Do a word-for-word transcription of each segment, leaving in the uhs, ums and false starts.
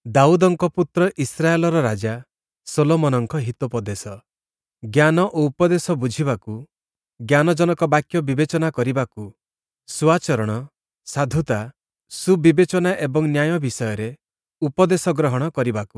ଦାଉଦଙ୍କ ପୁତ୍ର ଇସ୍ରାଏଲର ରାଜା ସୋଲୋମନଙ୍କ ହିତୋପଦେଶ। ଜ୍ଞାନ ଓ ଉପଦେଶ ବୁଝିବାକୁ, ଜ୍ଞାନଜନକ ବାକ୍ୟ ବିବେଚନା କରିବାକୁ, ସୁଆଚରଣ, ସାଧୁତା, ସୁବିବେଚନା ଏବଂ ନ୍ୟାୟ ବିଷୟରେ ଉପଦେଶ ଗ୍ରହଣ କରିବାକୁ,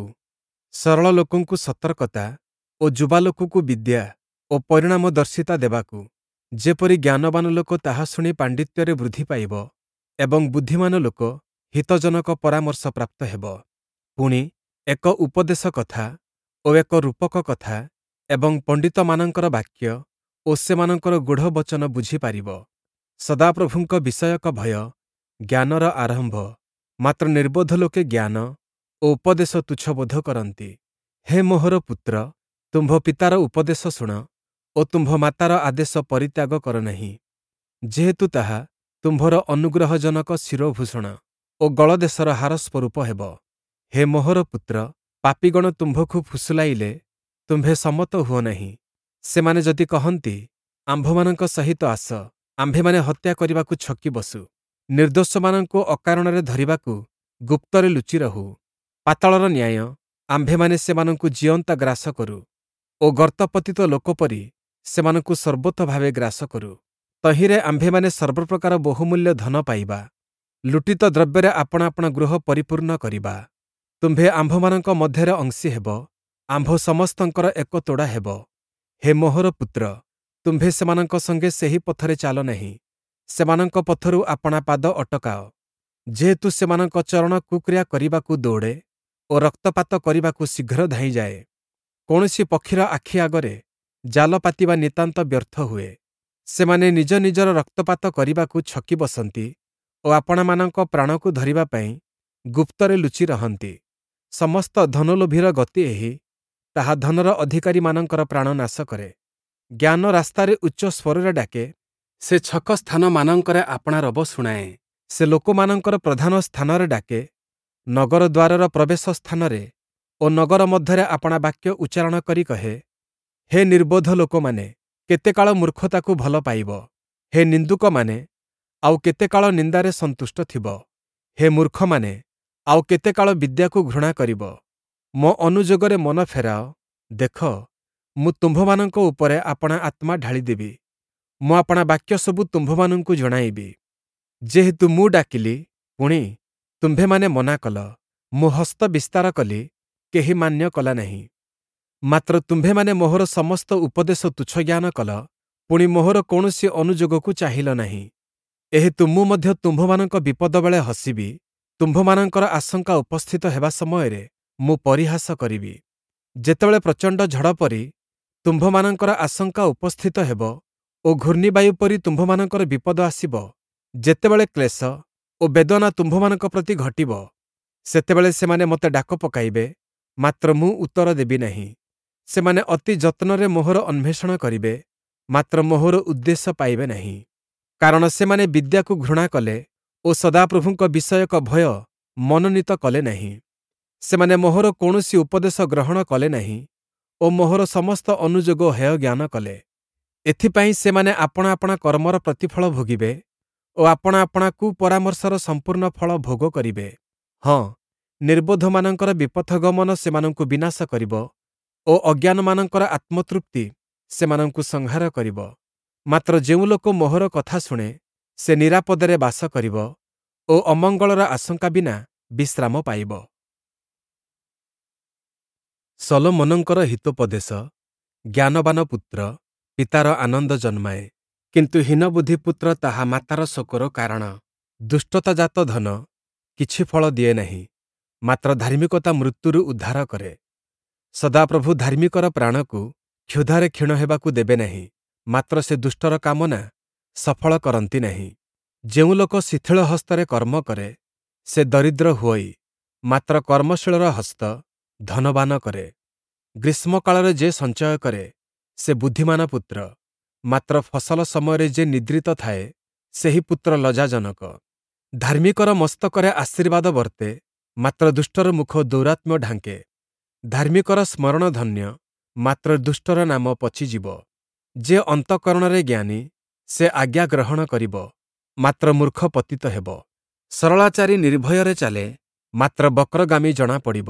ସରଳ ଲୋକଙ୍କୁ ସତର୍କତା ଓ ଯୁବାଲୋକକୁ ବିଦ୍ୟା ଓ ପରିଣାମଦର୍ଶିତା ଦେବାକୁ, ଯେପରି ଜ୍ଞାନବାନ ଲୋକ ତାହା ଶୁଣି ପାଣ୍ଡିତ୍ୟରେ ବୃଦ୍ଧି ପାଇବ ଏବଂ ବୁଦ୍ଧିମାନ ଲୋକ ହିତଜନକ ପରାମର୍ଶ ପ୍ରାପ୍ତ ହେବ। ପୁଣି ଏକ ଉପଦେଶ କଥା ଓ ଏକ ରୂପକ କଥା ଏବଂ ପଣ୍ଡିତମାନଙ୍କର ବାକ୍ୟ ଓ ସେମାନଙ୍କର ଗୂଢ଼ ବଚନ ବୁଝିପାରିବ। ସଦାପ୍ରଭୁଙ୍କ ବିଷୟକ ଭୟ ଜ୍ଞାନର ଆରମ୍ଭ, ମାତ୍ର ନିର୍ବୋଧ ଲୋକେ ଜ୍ଞାନ ଓ ଉପଦେଶ ତୁଚ୍ଛ ବୋଧ କରନ୍ତି। ହେ ମୋହର ପୁତ୍ର, ତୁମ୍ଭ ପିତାର ଉପଦେଶ ଶୁଣ ଓ ତୁମ୍ଭ ମାତାର ଆଦେଶ ପରିତ୍ୟାଗ କର ନାହିଁ, ଯେହେତୁ ତାହା ତୁମ୍ଭର ଅନୁଗ୍ରହଜନକ ଶିରୋଭୂଷଣ ଓ ଗଳଦେଶର ହାର ସ୍ୱରୂପ ହେବ। ହେ ମୋହର ପୁତ୍ର, ପାପୀଗଣ ତୁମ୍ଭକୁ ଫୁସୁଲାଇଲେ ତୁମ୍ଭେ ସମ୍ମତ ହୁଅ ନାହିଁ। ସେମାନେ ଯଦି କହନ୍ତି, ଆମ୍ଭମାନଙ୍କ ସହିତ ଆସ, ଆମ୍ଭେମାନେ ହତ୍ୟା କରିବାକୁ ଛକି ବସୁ, ନିର୍ଦ୍ଦୋଷମାନଙ୍କୁ ଅକାରଣରେ ଧରିବାକୁ ଗୁପ୍ତରେ ଲୁଚି ରହୁ। ପାତାଳର ନ୍ୟାୟ, ଆମ୍ଭେମାନେ ସେମାନଙ୍କୁ ଜୀଅନ୍ତା ଗ୍ରାସ କରୁ ଓ ଗର୍ତ୍ତପତିତ ଲୋକ ପରି ସେମାନଙ୍କୁ ସର୍ବୋତ ଭାବେ ଗ୍ରାସ କରୁ। ତହିଁରେ ଆମ୍ଭେମାନେ ସର୍ବପ୍ରକାର ବହୁମୂଲ୍ୟ ଧନ ପାଇବା, ଲୁଟିତ ଦ୍ରବ୍ୟରେ ଆପଣା ଆପଣା ଗୃହ ପରିପୂର୍ଣ୍ଣ କରିବା। ତୁମ୍ଭେ ଆମ୍ଭମାନଙ୍କ ମଧ୍ୟରେ ଅଂଶୀ ହେବ, ଆମ୍ଭ ସମସ୍ତଙ୍କର ଏକ ତୋଡ଼ା ହେବ। ହେ ମୋହର ପୁତ୍ର, ତୁମ୍ଭେ ସେମାନଙ୍କ ସଙ୍ଗେ ସେହି ପଥରେ ଚାଲ ନାହିଁ, ସେମାନଙ୍କ ପଥରୁ ଆପଣା ପାଦ ଅଟକାଅ, ଯେହେତୁ ସେମାନଙ୍କ ଚରଣ କୁକ୍ରିୟା କରିବାକୁ ଦୌଡ଼େ ଓ ରକ୍ତପାତ କରିବାକୁ ଶୀଘ୍ର ଧାଇଁଯାଏ। କୌଣସି ପକ୍ଷୀର ଆଖି ଆଗରେ ଜାଲ ପାତିବା ନିତାନ୍ତ ବ୍ୟର୍ଥ ହୁଏ। ସେମାନେ ନିଜ ନିଜର ରକ୍ତପାତ କରିବାକୁ ଛକି ବସନ୍ତି ଓ ଆପଣାମାନଙ୍କ ପ୍ରାଣକୁ ଧରିବା ପାଇଁ ଗୁପ୍ତରେ ଲୁଚି ରହନ୍ତି। ସମସ୍ତ ଧନଲୋଭୀର ଗତି ଏହି, ତାହା ଧନର ଅଧିକାରୀମାନଙ୍କର ପ୍ରାଣ ନାଶ କରେ। ଜ୍ଞାନ ରାସ୍ତାରେ ଉଚ୍ଚ ସ୍ୱରରେ ଡାକେ, ସେ ଛକ ସ୍ଥାନମାନଙ୍କରେ ଆପଣା ରବ ଶୁଣାଏ। ସେ ଲୋକମାନଙ୍କର ପ୍ରଧାନ ସ୍ଥାନରେ ଡାକେ, ନଗର ଦ୍ୱାରର ପ୍ରବେଶ ସ୍ଥାନରେ ଓ ନଗର ମଧ୍ୟରେ ଆପଣା ବାକ୍ୟ ଉଚ୍ଚାରଣ କରି କହେ, ହେ ନିର୍ବୋଧ ଲୋକମାନେ, କେତେକାଳ ମୂର୍ଖତାକୁ ଭଲ ପାଇବ? ହେ ନିନ୍ଦୁକମାନେ, ଆଉ କେତେକାଳ ନିନ୍ଦାରେ ସନ୍ତୁଷ୍ଟ ଥିବ? ହେ ମୂର୍ଖମାନେ, ଆଉ କେତେକାଳ ବିଦ୍ୟାକୁ ଘୃଣା କରିବ? ମୋ ଅନୁଯୋଗରେ ମନ ଫେରାଅ, ଦେଖ, ମୁଁ ତୁମ୍ଭମାନଙ୍କ ଉପରେ ଆପଣା ଆତ୍ମା ଢାଳିଦେବି। ମୁଁ ଆପଣା ବାକ୍ୟ ସବୁ ତୁମ୍ଭମାନଙ୍କୁ ଜଣାଇବି। ଯେହେତୁ ମୁଁ ଡାକିଲି, ପୁଣି ତୁମ୍ଭେମାନେ ମନା କଲ, ମୁଁ ହସ୍ତ ବିସ୍ତାର କଲି, କେହି ମାନ୍ୟ କଲା ନାହିଁ। ମାତ୍ର ତୁମ୍ଭେମାନେ ମୋହର ସମସ୍ତ ଉପଦେଶ ତୁଚ୍ଛଜ୍ଞାନ କଲ, ପୁଣି ମୋହର କୌଣସି ଅନୁଯୋଗକୁ ଚାହିଁଲ ନାହିଁ। ଏହେତୁ ମୁଁ ମଧ୍ୟ ତୁମ୍ଭମାନଙ୍କ ବିପଦ ବେଳେ ହସିବି, ତୁମ୍ଭମାନଙ୍କର ଆଶଙ୍କା ଉପସ୍ଥିତ ହେବା ସମୟରେ ମୁଁ ପରିହାସ କରିବି। ଯେତେବେଳେ ପ୍ରଚଣ୍ଡ ଝଡ଼ ପରି ତୁମ୍ଭମାନଙ୍କର ଆଶଙ୍କା ଉପସ୍ଥିତ ହେବ ଓ ଘୂର୍ଣ୍ଣିବାୟୁ ପରି ତୁମ୍ଭମାନଙ୍କର ବିପଦ ଆସିବ, ଯେତେବେଳେ କ୍ଲେଶ ଓ ବେଦନା ତୁମ୍ଭମାନଙ୍କ ପ୍ରତି ଘଟିବ, ସେତେବେଳେ ସେମାନେ ମୋତେ ଡାକ ପକାଇବେ, ମାତ୍ର ମୁଁ ଉତ୍ତର ଦେବି ନାହିଁ। ସେମାନେ ଅତି ଯତ୍ନରେ ମୋହର ଅନ୍ୱେଷଣ କରିବେ, ମାତ୍ର ମୋହର ଉଦ୍ଦେଶ୍ୟ ପାଇବେ ନାହିଁ। କାରଣ ସେମାନେ ବିଦ୍ୟାକୁ ଘୃଣା କଲେ ଓ ସଦାପ୍ରଭୁଙ୍କ ବିଷୟକ ଭୟ ମନୋନୀତ କଲେ ନାହିଁ। ସେମାନେ ମୋହର କୌଣସି ଉପଦେଶ ଗ୍ରହଣ କଲେ ନାହିଁ ଓ ମୋହର ସମସ୍ତ ଅନୁଯୋଗ ହେୟ ଜ୍ଞାନ କଲେ। ଏଥିପାଇଁ ସେମାନେ ଆପଣା ଆପଣା କର୍ମର ପ୍ରତିଫଳ ଭୋଗିବେ ଓ ଆପଣା ଆପଣା କୁପରାମର୍ଶର ସମ୍ପୂର୍ଣ୍ଣ ଫଳ ଭୋଗ କରିବେ। ହଁ, ନିର୍ବୋଧମାନଙ୍କର ବିପଥଗମନ ସେମାନଙ୍କୁ ବିନାଶ କରିବ ଓ ଅଜ୍ଞାନମାନଙ୍କର ଆତ୍ମତୃପ୍ତି ସେମାନଙ୍କୁ ସଂହାର କରିବ। ମାତ୍ର ଯେଉଁ ଲୋକ ମୋହର କଥା ଶୁଣେ, ସେ ନିରାପଦରେ ବାସ କରିବ ଓ ଅମଙ୍ଗଳର ଆଶଙ୍କା ବିନା ବିଶ୍ରାମ ପାଇବ। ସଲୋମନଙ୍କର ହିତୋପଦେଶ। ଜ୍ଞାନବାନ ପୁତ୍ର ପିତାର ଆନନ୍ଦ ଜନ୍ମାଏ, କିନ୍ତୁ ହୀନବୁଦ୍ଧି ପୁତ୍ର ତାହା ମାତାର ଶୋକର କାରଣ। ଦୁଷ୍ଟତାଜାତ ଧନ କିଛି ଫଳ ଦିଏ ନାହିଁ, ମାତ୍ର ଧାର୍ମିକତା ମୃତ୍ୟୁରୁ ଉଦ୍ଧାର କରେ। ସଦାପ୍ରଭୁ ଧାର୍ମିକର ପ୍ରାଣକୁ କ୍ଷୁଧାରେ କ୍ଷୀଣ ହେବାକୁ ଦେବେ ନାହିଁ, ମାତ୍ର ସେ ଦୁଷ୍ଟର କାମନା ସଫଳ କରନ୍ତି ନାହିଁ। ଯେଉଁ ଲୋକ ଶିଥିଳ ହସ୍ତରେ କର୍ମ କରେ, ସେ ଦରିଦ୍ର ହୁଅଇ, ମାତ୍ର କର୍ମଶୀଳର ହସ୍ତ ଧନବାନ କରେ। ଗ୍ରୀଷ୍ମକାଳରେ ଯେ ସଞ୍ଚୟ କରେ, ସେ ବୁଦ୍ଧିମାନ ପୁତ୍ର, ମାତ୍ର ଫସଲ ସମୟରେ ଯେ ନିଦ୍ରିତ ଥାଏ, ସେହି ପୁତ୍ର ଲଜ୍ଜାଜନକ। ଧାର୍ମିକର ମସ୍ତକରେ ଆଶୀର୍ବାଦ ବର୍ତ୍ତେ, ମାତ୍ର ଦୁଷ୍ଟର ମୁଖ ଦୌରାତ୍ମ୍ୟ ଢାଙ୍କେ। ଧାର୍ମିକର ସ୍ମରଣ ଧନ୍ୟ, ମାତ୍ର ଦୁଷ୍ଟର ନାମ ପଚିଯିବ। ଯେ ଅନ୍ତଃକରଣରେ ଜ୍ଞାନୀ, ସେ ଆଜ୍ଞା ଗ୍ରହଣ କରିବ, ମାତ୍ର ମୂର୍ଖ ପତିତ ହେବ। ସରଳାଚାରୀ ନିର୍ଭୟରେ ଚାଲେ, ମାତ୍ର ବକ୍ରଗାମୀ ଜଣାପଡ଼ିବ।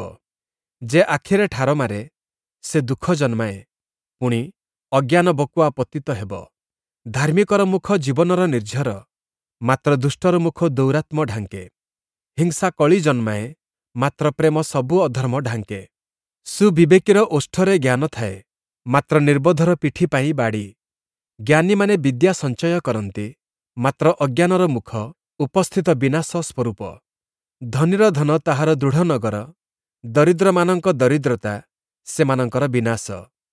ଯେ ଆଖିରେ ଠାର ମାରେ ସେ ଦୁଃଖ ଜନ୍ମାଏ, ପୁଣି ଅଜ୍ଞାନ ବକୁଆ ପତିତ ହେବ। ଧାର୍ମିକର ମୁଖ ଜୀବନର ନିର୍ଝର, ମାତ୍ର ଦୁଷ୍ଟର ମୁଖ ଦୌରାତ୍ମ ଢାଙ୍କେ। ହିଂସା କଳି ଜନ୍ମାଏ, ମାତ୍ର ପ୍ରେମ ସବୁ ଅଧର୍ମ ଢାଙ୍କେ। ସୁବିବେକୀର ଓଷ୍ଠରେ ଜ୍ଞାନ ଥାଏ, ମାତ୍ର ନିର୍ବୋଧର ପିଠି ପାଇଁ ବାଡ଼ି। ଜ୍ଞାନୀମାନେ ବିଦ୍ୟା ସଞ୍ଚୟ କରନ୍ତି, ମାତ୍ର ଅଜ୍ଞାନର ମୁଖ ଉପସ୍ଥିତ ବିନାଶ ସ୍ୱରୂପ। ଧନୀର ଧନ ତାହାର ଦୃଢ଼ ନଗର, ଦରିଦ୍ରମାନଙ୍କ ଦରିଦ୍ରତା ସେମାନଙ୍କର ବିନାଶ।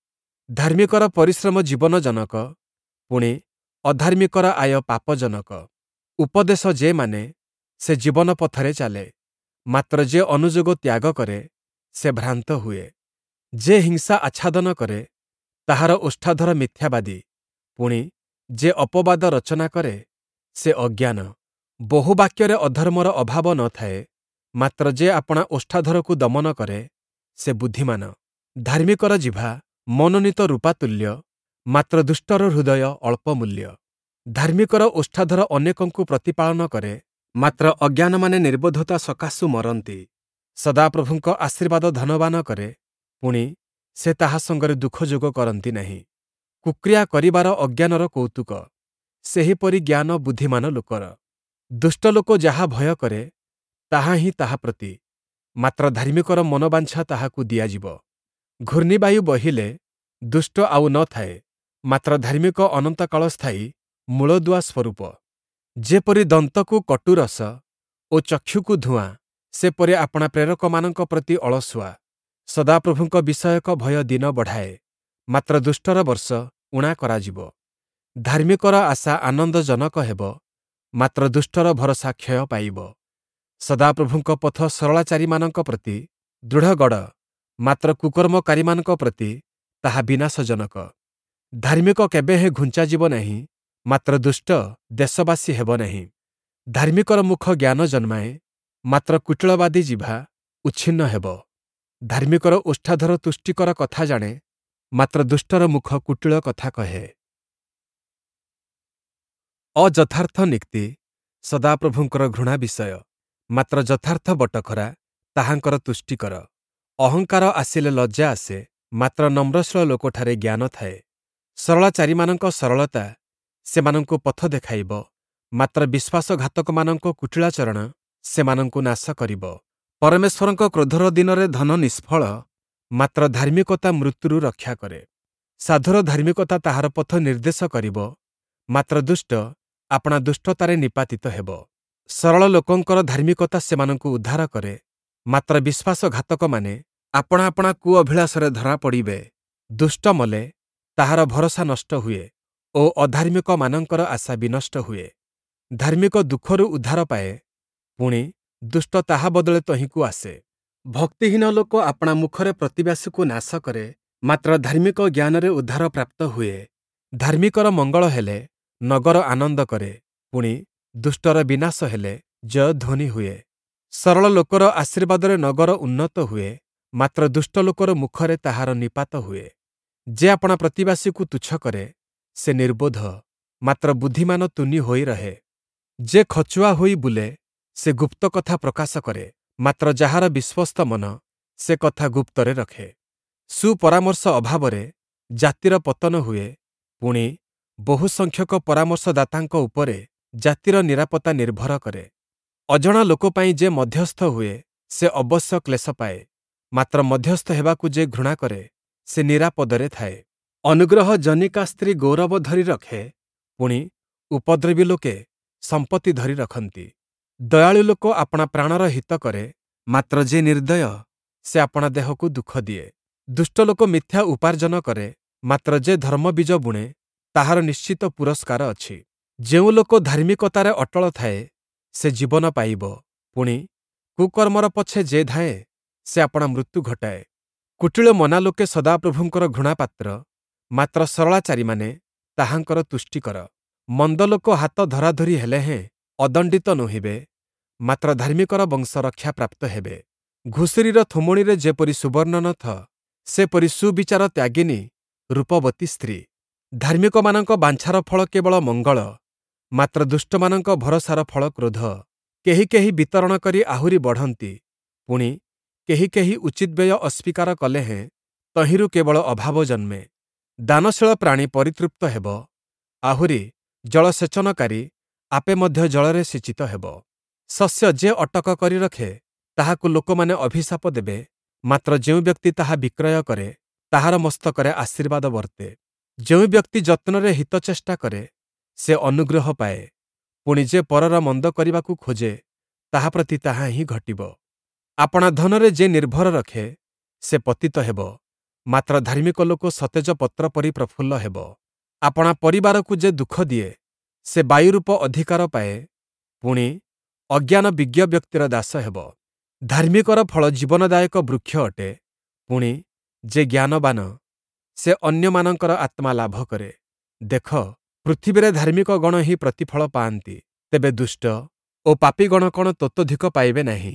ଧାର୍ମିକର ପରିଶ୍ରମ ଜୀବନଜନକ, ପୁଣି ଅଧାର୍ମିକର ଆୟ ପାପଜନକ। ଉପଦେଶ ଯେ ମାନେ ସେ ଜୀବନ ପଥରେ ଚାଲେ, ମାତ୍ର ଯେ ଅନୁଯୋଗ ତ୍ୟାଗ କରେ ସେ ଭ୍ରାନ୍ତ ହୁଏ। ଯେ ହିଂସା ଆଚ୍ଛାଦନ କରେ ତାହାର ଓଷ୍ଠାଧର ମିଥ୍ୟାବାଦୀ, ପୁଣି ଯେ ଅପବାଦ ରଚନା କରେ ସେ ଅଜ୍ଞାନ। ବହୁ ବାକ୍ୟରେ ଅଧର୍ମର ଅଭାବ ନ ଥାଏ, ମାତ୍ର ଯେ ଆପଣା ଓଷ୍ଠାଧରକୁ ଦମନ କରେ ସେ ବୁଦ୍ଧିମାନ। ଧାର୍ମିକର ଜିହ୍ବା ମନୋନୀତ ରୂପାତୁଲ୍ୟ, ମାତ୍ର ଦୁଷ୍ଟର ହୃଦୟ ଅଳ୍ପମୂଲ୍ୟ। ଧାର୍ମିକର ଓଷ୍ଠାଧର ଅନେକଙ୍କୁ ପ୍ରତିପାଳନ କରେ, ମାତ୍ର ଅଜ୍ଞାନମାନେ ନିର୍ବୋଧତା ସକାଶୁ ମରନ୍ତି। ସଦାପ୍ରଭୁଙ୍କ ଆଶୀର୍ବାଦ ଧନବାନ କରେ, ପୁଣି ସେ ତାହା ସଙ୍ଗରେ ଦୁଃଖ ଯୋଗ କରନ୍ତି ନାହିଁ। କୁକ୍ରିୟା କରିବାର ଅଜ୍ଞାନର କୌତୁକ, ସେହିପରି ଜ୍ଞାନ ବୁଦ୍ଧିମାନ ଲୋକର। ଦୁଷ୍ଟ ଲୋକ ଯାହା ଭୟ କରେ ତାହା ହିଁ ତାହା ପ୍ରତି, ମାତ୍ର ଧାର୍ମିକର ମନୋବାଞ୍ଛା ତାହାକୁ ଦିଆଯିବ। ଘୂର୍ଣ୍ଣିବାୟୁ ବହିଲେ ଦୁଷ୍ଟ ଆଉ ନ ଥାଏ, ମାତ୍ର ଧାର୍ମିକ ଅନନ୍ତକାଳ ସ୍ଥାୟୀ ମୂଳଦୁଆ ସ୍ୱରୂପ। ଯେପରି ଦନ୍ତକୁ କଟୁରସ ଓ ଚକ୍ଷୁକୁ ଧୂଆଁ, ସେପରି ଆପଣା ପ୍ରେରକମାନଙ୍କ ପ୍ରତି ଅଳସୁଆ। ସଦାପ୍ରଭୁଙ୍କ ବିଷୟକ ଭୟ ଦିନ ବଢ଼ାଏ, ମାତ୍ର ଦୁଷ୍ଟର ବର୍ଷ ଊଣା କରାଯିବ। ଧାର୍ମିକର ଆଶା ଆନନ୍ଦଜନକ ହେବ, ମାତ୍ର ଦୁଷ୍ଟର ଭରସା କ୍ଷୟ ପାଇବ। ସଦାପ୍ରଭୁଙ୍କ ପଥ ସରଳାଚାରୀମାନଙ୍କ ପ୍ରତି ଦୃଢ଼ଗଡ଼, ମାତ୍ର କୁକର୍ମକାରୀମାନଙ୍କ ପ୍ରତି ତାହା ବିନାଶଜନକ। ଧାର୍ମିକ କେବେହେଁ ଘୁଞ୍ଚାଯିବ ନାହିଁ, ମାତ୍ର ଦୁଷ୍ଟ ଦେଶବାସୀ ହେବ ନାହିଁ। ଧାର୍ମିକର ମୁଖ ଜ୍ଞାନ ଜନ୍ମାଏ, ମାତ୍ର କୁଟିଳବାଦୀ ଜିହ୍ବା ଉଚ୍ଛିନ୍ନ ହେବ। ଧାର୍ମିକର ଓଷ୍ଠାଧର ତୁଷ୍ଟିକର କଥା ଜାଣେ, ମାତ୍ର ଦୁଷ୍ଟର ମୁଖ କୁଟିଳ କଥା କହେ। ଅଯଥାର୍ଥ ନିକ୍ତି ସଦାପ୍ରଭୁଙ୍କର ଘୃଣା ବିଷୟ, ମାତ୍ର ଯଥାର୍ଥ ବଟଖରା ତାହାଙ୍କର ତୁଷ୍ଟିକର। ଅହଙ୍କାର ଆସିଲେ ଲଜ୍ଜା ଆସେ, ମାତ୍ର ନମ୍ରଶୀଳ ଲୋକଠାରେ ଜ୍ଞାନ ଥାଏ। ସରଳାଚାରୀମାନଙ୍କ ସରଳତା ସେମାନଙ୍କୁ ପଥ ଦେଖାଇବ, ମାତ୍ର ବିଶ୍ୱାସଘାତକମାନଙ୍କ କୁଟିଳାଚରଣ ସେମାନଙ୍କୁ ନାଶ କରିବ। ପରମେଶ୍ୱରଙ୍କ କ୍ରୋଧର ଦିନରେ ଧନ ନିଷ୍ଫଳ, ମାତ୍ର ଧାର୍ମିକତା ମୃତ୍ୟୁରୁ ରକ୍ଷା କରେ। ସାଧୁର ଧାର୍ମିକତା ତାହାର ପଥ ନିର୍ଦ୍ଦେଶ କରିବ, ମାତ୍ର ଦୁଷ୍ଟ ଆପଣା ଦୁଷ୍ଟତାରେ ନିପାତିତ ହେବ। ସରଳ ଲୋକଙ୍କର ଧାର୍ମିକତା ସେମାନଙ୍କୁ ଉଦ୍ଧାର କରେ, ମାତ୍ର ବିଶ୍ୱାସଘାତକମାନେ ଆପଣା ଆପଣା କୁଅଭିଳାଷରେ ଧରା ପଡ଼ିବେ। ଦୁଷ୍ଟ ମଲେ ତାହାର ଭରସା ନଷ୍ଟ ହୁଏ ଓ ଅଧାର୍ମିକମାନଙ୍କର ଆଶା ବିନଷ୍ଟ ହୁଏ। ଧାର୍ମିକ ଦୁଃଖରୁ ଉଦ୍ଧାର ପାଏ, ପୁଣି ଦୁଷ୍ଟ ତାହା ବଦଳେ ତହିଁକୁ ଆସେ। ଭକ୍ତିହୀନ ଲୋକ ଆପଣା ମୁଖରେ ପ୍ରତିବାସୀକୁ ନାଶ କରେ, ମାତ୍ର ଧାର୍ମିକ ଜ୍ଞାନରେ ଉଦ୍ଧାର ପ୍ରାପ୍ତ ହୁଏ। ଧାର୍ମିକର ମଙ୍ଗଳ ହେଲେ ନଗର ଆନନ୍ଦ କରେ, ପୁଣି ଦୁଷ୍ଟର ବିନାଶ ହେଲେ ଜୟଧ୍ୱନି ହୁଏ। ସରଳ ଲୋକର ଆଶୀର୍ବାଦରେ ନଗର ଉନ୍ନତ ହୁଏ, ମାତ୍ର ଦୁଷ୍ଟ ଲୋକର ମୁଖରେ ତାହାର ନିପାତ ହୁଏ। ଯେ ଆପଣା ପ୍ରତିବାସୀକୁ ତୁଚ୍ଛ କରେ ସେ ନିର୍ବୋଧ, ମାତ୍ର ବୁଦ୍ଧିମାନ ତୁନି ହୋଇ ରହେ। ଯେ ଖଚୁଆ ହୋଇ ବୁଲେ ସେ ଗୁପ୍ତ କଥା ପ୍ରକାଶ କରେ, ମାତ୍ର ଯାହାର ବିଶ୍ୱସ୍ତ ମନ ସେ କଥା ଗୁପ୍ତରେ ରଖେ। ସୁପରାମର୍ଶ ଅଭାବରେ ଜାତିର ପତନ ହୁଏ, ପୁଣି ବହୁ ସଂଖ୍ୟକ ପରାମର୍ଶଦାତାଙ୍କ ଉପରେ ଜାତିର ନିରାପତ୍ତା ନିର୍ଭର କରେ। ଅଜଣା ଲୋକ ପାଇଁ ଯେ ମଧ୍ୟସ୍ଥ ହୁଏ ସେ ଅବଶ୍ୟ କ୍ଲେଶ ପାଏ, ମାତ୍ର ମଧ୍ୟସ୍ଥ ହେବାକୁ ଯେ ଘୃଣା କରେ ସେ ନିରାପଦରେ ଥାଏ। ଅନୁଗ୍ରହ ଜନିକା ସ୍ତ୍ରୀ ଗୌରବ ଧରି ରଖେ, ପୁଣି ଉପଦ୍ରବୀ ଲୋକେ ସମ୍ପତ୍ତି ଧରି ରଖନ୍ତି। ଦୟାଳୁ ଲୋକ ଆପଣା ପ୍ରାଣର ହିତ କରେ, ମାତ୍ର ଯେ ନିର୍ଦ୍ଦୟ ସେ ଆପଣା ଦେହକୁ ଦୁଃଖ ଦିଏ। ଦୁଷ୍ଟ ଲୋକ ମିଥ୍ୟା ଉପାର୍ଜନ କରେ, ମାତ୍ର ଯେ ଧର୍ମବୀଜ ବୁଣେ ତାହାର ନିଶ୍ଚିତ ପୁରସ୍କାର ଅଛି। ଯେଉଁ ଲୋକ ଧାର୍ମିକତାରେ ଅଟଳ ଥାଏ ସେ ଜୀବନ ପାଇବ, ପୁଣି କୁକର୍ମର ପଛେ ଯେ ଧାଏଁ ସେ ଆପଣା ମୃତ୍ୟୁ ଘଟାଏ। କୁଟିଳ ମନା ଲୋକେ ସଦାପ୍ରଭୁଙ୍କର ଘୃଣାପାତ୍ର, ମାତ୍ର ସରଳାଚାରୀମାନେ ତାହାଙ୍କର ତୁଷ୍ଟିକର। ମନ୍ଦଲୋକ ହାତ ଧରାଧରି ହେଲେ ହେଁ ଅଦଣ୍ଡିତ ନୋହିବେ, ମାତ୍ର ଧାର୍ମିକର ବଂଶ ରକ୍ଷା ପ୍ରାପ୍ତ ହେବେ। ଘୁଷୁରୀର ଥୋମଣିରେ ଯେପରି ସୁବର୍ଣ୍ଣ ନଥ, ସେପରି ସୁବିଚାର ତ୍ୟାଗିନୀ ରୂପବତୀ ସ୍ତ୍ରୀ। ଧାର୍ମିକମାନଙ୍କ ବାଞ୍ଛାର ଫଳ କେବଳ ମଙ୍ଗଳ, ମାତ୍ର ଦୁଷ୍ଟମାନଙ୍କ ଭରସାର ଫଳ କ୍ରୋଧ। କେହି କେହି ବିତରଣ କରି ଆହୁରି ବଢ଼ନ୍ତି, ପୁଣି କେହି କେହି ଉଚିତ ବ୍ୟୟ ଅସ୍ୱୀକାର କଲେ ହେଁ ତହିଁରୁ କେବଳ ଅଭାବ ଜନ୍ମେ। ଦାନଶୀଳ ପ୍ରାଣୀ ପରିତୃପ୍ତ ହେବ, ଆହୁରି ଜଳସେଚନକାରୀ ଆପେ ମଧ୍ୟ ଜଳରେ ସିଞ୍ଚିତ ହେବ। ଶସ୍ୟ ଯେ ଅଟକ କରି ରଖେ, ତାହାକୁ ଲୋକମାନେ ଅଭିଶାପ ଦେବେ, ମାତ୍ର ଯେଉଁ ବ୍ୟକ୍ତି ତାହା ବିକ୍ରୟ କରେ, ତାହାର ମସ୍ତକରେ ଆଶୀର୍ବାଦ ବର୍ତ୍ତେ। ଯେଉଁ ବ୍ୟକ୍ତି ଯତ୍ନରେ ହିତ ଚେଷ୍ଟା କରେ, ସେ ଅନୁଗ୍ରହ ପାଏ, ପୁଣି ଯେ ପରର ମନ୍ଦ କରିବାକୁ ଖୋଜେ, ତାହା ପ୍ରତି ତାହା ହିଁ ଘଟିବ। ଆପଣା ଧନରେ ଯେ ନିର୍ଭର ରଖେ, ସେ ପତିତ ହେବ, ମାତ୍ର ଧାର୍ମିକ ଲୋକ ସତେଜ ପତ୍ର ପରି ପ୍ରଫୁଲ୍ଲ ହେବ। ଆପଣା ପରିବାରକୁ ଯେ ଦୁଃଖ ଦିଏ, ସେ ବାୟୁରୂପ ଅଧିକାର ପାଏ, ପୁଣି ଅଜ୍ଞାନ ବିଜ୍ଞ ବ୍ୟକ୍ତିର ଦାସ ହେବ। ଧାର୍ମିକର ଫଳ ଜୀବନଦାୟକ ବୃକ୍ଷ ଅଟେ, ପୁଣି ଯେ ଜ୍ଞାନବାନ, ସେ ଅନ୍ୟମାନଙ୍କର ଆତ୍ମା ଲାଭ କରେ। ଦେଖ, ପୃଥିବୀରେ ଧାର୍ମିକ ଗଣ ହିଁ ପ୍ରତିଫଳ ପାଆନ୍ତି, ତେବେ ଦୁଷ୍ଟ ଓ ପାପୀଗଣ କଣ ତତୋଧିକ ପାଇବେ ନାହିଁ?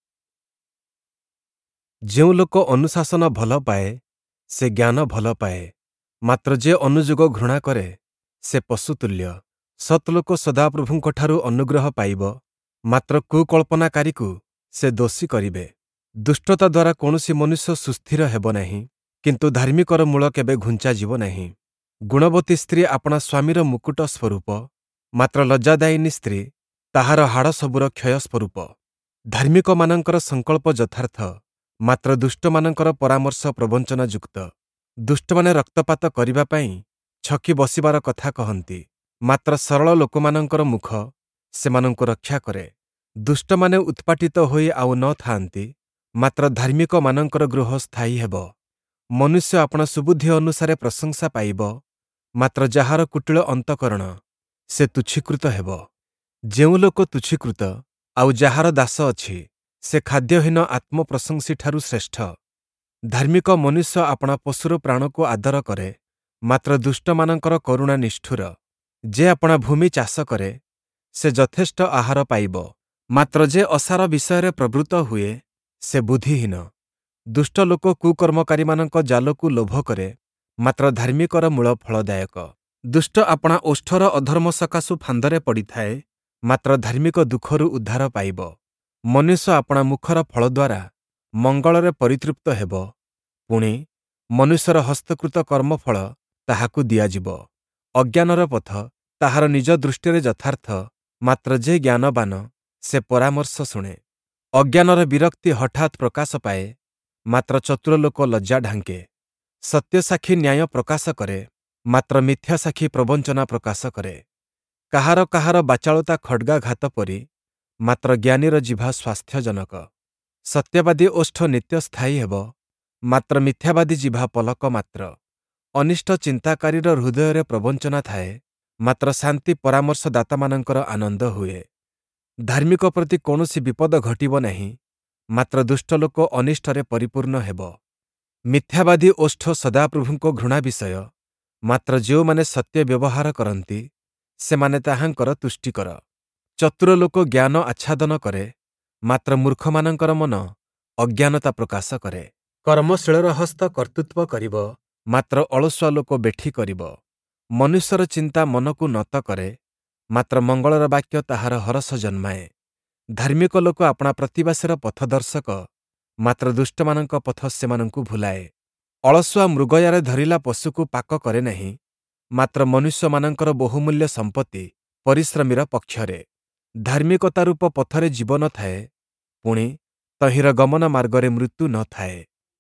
ଯେଉଁ ଲୋକ ଅନୁଶାସନ ଭଲ ପାଏ, ସେ ଜ୍ଞାନ ଭଲ ପାଏ, ମାତ୍ର ଯେ ଅନୁଯୋଗ ଘୃଣା କରେ, ସେ ପଶୁତୁଲ୍ୟ। ସତ୍ଲୋକ ସଦାପ୍ରଭୁଙ୍କଠାରୁ ଅନୁଗ୍ରହ ପାଇବ, ମାତ୍ର କୁକଳ୍ପନାକାରୀକୁ ସେ ଦୋଷୀ କରିବେ। ଦୁଷ୍ଟତା ଦ୍ୱାରା କୌଣସି ମନୁଷ୍ୟ ସୁସ୍ଥିର ହେବ ନାହିଁ, କିନ୍ତୁ ଧାର୍ମିକର ମୂଳ କେବେ ଘୁଞ୍ଚାଯିବ ନାହିଁ। ଗୁଣବତୀ ସ୍ତ୍ରୀ ଆପଣା ସ୍ୱାମୀର ମୁକୁଟ ସ୍ୱରୂପ, ମାତ୍ର ଲଜ୍ଜାଦାୟିନୀ ସ୍ତ୍ରୀ ତାହାର ହାଡ଼ ସବୁର କ୍ଷୟ ସ୍ୱରୂପ। ଧାର୍ମିକମାନଙ୍କର ସଂକଳ୍ପ ଯଥାର୍ଥ, ମାତ୍ର ଦୁଷ୍ଟମାନଙ୍କର ପରାମର୍ଶ ପ୍ରବଞ୍ଚନାଯୁକ୍ତ। ଦୁଷ୍ଟମାନେ ରକ୍ତପାତ କରିବା ପାଇଁ ଛକି ବସିବାର କଥା କହନ୍ତି, ମାତ୍ର ସରଳ ଲୋକମାନଙ୍କର ମୁଖ ସେମାନଙ୍କୁ ରକ୍ଷା କରେ। ଦୁଷ୍ଟମାନେ ଉତ୍ପାଟିତ ହୋଇ ଆଉ ନ ଥାଆନ୍ତି, ମାତ୍ର ଧାର୍ମିକମାନଙ୍କର ଗୃହ ସ୍ଥାୟୀ ହେବ। ମନୁଷ୍ୟ ଆପଣା ସୁବୁଦ୍ଧି ଅନୁସାରେ ପ୍ରଶଂସା ପାଇବ, ମାତ୍ର ଯାହାର କୁଟିଳ ଅନ୍ତଃକରଣ, ସେ ତୁଚ୍ଛୀକୃତ ହେବ। ଯେଉଁ ଲୋକ ତୁଚ୍ଛୀକୃତ ଆଉ ଯାହାର ଦାସ ଅଛି, ସେ ଖାଦ୍ୟହୀନ ଆତ୍ମପ୍ରଶଂସୀଠାରୁ ଶ୍ରେଷ୍ଠ। ଧାର୍ମିକ ମନୁଷ୍ୟ ଆପଣା ପଶୁର ପ୍ରାଣକୁ ଆଦର କରେ, ମାତ୍ର ଦୁଷ୍ଟମାନଙ୍କର କରୁଣା ନିଷ୍ଠୁର। ଯେ ଆପଣା ଭୂମି ଚାଷ କରେ, ସେ ଯଥେଷ୍ଟ ଆହାର ପାଇବ, ମାତ୍ର ଯେ ଅସାର ବିଷୟରେ ପ୍ରବୃତ୍ତ ହୁଏ, ସେ ବୁଦ୍ଧିହୀନ। ଦୁଷ୍ଟ ଲୋକ କୁକର୍ମକାରୀମାନଙ୍କ ଜାଲକୁ ଲୋଭ କରେ, ମାତ୍ର ଧାର୍ମିକର ମୂଳ ଫଳଦାୟକ। ଦୁଷ୍ଟ ଆପଣା ଓଷ୍ଠର ଅଧର୍ମ ସକାଶୁ ଫାନ୍ଦରେ ପଡ଼ିଥାଏ, ମାତ୍ର ଧାର୍ମିକ ଦୁଃଖରୁ ଉଦ୍ଧାର ପାଇବ। ମନୁଷ୍ୟ ଆପଣା ମୁଖର ଫଳ ଦ୍ୱାରା ମଙ୍ଗଳରେ ପରିତୃପ୍ତ ହେବ, ପୁଣି ମନୁଷ୍ୟର ହସ୍ତକୃତ କର୍ମଫଳ ତାହାକୁ ଦିଆଯିବ। ଅଜ୍ଞାନର ପଥ ତାହାର ନିଜ ଦୃଷ୍ଟିରେ ଯଥାର୍ଥ, ମାତ୍ର ଯେ ଜ୍ଞାନବାନ, ସେ ପରାମର୍ଶ ଶୁଣେ। ଅଜ୍ଞାନର ବିରକ୍ତି ହଠାତ୍ ପ୍ରକାଶ ପାଏ, ମାତ୍ର ଚତୁର ଲୋକ ଲଜ୍ଜା ଢାଙ୍କେ। ସତ୍ୟସାକ୍ଷୀ ନ୍ୟାୟ ପ୍ରକାଶ କରେ, ମାତ୍ର ମିଥ୍ୟାସାକ୍ଷୀ ପ୍ରବଞ୍ଚନା ପ୍ରକାଶ କରେ। କାହାର କାହାର ବାଚାଳତା ଖଡ୍ଗାଘାତ ପରି, ମାତ୍ର ଜ୍ଞାନୀର ଜିଭା ସ୍ୱାସ୍ଥ୍ୟଜନକ। ସତ୍ୟବାଦୀ ଓଷ୍ଠ ନିତ୍ୟସ୍ଥାୟୀ ହେବ, ମାତ୍ର ମିଥ୍ୟାବାଦୀ ଜିଭା ପଲକ ମାତ୍ର। ଅନିଷ୍ଟ ଚିନ୍ତାକାରୀର ହୃଦୟରେ ପ୍ରବଞ୍ଚନା ଥାଏ, ମାତ୍ର ଶାନ୍ତି ପରାମର୍ଶଦାତାମାନଙ୍କର ଆନନ୍ଦ ହୁଏ। ଧାର୍ମିକ ପ୍ରତି କୌଣସି ବିପଦ ଘଟିବ ନାହିଁ, ମାତ୍ର ଦୁଷ୍ଟ ଲୋକ ଅନିଷ୍ଟରେ ପରିପୂର୍ଣ୍ଣ ହେବ। ମିଥ୍ୟାବାଦୀ ଓଷ୍ଠ ସଦାପ୍ରଭୁଙ୍କ ଘୃଣା ବିଷୟ, ମାତ୍ର ଯେଉଁମାନେ ସତ୍ୟ ବ୍ୟବହାର କରନ୍ତି, ସେମାନେ ତାହାଙ୍କର ତୁଷ୍ଟିକର। ଚତୁର ଲୋକ ଜ୍ଞାନ ଆଚ୍ଛାଦନ କରେ, ମାତ୍ର ମୂର୍ଖମାନଙ୍କର ମନ ଅଜ୍ଞାନତା ପ୍ରକାଶ କରେ। କର୍ମଶୀଳର ହସ୍ତ କର୍ତ୍ତୃତ୍ୱ କରିବ, ମାତ୍ର ଅଳସୁଆ ଲୋକ ବେଠି କରିବ। ମନୁଷ୍ୟର ଚିନ୍ତା ମନକୁ ନତ କରେ, ମାତ୍ର ମଙ୍ଗଳର ବାକ୍ୟ ତାହାର ହରଷ ଜନ୍ମାଏ। ଧାର୍ମିକ ଲୋକ ଆପଣା ପ୍ରତିବାସୀର ପଥଦର୍ଶକ, ମାତ୍ର ଦୁଷ୍ଟମାନଙ୍କ ପଥ ସେମାନଙ୍କୁ ଭୁଲାଏ। ଅଳସୁଆ ମୃଗୟାରେ ଧରିଲା ପଶୁକୁ ପାକ କରେ ନାହିଁ, ମାତ୍ର ମନୁଷ୍ୟମାନଙ୍କର ବହୁମୂଲ୍ୟ ସମ୍ପତ୍ତି ପରିଶ୍ରମୀର ପକ୍ଷରେ। ଧାର୍ମିକତା ରୂପ ପଥରେ ଜୀବନ ଥାଏ, ପୁଣି ତହିଁର ଗମନ ମାର୍ଗରେ ମୃତ୍ୟୁ ନ ଥାଏ।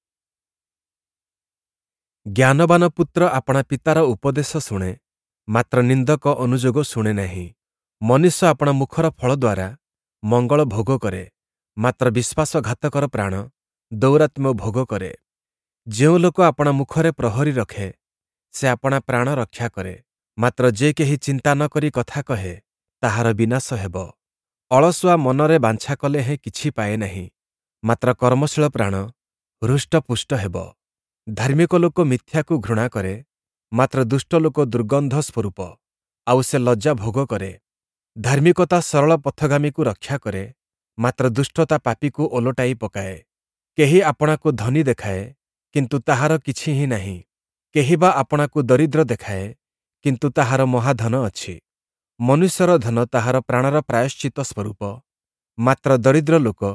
ଜ୍ଞାନବାନ ପୁତ୍ର ଆପଣା ପିତାର ଉପଦେଶ ଶୁଣେ, ମାତ୍ର ନିନ୍ଦକ ଅନୁଯୋଗ ଶୁଣେ ନାହିଁ। ମନୁଷ୍ୟ ଆପଣା ମୁଖର ଫଳ ଦ୍ୱାରା ମଙ୍ଗଳ ଭୋଗ କରେ, ମାତ୍ର ବିଶ୍ୱାସଘାତକର ପ୍ରାଣ ଦୌରାତ୍ମ୍ୟ ଭୋଗ କରେ। ଯେଉଁ ଲୋକ ଆପଣା ମୁଖରେ ପ୍ରହରୀ ରଖେ, ସେ ଆପଣା ପ୍ରାଣ ରକ୍ଷା କରେ, ମାତ୍ର ଯେ କେହି ଚିନ୍ତା ନ କରି କଥା କହେ, ତାହାର ବିନାଶ ହେବ। ଅଳସୁଆ ମନରେ ବାଞ୍ଛା କଲେ ହେଁ କିଛି ପାଏ ନାହିଁ, ମାତ୍ର କର୍ମଶୀଳ ପ୍ରାଣ ହୃଷ୍ଟପୁଷ୍ଟ ହେବ। ଧାର୍ମିକ ଲୋକ ମିଥ୍ୟାକୁ ଘୃଣା କରେ, ମାତ୍ର ଦୁଷ୍ଟ ଲୋକ ଦୁର୍ଗନ୍ଧ ସ୍ୱରୂପ, ଆଉ ସେ ଲଜ୍ଜା ଭୋଗ କରେ। ଧାର୍ମିକତା ସରଳ ପଥଗାମୀକୁ ରକ୍ଷା କରେ, ମାତ୍ର ଦୁଷ୍ଟତା ପାପୀକୁ ଓଲଟାଇ ପକାଏ। କେହି ଆପଣାକୁ ଧନୀ ଦେଖାଏ, କିନ୍ତୁ ତାହାର କିଛି ହିଁ ନାହିଁ। କେହି ବା ଆପଣାକୁ ଦରିଦ୍ର ଦେଖାଏ, କିନ୍ତୁ ତାହାର ମହାଧନ ଅଛି। ମନୁଷ୍ୟର ଧନ ତାହାର ପ୍ରାଣର ପ୍ରାୟଶ୍ଚିତ ସ୍ୱରୂପ, ମାତ୍ର ଦରିଦ୍ର ଲୋକ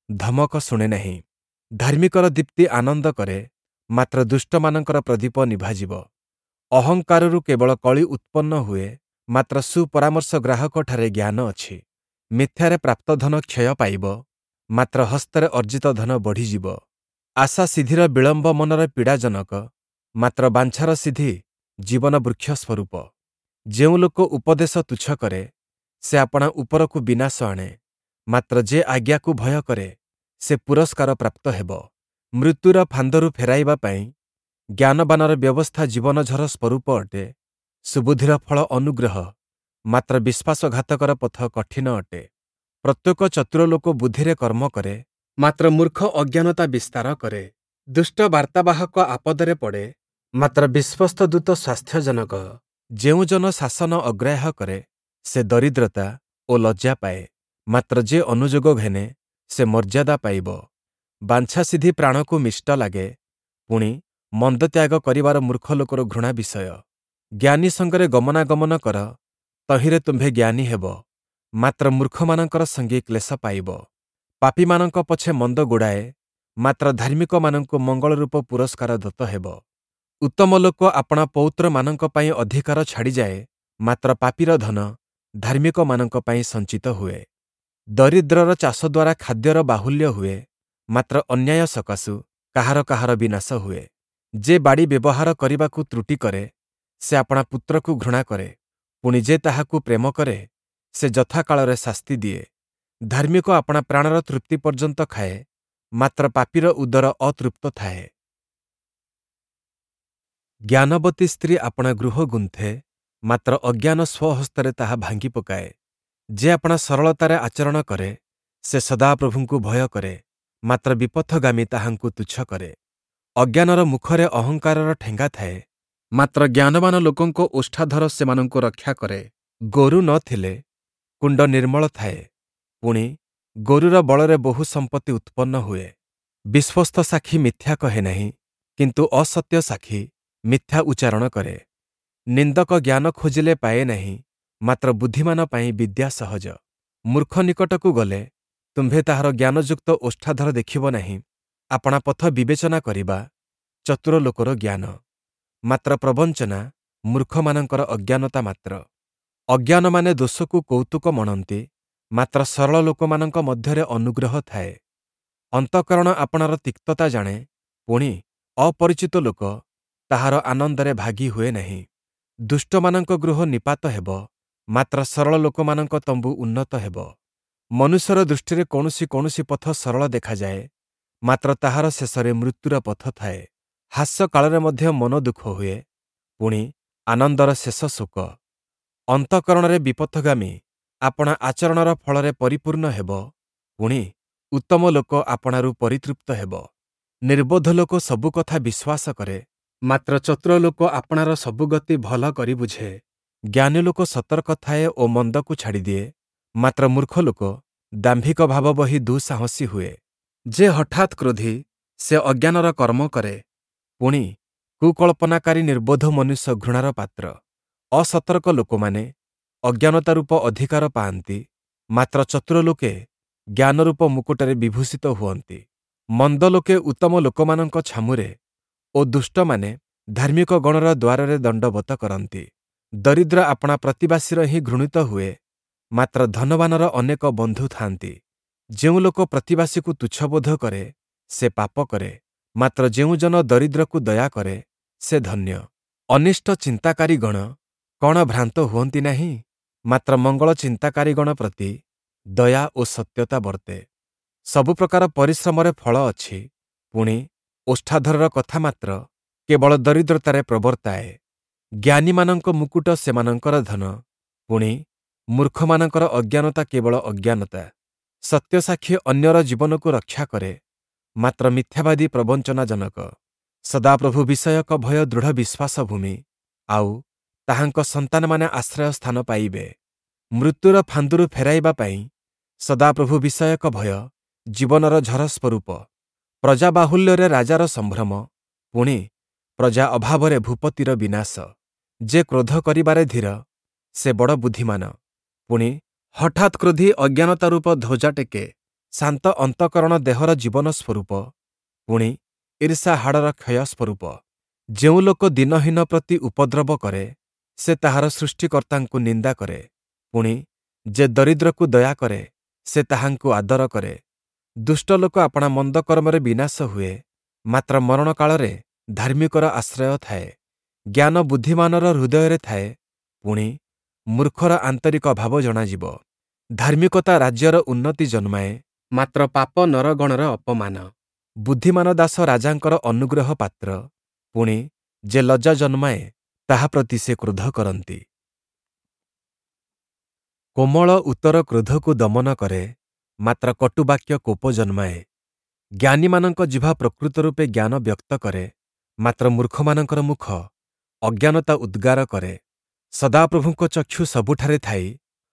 ଧମକ ଶୁଣେ ନାହିଁ। ଧାର୍ମିକର ଦୀପ୍ତି ଆନନ୍ଦ କରେ, ମାତ୍ର ଦୁଷ୍ଟମାନଙ୍କର ପ୍ରଦୀପ ନିଭାଯିବ। ଅହଙ୍କାରରୁ କେବଳ କଳି ଉତ୍ପନ୍ନ ହୁଏ, ମାତ୍ର ସୁପରାମର୍ଶ ଗ୍ରାହକଠାରେ ଜ୍ଞାନ ଅଛି। ମିଥ୍ୟାରେ ପ୍ରାପ୍ତ ଧନ କ୍ଷୟ ପାଇବ, ମାତ୍ର ହସ୍ତରେ ଅର୍ଜିତ ଧନ ବଢ଼ିଯିବ। ଆଶା ସିଦ୍ଧିର ବିଳମ୍ବ ମନର ପୀଡ଼ାଜନକ, ମାତ୍ର ବାଞ୍ଛାର ସିଦ୍ଧି ଜୀବନ ବୃକ୍ଷ ସ୍ୱରୂପ। ଯେଉଁ ଲୋକ ଉପଦେଶ ତୁଚ୍ଛ କରେ, ସେ ଆପଣା ଉପରକୁ ବିନାଶ ଆଣେ, ମାତ୍ର ଯେ ଆଜ୍ଞାକୁ ଭୟ କରେ, ସେ ପୁରସ୍କାର ପ୍ରାପ୍ତ ହେବ। ମୃତ୍ୟୁର ଫାନ୍ଦରୁ ଫେରାଇବା ପାଇଁ ଜ୍ଞାନବାନର ବ୍ୟବସ୍ଥା ଜୀବନଝର ସ୍ୱରୂପ ଅଟେ। ସୁବୁଦ୍ଧିର ଫଳ ଅନୁଗ୍ରହ, ମାତ୍ର ବିଶ୍ୱାସଘାତକର ପଥ କଠିନ ଅଟେ। ପ୍ରତ୍ୟେକ ଚତୁର ଲୋକ ବୁଦ୍ଧିରେ କର୍ମ କରେ, ମାତ୍ର ମୂର୍ଖ ଅଜ୍ଞାନତା ବିସ୍ତାର କରେ। ଦୁଷ୍ଟ ବାର୍ତ୍ତାବାହକ ଆପଦରେ ପଡ଼େ, ମାତ୍ର ବିଶ୍ୱସ୍ତ ଦୂତ ସ୍ୱାସ୍ଥ୍ୟଜନକ। ଯେଉଁ ଜନ ଶାସନ ଅଗ୍ରାହ୍ୟ କରେ, ସେ ଦରିଦ୍ରତା ଓ ଲଜ୍ଜା ପାଏ, ମାତ୍ର ଯେ ଅନୁଯୋଗ ଘେନେ, ସେ ମର୍ଯ୍ୟାଦା ପାଇବ। ବାଞ୍ଛାସିଦ୍ଧି ପ୍ରାଣକୁ ମିଷ୍ଟ ଲାଗେ, ପୁଣି ମନ୍ଦତ୍ୟାଗ କରିବାର ମୂର୍ଖ ଲୋକର ଘୃଣା ବିଷୟ। ଜ୍ଞାନୀ ସଙ୍ଗରେ ଗମନାଗମନ କର, ତହିଁରେ ତୁମ୍ଭେ ଜ୍ଞାନୀ ହେବ, ମାତ୍ର ମୂର୍ଖମାନଙ୍କର ସଙ୍ଗୀ କ୍ଲେଶ ପାଇବ। ପାପୀମାନଙ୍କ ପଛେ ମନ୍ଦ ଗୁଡ଼ାଏ, ମାତ୍ର ଧାର୍ମିକମାନଙ୍କୁ ମଙ୍ଗଳରୂପ ପୁରସ୍କାର ଦତ୍ତ ହେବ। ଉତ୍ତମ ଲୋକ ଆପଣା ପୌତ୍ରମାନଙ୍କ ପାଇଁ ଅଧିକାର ଛାଡ଼ିଯାଏ, ମାତ୍ର ପାପୀର ଧନ ଧାର୍ମିକମାନଙ୍କ ପାଇଁ ସଞ୍ଚିତ ହୁଏ। ଦରିଦ୍ରର ଚାଷ ଦ୍ୱାରା ଖାଦ୍ୟର ବାହୁଲ୍ୟ ହୁଏ, ମାତ୍ର ଅନ୍ୟାୟ ସକାଶୁ କାହାର କାହାର ବିନାଶ ହୁଏ। ଯେ ବାଡ଼ି ବ୍ୟବହାର କରିବାକୁ ତ୍ରୁଟି କରେ, ସେ ଆପଣା ପୁତ୍ରକୁ ଘୃଣା କରେ, ପୁଣି ଯେ ତାହାକୁ ପ୍ରେମ କରେ, ସେ ଯଥାକାଳରେ ଶାସ୍ତି ଦିଏ। ଧାର୍ମିକ ଆପଣା ପ୍ରାଣର ତୃପ୍ତି ପର୍ଯ୍ୟନ୍ତ ଖାଏ, ମାତ୍ର ପାପୀର ଉଦର ଅତୃପ୍ତ ଥାଏ। ଜ୍ଞାନବତୀ ସ୍ତ୍ରୀ ଆପଣା ଗୃହ ଗୁନ୍ଥେ, ମାତ୍ର ଅଜ୍ଞାନ ସ୍ୱହସ୍ତରେ ତାହା ଭାଙ୍ଗି ପକାଏ। ଯେ ଆପଣା ସରଳତାରେ ଆଚରଣ କରେ, ସେ ସଦାପ୍ରଭୁଙ୍କୁ ଭୟ କରେ, ମାତ୍ର ବିପଥଗାମୀ ତାହାଙ୍କୁ ତୁଚ୍ଛ କରେ। ଅଜ୍ଞାନର ମୁଖରେ ଅହଙ୍କାରର ଠେଙ୍ଗା ଥାଏ, ମାତ୍ର ଜ୍ଞାନବାନ ଲୋକଙ୍କ ଓଷ୍ଠାଧର ସେମାନଙ୍କୁ ରକ୍ଷା କରେ। ଗୋରୁ ନ ଥିଲେ କୁଣ୍ଡ ନିର୍ମଳ ଥାଏ, ପୁଣି ଗୋରୁର ବଳରେ ବହୁ ସମ୍ପତ୍ତି ଉତ୍ପନ୍ନ ହୁଏ। ବିଶ୍ୱସ୍ତ ସାକ୍ଷୀ ମିଥ୍ୟା କହେ ନାହିଁ, କିନ୍ତୁ ଅସତ୍ୟ ସାକ୍ଷୀ ମିଥ୍ୟା ଉଚ୍ଚାରଣ କରେ। ନିନ୍ଦକ ଜ୍ଞାନ ଖୋଜିଲେ ପାଏ ନାହିଁ, ମାତ୍ର ବୁଦ୍ଧିମାନ ପାଇଁ ବିଦ୍ୟା ସହଜ। ମୂର୍ଖ ନିକଟକୁ ଗଲେ ତୁମ୍ଭେ ତାହାର ଜ୍ଞାନଯୁକ୍ତ ଓଷ୍ଠାଧର ଦେଖିବ ନାହିଁ। ଆପଣା ପଥ ବିବେଚନା କରିବା ଚତୁର ଲୋକର ଜ୍ଞାନ, ମାତ୍ର ପ୍ରବଞ୍ଚନା ମୂର୍ଖମାନଙ୍କର ଅଜ୍ଞାନତା ମାତ୍ର। ଅଜ୍ଞାନମାନେ ଦୋଷକୁ କୌତୁକ ମଣନ୍ତି, ମାତ୍ର ସରଳ ଲୋକମାନଙ୍କ ମଧ୍ୟରେ ଅନୁଗ୍ରହ ଥାଏ। ଅନ୍ତଃକରଣ ଆପଣାର ତିକ୍ତତା ଜାଣେ, ପୁଣି ଅପରିଚିତ ଲୋକ ତାହାର ଆନନ୍ଦରେ ଭାଗି ହୁଏ ନାହିଁ। ଦୁଷ୍ଟମାନଙ୍କ ଗୃହ ନିପାତ ହେବ, ମାତ୍ର ସରଳ ଲୋକମାନଙ୍କ ତମ୍ବୁ ଉନ୍ନତ ହେବ। ମନୁଷ୍ୟର ଦୃଷ୍ଟିରେ କୌଣସି କୌଣସି ପଥ ସରଳ ଦେଖାଯାଏ, ମାତ୍ର ତାହାର ଶେଷରେ ମୃତ୍ୟୁର ପଥ ଥାଏ। ହାସ୍ୟ କାଳରେ ମଧ୍ୟ ମନ ଦୁଃଖ ହୁଏ, ପୁଣି ଆନନ୍ଦର ଶେଷ ଶୋକ। ଅନ୍ତଃକରଣରେ ବିପଥଗାମୀ ଆପଣା ଆଚରଣର ଫଳରେ ପରିପୂର୍ଣ୍ଣ ହେବ, ପୁଣି ଉତ୍ତମ ଲୋକ ଆପଣାରୁ ପରିତୃପ୍ତ ହେବ। ନିର୍ବୋଧ ଲୋକ ସବୁ କଥା ବିଶ୍ୱାସ କରେ, ମାତ୍ର ଚତୁର ଲୋକ ଆପଣାର ସବୁ ଗତି ଭଲ କରି ବୁଝେ। ଜ୍ଞାନୀ ଲୋକ ସତର୍କ ଥାଏ ଓ ମନ୍ଦକୁ ଛାଡ଼ିଦିଏ, ମାତ୍ର ମୂର୍ଖ ଲୋକ ଦାମ୍ଭିକ ଭାବ ବହି ଦୁଃସାହସୀ ହୁଏ। ଯେ ହଠାତ୍ କ୍ରୋଧୀ, ସେ ଅଜ୍ଞାନର କର୍ମ କରେ, ପୁଣି କୁକଳ୍ପନାକାରୀ ନିର୍ବୋଧ ମନୁଷ୍ୟ ଘୃଣାର ପାତ୍ର। ଅସତର୍କ ଲୋକମାନେ ଅଜ୍ଞାନତା ରୂପ ଅଧିକାର ପାଆନ୍ତି, ମାତ୍ର ଚତୁର ଲୋକେ ଜ୍ଞାନରୂପ ମୁକୁଟରେ ବିଭୂଷିତ ହୁଅନ୍ତି। ମନ୍ଦ ଲୋକେ ଉତ୍ତମ ଲୋକମାନଙ୍କ ଛାମୁରେ ଓ ଦୁଷ୍ଟମାନେ ଧାର୍ମିକ ଗଣର ଦ୍ୱାରରେ ଦଣ୍ଡବତ କରନ୍ତି। ଦରିଦ୍ର ଆପଣା ପ୍ରତିବାସୀର ହିଁ ଘୃଣିତ ହୁଏ, ମାତ୍ର ଧନବାନର ଅନେକ ବନ୍ଧୁ ଥାନ୍ତି। ଯେଉଁ ଲୋକ ପ୍ରତିବାସୀକୁ ତୁଚ୍ଛବୋଧ କରେ, ସେ ପାପ କରେ, ମାତ୍ର ଯେଉଁ ଜନ ଦରିଦ୍ରକୁ ଦୟା କରେ, ସେ ଧନ୍ୟ। ଅନିଷ୍ଟ ଚିନ୍ତାକାରୀଗଣ କଣ ଭ୍ରାନ୍ତ ହୁଅନ୍ତି ନାହିଁ? ମାତ୍ର ମଙ୍ଗଳ ଚିନ୍ତାକାରୀଗଣ ପ୍ରତି ଦୟା ଓ ସତ୍ୟତା ବର୍ତ୍ତେ। ସବୁ ପ୍ରକାର ପରିଶ୍ରମରେ ଫଳ ଅଛି, ପୁଣି ଓଷ୍ଠାଧରର କଥା ମାତ୍ର କେବଳ ଦରିଦ୍ରତାରେ ପ୍ରବର୍ତ୍ତାଏ। ଜ୍ଞାନୀମାନଙ୍କ ମୁକୁଟ ସେମାନଙ୍କର ଧନ, ପୁଣି ମୂର୍ଖମାନଙ୍କର ଅଜ୍ଞାନତା କେବଳ ଅଜ୍ଞାନତା। ସତ୍ୟସାକ୍ଷୀ ଅନ୍ୟର ଜୀବନକୁ ରକ୍ଷା କରେ, ମାତ୍ର ମିଥ୍ୟାବାଦୀ ପ୍ରବଞ୍ଚନାଜନକ। ସଦାପ୍ରଭୁ ବିଷୟକ ଭୟ ଦୃଢ଼ ବିଶ୍ୱାସ ଭୂମି, ଆଉ ତାହାଙ୍କ ସନ୍ତାନମାନେ ଆଶ୍ରୟ ସ୍ଥାନ ପାଇବେ। ମୃତ୍ୟୁର ଫାନ୍ଦରୁ ଫେରାଇବା ପାଇଁ ସଦାପ୍ରଭୁ ବିଷୟକ ଭୟ ଜୀବନର ଝର ସ୍ୱରୂପ। ପ୍ରଜା ବାହୁଲ୍ୟରେ ରାଜାର ସମ୍ଭ୍ରମ, ପୁଣି ପ୍ରଜା ଅଭାବରେ ଭୂପତିର ବିନାଶ। ଯେ କ୍ରୋଧ କରିବାରେ ଧୀର, ସେ ବଡ଼ ବୁଦ୍ଧିମାନ, ପୁଣି ହଠାତ୍ କ୍ରୋଧୀ ଅଜ୍ଞାନତା ରୂପ ଧ୍ୱଜା ଟେକେ, ଶାନ୍ତ ଅନ୍ତଃକରଣ ଦେହର ଜୀବନ ସ୍ୱରୂପ, ପୁଣି ଈର୍ଷା ହାଡ଼ର କ୍ଷୟ ସ୍ୱରୂପ। ଯେଉଁ ଲୋକ ଦିନହୀନ ପ୍ରତି ଉପଦ୍ରବ କରେ, ସେ ତାହାର ସୃଷ୍ଟିକର୍ତ୍ତାଙ୍କୁ ନିନ୍ଦା କରେ। ପୁଣି ଯେ ଦରିଦ୍ରକୁ ଦୟା କରେ, ସେ ତାହାଙ୍କୁ ଆଦର କରେ। ଦୁଷ୍ଟ ଲୋକ ଆପଣା ମନ୍ଦ କର୍ମରେ ବିନାଶ ହୁଏ, ମାତ୍ର ମରଣ କାଳରେ ଧାର୍ମିକର ଆଶ୍ରୟ ଥାଏ। ଜ୍ଞାନ ବୁଦ୍ଧିମାନର ହୃଦୟରେ ଥାଏ, ପୁଣି ମୂର୍ଖର ଆନ୍ତରିକ ଭାବ ଜଣାଯିବ। ଧାର୍ମିକତା ରାଜ୍ୟର ଉନ୍ନତି ଜନ୍ମାଏ, ମାତ୍ର ପାପ ନରଗଣର ଅପମାନ। ବୁଦ୍ଧିମାନ ଦାସ ରାଜାଙ୍କର ଅନୁଗ୍ରହ ପାତ୍ର, ପୁଣି ଯେ ଲଜ୍ଜା ଜନ୍ମାଏ, ତାହା ପ୍ରତି ସେ କ୍ରୋଧ କରନ୍ତି। କୋମଳ ଉତ୍ତର କ୍ରୋଧକୁ ଦମନ କରେ, ମାତ୍ର କଟୁବାକ୍ୟ କୋପ ଜନ୍ମାଏ। ଜ୍ଞାନୀମାନଙ୍କ ଜିହ୍ବା ପ୍ରକୃତ ରୂପେ ଜ୍ଞାନ ବ୍ୟକ୍ତ କରେ, ମାତ୍ର ମୂର୍ଖମାନଙ୍କର ମୁଖ ଅଜ୍ଞାନତା ଉଦ୍ଗାର କରେ। ସଦାପ୍ରଭୁଙ୍କ ଚକ୍ଷୁ ସବୁଠାରେ ଥାଇ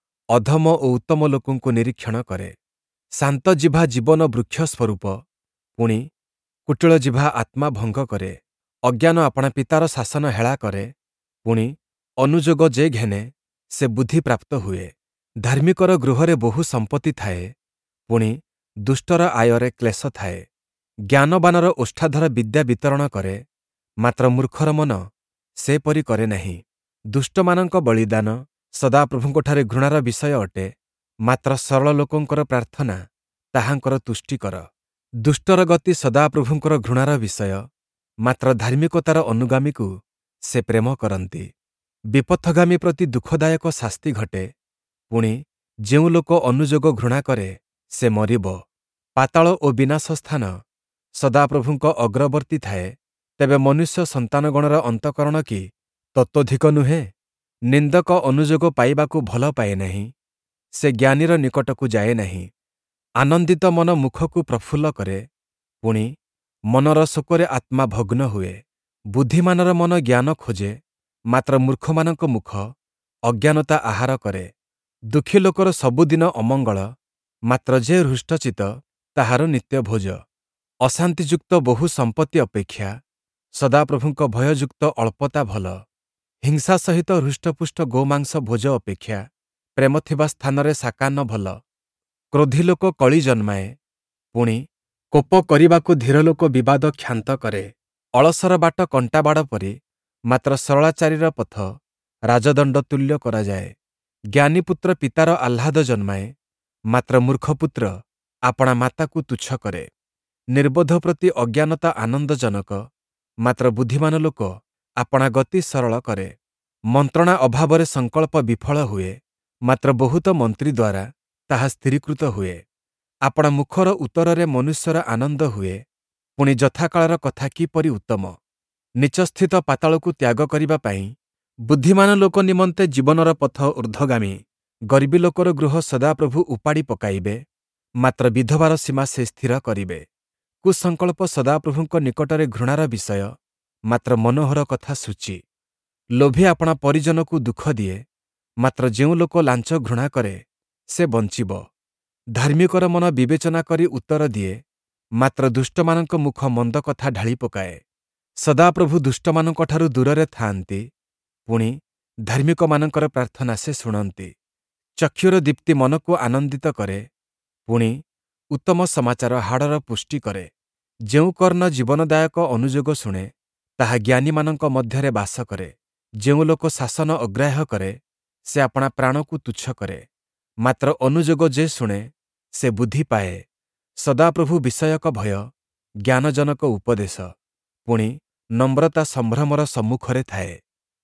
ଅଧମ ଓ ଉତ୍ତମ ଲୋକଙ୍କୁ ନିରୀକ୍ଷଣ କରେ। ଶାନ୍ତ ଜିହ୍ବା ଜୀବନ ବୃକ୍ଷ ସ୍ୱରୂପ, ପୁଣି କୁଟିଳ ଜିହ୍ବା ଆତ୍ମା ଭଙ୍ଗ କରେ। ଅଜ୍ଞାନ ଆପଣା ପିତାର ଶାସନ ହେଳା କରେ, ପୁଣି ଅନୁଯୋଗ ଯେ ଘେନେ, ସେ ବୁଦ୍ଧି ପ୍ରାପ୍ତ ହୁଏ। ଧାର୍ମିକର ଗୃହରେ ବହୁ ସମ୍ପତ୍ତି ଥାଏ, ପୁଣି ଦୁଷ୍ଟର ଆୟରେ କ୍ଲେଶ ଥାଏ। ଜ୍ଞାନବାନର ଓଷ୍ଠାଧର ବିଦ୍ୟା ବିତରଣ କରେ, ମାତ୍ର ମୂର୍ଖର ମନ ସେପରି କରେ ନାହିଁ। ଦୁଷ୍ଟମାନଙ୍କ ବଳିଦାନ ସଦାପ୍ରଭୁଙ୍କଠାରେ ଘୃଣାର ବିଷୟ ଅଟେ, ମାତ୍ର ସରଳ ଲୋକଙ୍କର ପ୍ରାର୍ଥନା ତାହାଙ୍କର ତୁଷ୍ଟିକର। ଦୁଷ୍ଟର ଗତି ସଦାପ୍ରଭୁଙ୍କର ଘୃଣାର ବିଷୟ, ମାତ୍ର ଧାର୍ମିକତାର ଅନୁଗାମୀକୁ ସେ ପ୍ରେମ କରନ୍ତି। ବିପଥଗାମୀ ପ୍ରତି ଦୁଃଖଦାୟକ ଶାସ୍ତି ଘଟେ, ପୁଣି ଯେଉଁ ଲୋକ ଅନୁଯୋଗ ଘୃଣା କରେ, ସେ ମରିବ। ପାତାଳ ଓ ବିନାଶ ସ୍ଥାନ ସଦାପ୍ରଭୁଙ୍କ ଅଗ୍ରବର୍ତ୍ତୀ ଥାଏ, ତେବେ ମନୁଷ୍ୟ ସନ୍ତାନଗଣର ଅନ୍ତଃକରଣ କି ତତୋଧିକ ନୁହେଁ? ନିନ୍ଦକ ଅନୁଯୋଗ ପାଇବାକୁ ଭଲ ପାଏ ନାହିଁ, ସେ ଜ୍ଞାନୀର ନିକଟକୁ ଯାଏ ନାହିଁ। ଆନନ୍ଦିତ ମନ ମୁଖକୁ ପ୍ରଫୁଲ୍ଲ କରେ, ପୁଣି ମନର ଶୋକରେ ଆତ୍ମା ଭଗ୍ନ ହୁଏ। ବୁଦ୍ଧିମାନର ମନ ଜ୍ଞାନ ଖୋଜେ, ମାତ୍ର ମୂର୍ଖମାନଙ୍କ ମୁଖ ଅଜ୍ଞାନତା ଆହାର କରେ। ଦୁଃଖୀ ଲୋକର ସବୁଦିନ ଅମଙ୍ଗଳ, ମାତ୍ର ଯେ ହୃଷ୍ଟଚିତ ତାହାର ନିତ୍ୟ ଭୋଜ। ଅଶାନ୍ତିଯୁକ୍ତ ବହୁ ସମ୍ପତ୍ତି ଅପେକ୍ଷା ସଦାପ୍ରଭୁଙ୍କ ଭୟଯୁକ୍ତ ଅଳ୍ପତା ଭଲ। ହିଂସା ସହିତ ହୃଷ୍ଟପୁଷ୍ଟ ଗୋମାଂସ ଭୋଜ ଅପେକ୍ଷା ପ୍ରେମ ଥିବା ସ୍ଥାନରେ ସାକାନ୍ନ ଭଲ। କ୍ରୋଧୀ ଲୋକ କଳି ଜନ୍ମାଏ, ପୁଣି କୋପ କରିବାକୁ ଧୀର ଲୋକ ବିବାଦ କ୍ଷାନ୍ତ କରେ। ଅଳସର ବାଟ କଣ୍ଟାବାଡ଼ ପରି, ମାତ୍ର ସରଳାଚାରୀର ପଥ ରାଜଦଣ୍ଡ ତୁଲ୍ୟ କରାଯାଏ। ଜ୍ଞାନୀପୁତ୍ର ପିତାର ଆହ୍ଲାଦ ଜନ୍ମାଏ, ମାତ୍ର ମୂର୍ଖପୁତ୍ର ଆପଣା ମାତାକୁ ତୁଚ୍ଛ କରେ। ନିର୍ବୋଧ ପ୍ରତି ଅଜ୍ଞାନତା ଆନନ୍ଦଜନକ, ମାତ୍ର ବୁଦ୍ଧିମାନ ଲୋକ ଆପଣା ଗତି ସରଳ କରେ। ମନ୍ତ୍ରଣା ଅଭାବରେ ସଂକଳ୍ପ ବିଫଳ ହୁଏ, ମାତ୍ର ବହୁତ ମନ୍ତ୍ରୀ ଦ୍ୱାରା ତାହା ସ୍ଥିରୀକୃତ ହୁଏ। ଆପଣା ମୁଖର ଉତ୍ତରରେ ମନୁଷ୍ୟର ଆନନ୍ଦ ହୁଏ, ପୁଣି ଯଥାକାଳର କଥା କିପରି ଉତ୍ତମ। ନିଚସ୍ଥିତ ପାତାଳକୁ ତ୍ୟାଗ କରିବା ପାଇଁ ବୁଦ୍ଧିମାନ ଲୋକ ନିମନ୍ତେ ଜୀବନର ପଥ ଊର୍ଦ୍ଧ୍ୱଗାମୀ। ଗରିବୀ ଲୋକର ଗୃହ ସଦାପ୍ରଭୁ ଉପାଡ଼ି ପକାଇବେ, ମାତ୍ର ବିଧବାର ସୀମା ସେ ସ୍ଥିର କରିବେ। କୁସଂକଳ୍ପ ସଦାପ୍ରଭୁଙ୍କ ନିକଟରେ ଘୃଣାର ବିଷୟ, ମାତ୍ର ମନୋହର କଥା ସୂଚି। ଲୋଭୀ ଆପଣା ପରିଜନକୁ ଦୁଃଖ ଦିଏ, ମାତ୍ର ଯେଉଁ ଲୋକ ଲାଞ୍ଚ ଘୃଣା କରେ, ସେ ବଞ୍ଚିବ। ଧାର୍ମିକର ମନ ବିବେଚନା କରି ଉତ୍ତର ଦିଏ, ମାତ୍ର ଦୁଷ୍ଟମାନଙ୍କ ମୁଖ ମନ୍ଦ କଥା ଢାଳି ପକାଏ। ସଦାପ୍ରଭୁ ଦୁଷ୍ଟମାନଙ୍କଠାରୁ ଦୂରରେ ଥାଆନ୍ତି, ପୁଣି ଧାର୍ମିକମାନଙ୍କର ପ୍ରାର୍ଥନା ସେ ଶୁଣନ୍ତି। ଚକ୍ଷୁର ଦୀପ୍ତି ମନକୁ ଆନନ୍ଦିତ କରେ, ପୁଣି ଉତ୍ତମ ସମାଚାର ହାଡ଼ର ପୁଷ୍ଟି କରେ। ଯେଉଁ କର୍ଣ୍ଣ ଜୀବନଦାୟକ ଅନୁଯୋଗ ଶୁଣେ, ତାହା ଜ୍ଞାନୀମାନଙ୍କ ମଧ୍ୟରେ ବାସ କରେ। ଯେଉଁ ଲୋକ ଶାସନ ଅଗ୍ରାହ୍ୟ କରେ, ସେ ଆପଣା ପ୍ରାଣକୁ ତୁଚ୍ଛ କରେ। ମାତ୍ର ଅନୁଯୋଗ ଯେ ଶୁଣେ, ସେ ବୁଦ୍ଧି ପାଏ। ସଦାପ୍ରଭୁ ବିଷୟକ ଭୟ ଜ୍ଞାନଜନକ ଉପଦେଶ, ପୁଣି ନମ୍ରତା ସମ୍ଭ୍ରମର ସମ୍ମୁଖରେ ଥାଏ।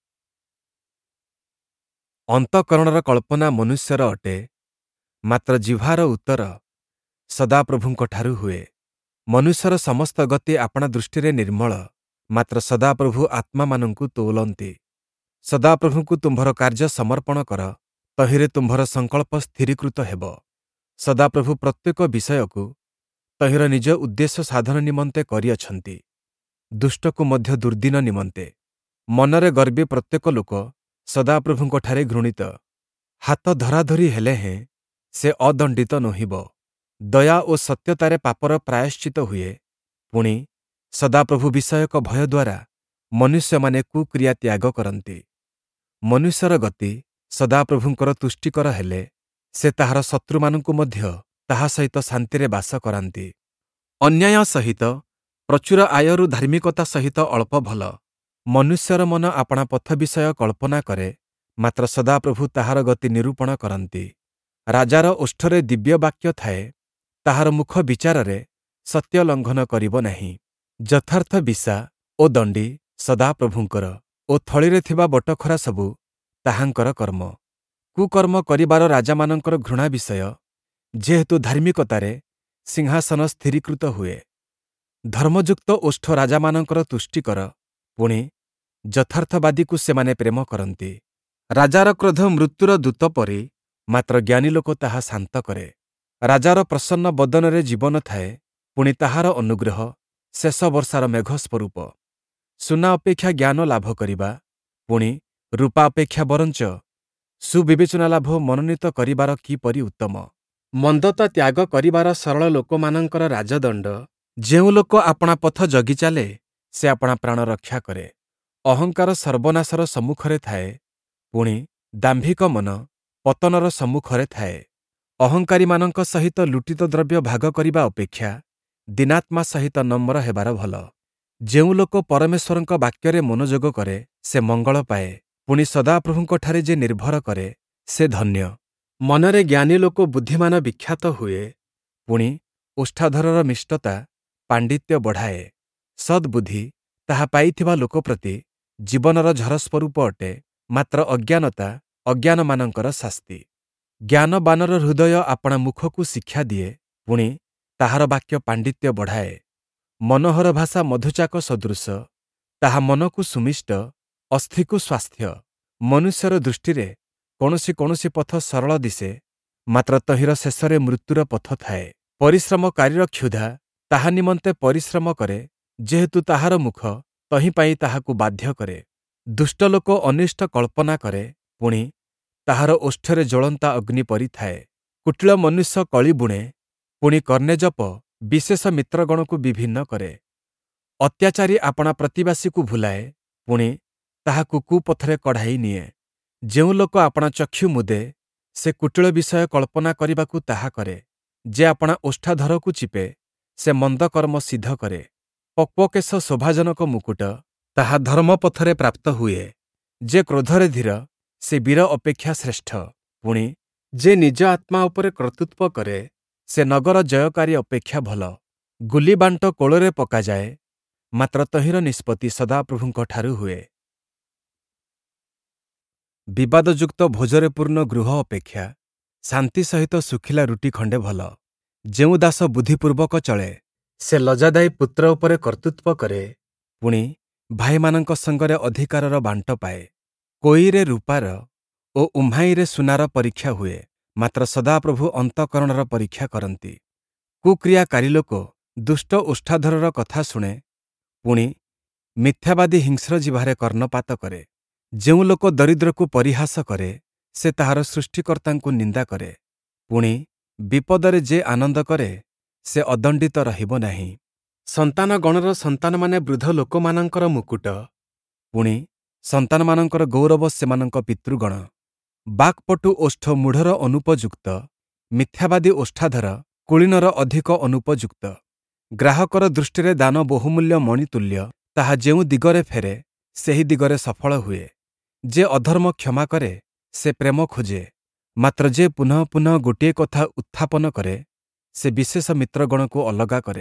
ଅନ୍ତଃକରଣର କଳ୍ପନା ମନୁଷ୍ୟର ଅଟେ, ମାତ୍ର ଜିହ୍ବାର ଉତ୍ତର ସଦାପ୍ରଭୁଙ୍କଠାରୁ ହୁଏ। ମନୁଷ୍ୟର ସମସ୍ତ ଗତି ଆପଣା ଦୃଷ୍ଟିରେ ନିର୍ମଳ, ମାତ୍ର ସଦାପ୍ରଭୁ ଆତ୍ମାମାନଙ୍କୁ ତୋଲନ୍ତି। ସଦାପ୍ରଭୁଙ୍କୁ ତୁମ୍ଭର କାର୍ଯ୍ୟ ସମର୍ପଣ କର, ତହିଁରେ ତୁମ୍ଭର ସଂକଳ୍ପ ସ୍ଥିରୀକୃତ ହେବ। ସଦାପ୍ରଭୁ ପ୍ରତ୍ୟେକ ବିଷୟକୁ ତହିଁର ନିଜ ଉଦ୍ଦେଶ୍ୟ ସାଧନ ନିମନ୍ତେ କରିଅଛନ୍ତି, ଦୁଷ୍ଟକୁ ମଧ୍ୟ ଦୁର୍ଦ୍ଦିନ ନିମନ୍ତେ। ମନରେ ଗର୍ବୀ ପ୍ରତ୍ୟେକ ଲୋକ ସଦାପ୍ରଭୁଙ୍କଠାରେ ଘୃଣିତ। ହାତ ଧରାଧରି ହେଲେ ହେଁ ସେ ଅଦଣ୍ଡିତ ନୋହିବ। ଦୟା ଓ ସତ୍ୟତାରେ ପାପର ପ୍ରାୟଶ୍ଚିତ ହୁଏ, ପୁଣି ସଦାପ୍ରଭୁ ବିଷୟକ ଭୟ ଦ୍ୱାରା ମନୁଷ୍ୟମାନେ କୁକ୍ରିୟା ତ୍ୟାଗ କରନ୍ତି। ମନୁଷ୍ୟର ଗତି ସଦାପ୍ରଭୁଙ୍କର ତୁଷ୍ଟିକର ହେଲେ, ସେ ତାହାର ଶତ୍ରୁମାନଙ୍କୁ ମଧ୍ୟ ତାହା ସହିତ ଶାନ୍ତିରେ ବାସ କରାନ୍ତି। ଅନ୍ୟାୟ ସହିତ ପ୍ରଚୁର ଆୟରୁ ଧାର୍ମିକତା ସହିତ ଅଳ୍ପ ଭଲ। ମନୁଷ୍ୟର ମନ ଆପଣା ପଥ ବିଷୟ କଳ୍ପନା କରେ, ମାତ୍ର ସଦାପ୍ରଭୁ ତାହାର ଗତି ନିରୂପଣ କରନ୍ତି। ରାଜାର ଓଷ୍ଠରେ ଦିବ୍ୟ ବାକ୍ୟ ଥାଏ, ତାହାର ମୁଖ ବିଚାରରେ ସତ୍ୟ ଲଙ୍ଘନ କରିବ ନାହିଁ। ଯଥାର୍ଥ ବିଶା ଓ ଦଣ୍ଡି ସଦାପ୍ରଭୁଙ୍କର, ଓ ଥଳିରେ ଥିବା ବଟଖରା ସବୁ ତାହାଙ୍କର କର୍ମ। କୁକର୍ମ କରିବାର ରାଜାମାନଙ୍କର ଘୃଣା ବିଷୟ, ଯେହେତୁ ଧାର୍ମିକତାରେ ସିଂହାସନ ସ୍ଥିରୀକୃତ ହୁଏ। ଧର୍ମଯୁକ୍ତ ଓଷ୍ଠ ରାଜାମାନଙ୍କର ତୁଷ୍ଟିକର, ପୁଣି ଯଥାର୍ଥବାଦୀକୁ ସେମାନେ ପ୍ରେମ କରନ୍ତି। ରାଜାର କ୍ରୋଧ ମୃତ୍ୟୁର ଦୂତ ପରି, ମାତ୍ର ଜ୍ଞାନୀ ଲୋକ ତାହା ଶାନ୍ତ କରେ। ରାଜାର ପ୍ରସନ୍ନ ବଦନରେ ଜୀବନ ଥାଏ, ପୁଣି ତାହାର ଅନୁଗ୍ରହ ଶେଷ ବର୍ଷାର ମେଘ ସ୍ୱରୂପ। ସୁନା ଅପେକ୍ଷା ଜ୍ଞାନ ଲାଭ କରିବା, ପୁଣି ରୂପା ଅପେକ୍ଷା ବରଞ୍ଚ ସୁବିବେଚନା ଲାଭ ମନୋନୀତ କରିବାର କିପରି ଉତ୍ତମ। ମନ୍ଦତା ତ୍ୟାଗ କରିବାର ସରଳ ଲୋକମାନଙ୍କର ରାଜଦଣ୍ଡ। ଯେଉଁ ଲୋକ ଆପଣା ପଥ ଜଗି ଚାଲେ, ସେ ଆପଣା ପ୍ରାଣ ରକ୍ଷା କରେ। ଅହଙ୍କାର ସର୍ବନାଶର ସମ୍ମୁଖରେ ଥାଏ, ପୁଣି ଦାମ୍ଭିକ ମନ ପତନର ସମ୍ମୁଖରେ ଥାଏ। ଅହଙ୍କାରୀମାନଙ୍କ ସହିତ ଲୁଟିତ ଦ୍ରବ୍ୟ ଭାଗ କରିବା ଅପେକ୍ଷା ଦୀନାତ୍ମା ସହିତ ନମ୍ର ହେବାର ଭଲ। ଯେଉଁ ଲୋକ ପରମେଶ୍ୱରଙ୍କ ବାକ୍ୟରେ ମନୋଯୋଗ କରେ, ସେ ମଙ୍ଗଳ ପାଏ, ପୁଣି ସଦାପ୍ରଭୁଙ୍କଠାରେ ଯେ ନିର୍ଭର କରେ, ସେ ଧନ୍ୟ। ମନରେ ଜ୍ଞାନୀ ଲୋକ ବୁଦ୍ଧିମାନ ବିଖ୍ୟାତ ହୁଏ, ପୁଣି ଓଷ୍ଠାଧରର ମିଷ୍ଟତା ପାଣ୍ଡିତ୍ୟ ବଢ଼ାଏ। ସଦ୍ବୁଦ୍ଧି ତାହା ପାଇଥିବା ଲୋକ ପ୍ରତି ଜୀବନର ଝର ସ୍ୱରୂପ ଅଟେ, ମାତ୍ର ଅଜ୍ଞାନତା ଅଜ୍ଞାନମାନଙ୍କର ଶାସ୍ତି। ଜ୍ଞାନବାନର ହୃଦୟ ଆପଣା ମୁଖକୁ ଶିକ୍ଷା ଦିଏ, ପୁଣି ତାହାର ବାକ୍ୟ ପାଣ୍ଡିତ୍ୟ ବଢ଼ାଏ। ମନୋହର ଭାଷା ମଧୁଚାକ ସଦୃଶ, ତାହା ମନକୁ ସୁମିଷ୍ଟ, ଅସ୍ଥିକୁ ସ୍ୱାସ୍ଥ୍ୟ। ମନୁଷ୍ୟର ଦୃଷ୍ଟିରେ କୌଣସି କୌଣସି ପଥ ସରଳ ଦିଶେ, ମାତ୍ର ତହିଁର ଶେଷରେ ମୃତ୍ୟୁର ପଥ ଥାଏ। ପରିଶ୍ରମକାରୀର କ୍ଷୁଧା ତାହା ନିମନ୍ତେ ପରିଶ୍ରମ କରେ, ଯେହେତୁ ତାହାର ମୁଖ ତହିଁ ପାଇଁ ତାହାକୁ ବାଧ୍ୟ କରେ। ଦୁଷ୍ଟ ଲୋକ ଅନିଷ୍ଟ କଳ୍ପନା କରେ, ପୁଣି ତାହାର ଓଷ୍ଠରେ ଜ୍ୱଳନ୍ତା ଅଗ୍ନି ପରି ଥାଏ। କୁଟିଳ ମନୁଷ୍ୟ କଳି ବୁଣେ, ପୁଣି କର୍ଣ୍ଣେଜପ ବିଶେଷ ମିତ୍ରଗଣକୁ ବିଭିନ୍ନ କରେ। ଅତ୍ୟାଚାରୀ ଆପଣା ପ୍ରତିବାସୀକୁ ଭୁଲାଏ, ପୁଣି ତାହାକୁ କୁପଥରେ କଢ଼ାଇ ନିଏ। ଯେଉଁ ଲୋକ ଆପଣା ଚକ୍ଷୁ ମୁଦେ, ସେ କୁଟିଳ ବିଷୟ କଳ୍ପନା କରିବାକୁ ତାହା କରେ। ଯେ ଆପଣା ଓଷ୍ଠାଧରକୁ ଚିପେ, ସେ ମନ୍ଦକର୍ମ ସିଦ୍ଧ କରେ। ପକ୍ୱକେଶ ଶୋଭାଜନକ ମୁକୁଟ, ତାହା ଧର୍ମପଥରେ ପ୍ରାପ୍ତ ହୁଏ। ଯେ କ୍ରୋଧରେ ଧୀର, ସେ ବୀର ଅପେକ୍ଷା ଶ୍ରେଷ୍ଠ। ପୁଣି ଯେ ନିଜ ଆତ୍ମା ଉପରେ କର୍ତ୍ତୃତ୍ୱ କରେ, ସେ ନଗର ଜୟକାରୀ ଅପେକ୍ଷା ଭଲ। ଗୁଲିବାଣ୍ଟ କୋଳରେ ପକାଯାଏ, ମାତ୍ର ତହିଁର ନିଷ୍ପତ୍ତି ସଦାପ୍ରଭୁଙ୍କଠାରୁ ହୁଏ। ବିବାଦଯୁକ୍ତ ଭୋଜରେ ପୂର୍ଣ୍ଣ ଗୃହ ଅପେକ୍ଷା ଶାନ୍ତି ସହିତ ଶୁଖିଲା ରୁଟି ଖଣ୍ଡେ ଭଲ। ଯେଉଁ ଦାସ ବୁଦ୍ଧିପୂର୍ବକ ଚଳେ, ସେ ଲଜ୍ଜାଦାୟୀ ପୁତ୍ର ଉପରେ କର୍ତ୍ତୃତ୍ୱ କରେ, ପୁଣି ଭାଇମାନଙ୍କ ସଙ୍ଗରେ ଅଧିକାରର ବାଣ୍ଟ ପାଏ। କୋଇରେ ରୂପାର ଓ ଉମ୍ହାଇରେ ସୁନାର ପରୀକ୍ଷା ହୁଏ, ମାତ୍ର ସଦାପ୍ରଭୁ ଅନ୍ତଃକରଣର ପରୀକ୍ଷା କରନ୍ତି। କୁକ୍ରିୟାକାରୀ ଲୋକ ଦୁଷ୍ଟ ଓଷ୍ଠାଧରର କଥା ଶୁଣେ, ପୁଣି ମିଥ୍ୟାବାଦୀ ହିଂସ୍ର ଜିହ୍ୱାରେ କର୍ଣ୍ଣପାତ କରେ। ଯେଉଁ ଲୋକ ଦରିଦ୍ରକୁ ପରିହାସ କରେ, ସେ ତାହାର ସୃଷ୍ଟିକର୍ତ୍ତାଙ୍କୁ ନିନ୍ଦା କରେ। ପୁଣି ବିପଦରେ ଯେ ଆନନ୍ଦ କରେ, ସେ ଅଦଣ୍ଡିତ ରହିବ ନାହିଁ। ସନ୍ତାନଗଣର ସନ୍ତାନମାନେ ବୃଦ୍ଧ ଲୋକମାନଙ୍କର ମୁକୁଟ, ପୁଣି ସନ୍ତାନମାନଙ୍କର ଗୌରବ ସେମାନଙ୍କ ପିତୃଗଣ। ବାକ୍ପଟୁ ଓଷ୍ଠ ମୂଢ଼ର ଅନୁପଯୁକ୍ତ, ମିଥ୍ୟାବାଦୀ ଓଷ୍ଠାଧର କୁଳୀନର ଅଧିକ ଅନୁପଯୁକ୍ତ। ଗ୍ରାହକର ଦୃଷ୍ଟିରେ ଦାନ ବହୁମୂଲ୍ୟ ମଣିତୁଲ୍ୟ, ତାହା ଯେଉଁ ଦିଗରେ ଫେରେ, ସେହି ଦିଗରେ ସଫଳ ହୁଏ। ଯେ ଅଧର୍ମ କ୍ଷମା କରେ, ସେ ପ୍ରେମ ଖୋଜେ, ମାତ୍ର ଯେ ପୁନଃ ପୁନଃ ଗୋଟିଏ କଥା ଉତ୍ଥାପନ କରେ, ସେ ବିଶେଷ ମିତ୍ରଗଣକୁ ଅଲଗା କରେ।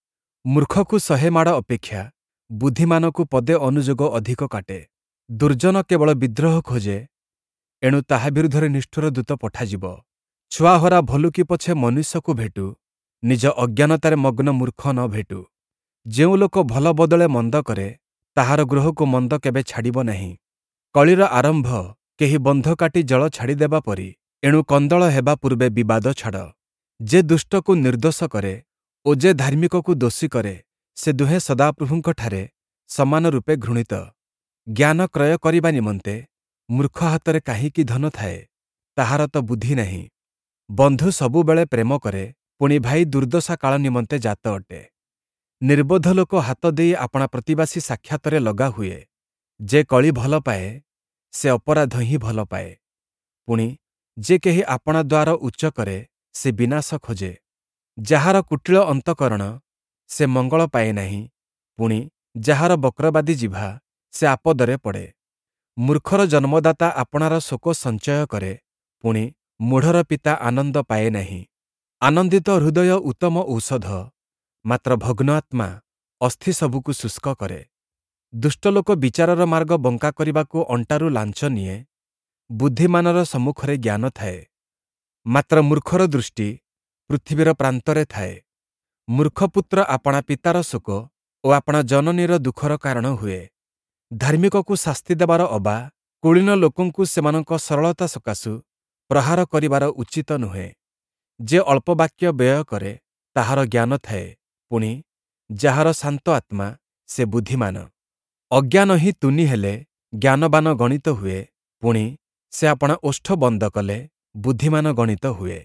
ମୂର୍ଖକୁ ଶହେ ମାଡ଼ ଅପେକ୍ଷା ବୁଦ୍ଧିମାନକୁ ପଦେ ଅନୁଯୋଗ ଅଧିକ କାଟେ। ଦୁର୍ଜନ କେବଳ ବିଦ୍ରୋହ ଖୋଜେ, ଏଣୁ ତାହା ବିରୁଦ୍ଧରେ ନିଷ୍ଠୁର ଦୂତ ପଠାଯିବ। ଛୁଆହରା ଭଲୁକି ପଛେ ମନୁଷ୍ୟକୁ ଭେଟୁ, ନିଜ ଅଜ୍ଞାନତାରେ ମଗ୍ନ ମୂର୍ଖ ନ ଭେଟୁ। ଯେଉଁ ଲୋକ ଭଲ ବଦଳେ ମନ୍ଦ କରେ, ତାହାର ଗୃହକୁ ମନ୍ଦ କେବେ ଛାଡ଼ିବ ନାହିଁ। କଳିର ଆରମ୍ଭ କେହି ବନ୍ଧ କାଟି ଜଳ ଛାଡ଼ିଦେବା ପରି, ଏଣୁ କନ୍ଦଳ ହେବା ପୂର୍ବେ ବିବାଦ ଛାଡ଼। ଯେ ଦୁଷ୍ଟକୁ ନିର୍ଦ୍ଦୋଷ କରେ ଓ ଯେ ଧାର୍ମିକକୁ ଦୋଷୀ କରେ, ସେ ଦୁହେଁ ସଦାପ୍ରଭୁଙ୍କଠାରେ ସମାନ ରୂପେ ଘୃଣିତ। ଜ୍ଞାନ କ୍ରୟ କରିବା ନିମନ୍ତେ ମୂର୍ଖ ହାତରେ କାହିଁକି ଧନ ଥାଏ? ତାହାର ତ ବୁଦ୍ଧି ନାହିଁ। ବନ୍ଧୁ ସବୁବେଳେ ପ୍ରେମ କରେ, ପୁଣି ଭାଇ ଦୁର୍ଦ୍ଦଶା କାଳ ନିମନ୍ତେ ଜାତ ଅଟେ। ନିର୍ବୋଧ ଲୋକ ହାତ ଦେଇ ଆପଣା ପ୍ରତିବାସୀ ସାକ୍ଷାତରେ ଲଗା ହୁଏ। ଯେ କଳି ଭଲ ପାଏ, ସେ ଅପରାଧ ହିଁ ଭଲ ପାଏ। ପୁଣି ଯେ କେହି ଆପଣା ଦ୍ୱାର ଉଚ୍ଚ କରେ, ସେ ବିନାଶ ଖୋଜେ। ଯାହାର କୁଟିଳ ଅନ୍ତଃକରଣ ସେ ମଙ୍ଗଳ ପାଏ ନାହିଁ। ପୁଣି ଯାହାର ବକ୍ରବାଦୀ ଜିହ୍ବା ସେ ଆପଦରେ ପଡ଼େ। ମୂର୍ଖର ଜନ୍ମଦାତା ଆପଣାର ଶୋକ ସଞ୍ଚୟ କରେ। ପୁଣି ମୂଢ଼ର ପିତା ଆନନ୍ଦ ପାଏ ନାହିଁ। ଆନନ୍ଦିତ ହୃଦୟ ଉତ୍ତମ ଔଷଧ, ମାତ୍ର ଭଗ୍ନ ଆତ୍ମା ଅସ୍ଥି ସବୁକୁ ଶୁଷ୍କ କରେ। ଦୁଷ୍ଟଲୋକ ବିଚାରର ମାର୍ଗ ବଙ୍କା କରିବାକୁ ଅଣ୍ଟାରୁ ଲାଞ୍ଚ ନିଏ। ବୁଦ୍ଧିମାନର ସମ୍ମୁଖରେ ଜ୍ଞାନ ଥାଏ, ମାତ୍ର ମୂର୍ଖର ଦୃଷ୍ଟି ପୃଥିବୀର ପ୍ରାନ୍ତରେ ଥାଏ। ମୂର୍ଖପୁତ୍ର ଆପଣା ପିତାର ଶୋକ ଓ ଆପଣା ଜନନୀର ଦୁଃଖର କାରଣ ହୁଏ। ଧାର୍ମିକକୁ ଶାସ୍ତି ଦେବାର ଅବା କୁଳୀନ ଲୋକଙ୍କୁ ସେମାନଙ୍କ ସରଳତା ସକାଶୁ ପ୍ରହାର କରିବାର ଉଚିତ ନୁହେଁ। ଯେ ଅଳ୍ପ ବାକ୍ୟ ବ୍ୟୟ କରେ ତାହାର ଜ୍ଞାନ ଥାଏ। ପୁଣି ଯାହାର ଶାନ୍ତ ଆତ୍ମା ସେ ବୁଦ୍ଧିମାନ। ଅଜ୍ଞାନ ହିଁ ତୁନି ହେଲେ ଜ୍ଞାନବାନ ଗଣିତ ହୁଏ। ପୁଣି ସେ ଆପଣା ଓଷ୍ଠ ବନ୍ଦ କଲେ ବୁଦ୍ଧିମାନ ଗଣିତ ହୁଏ।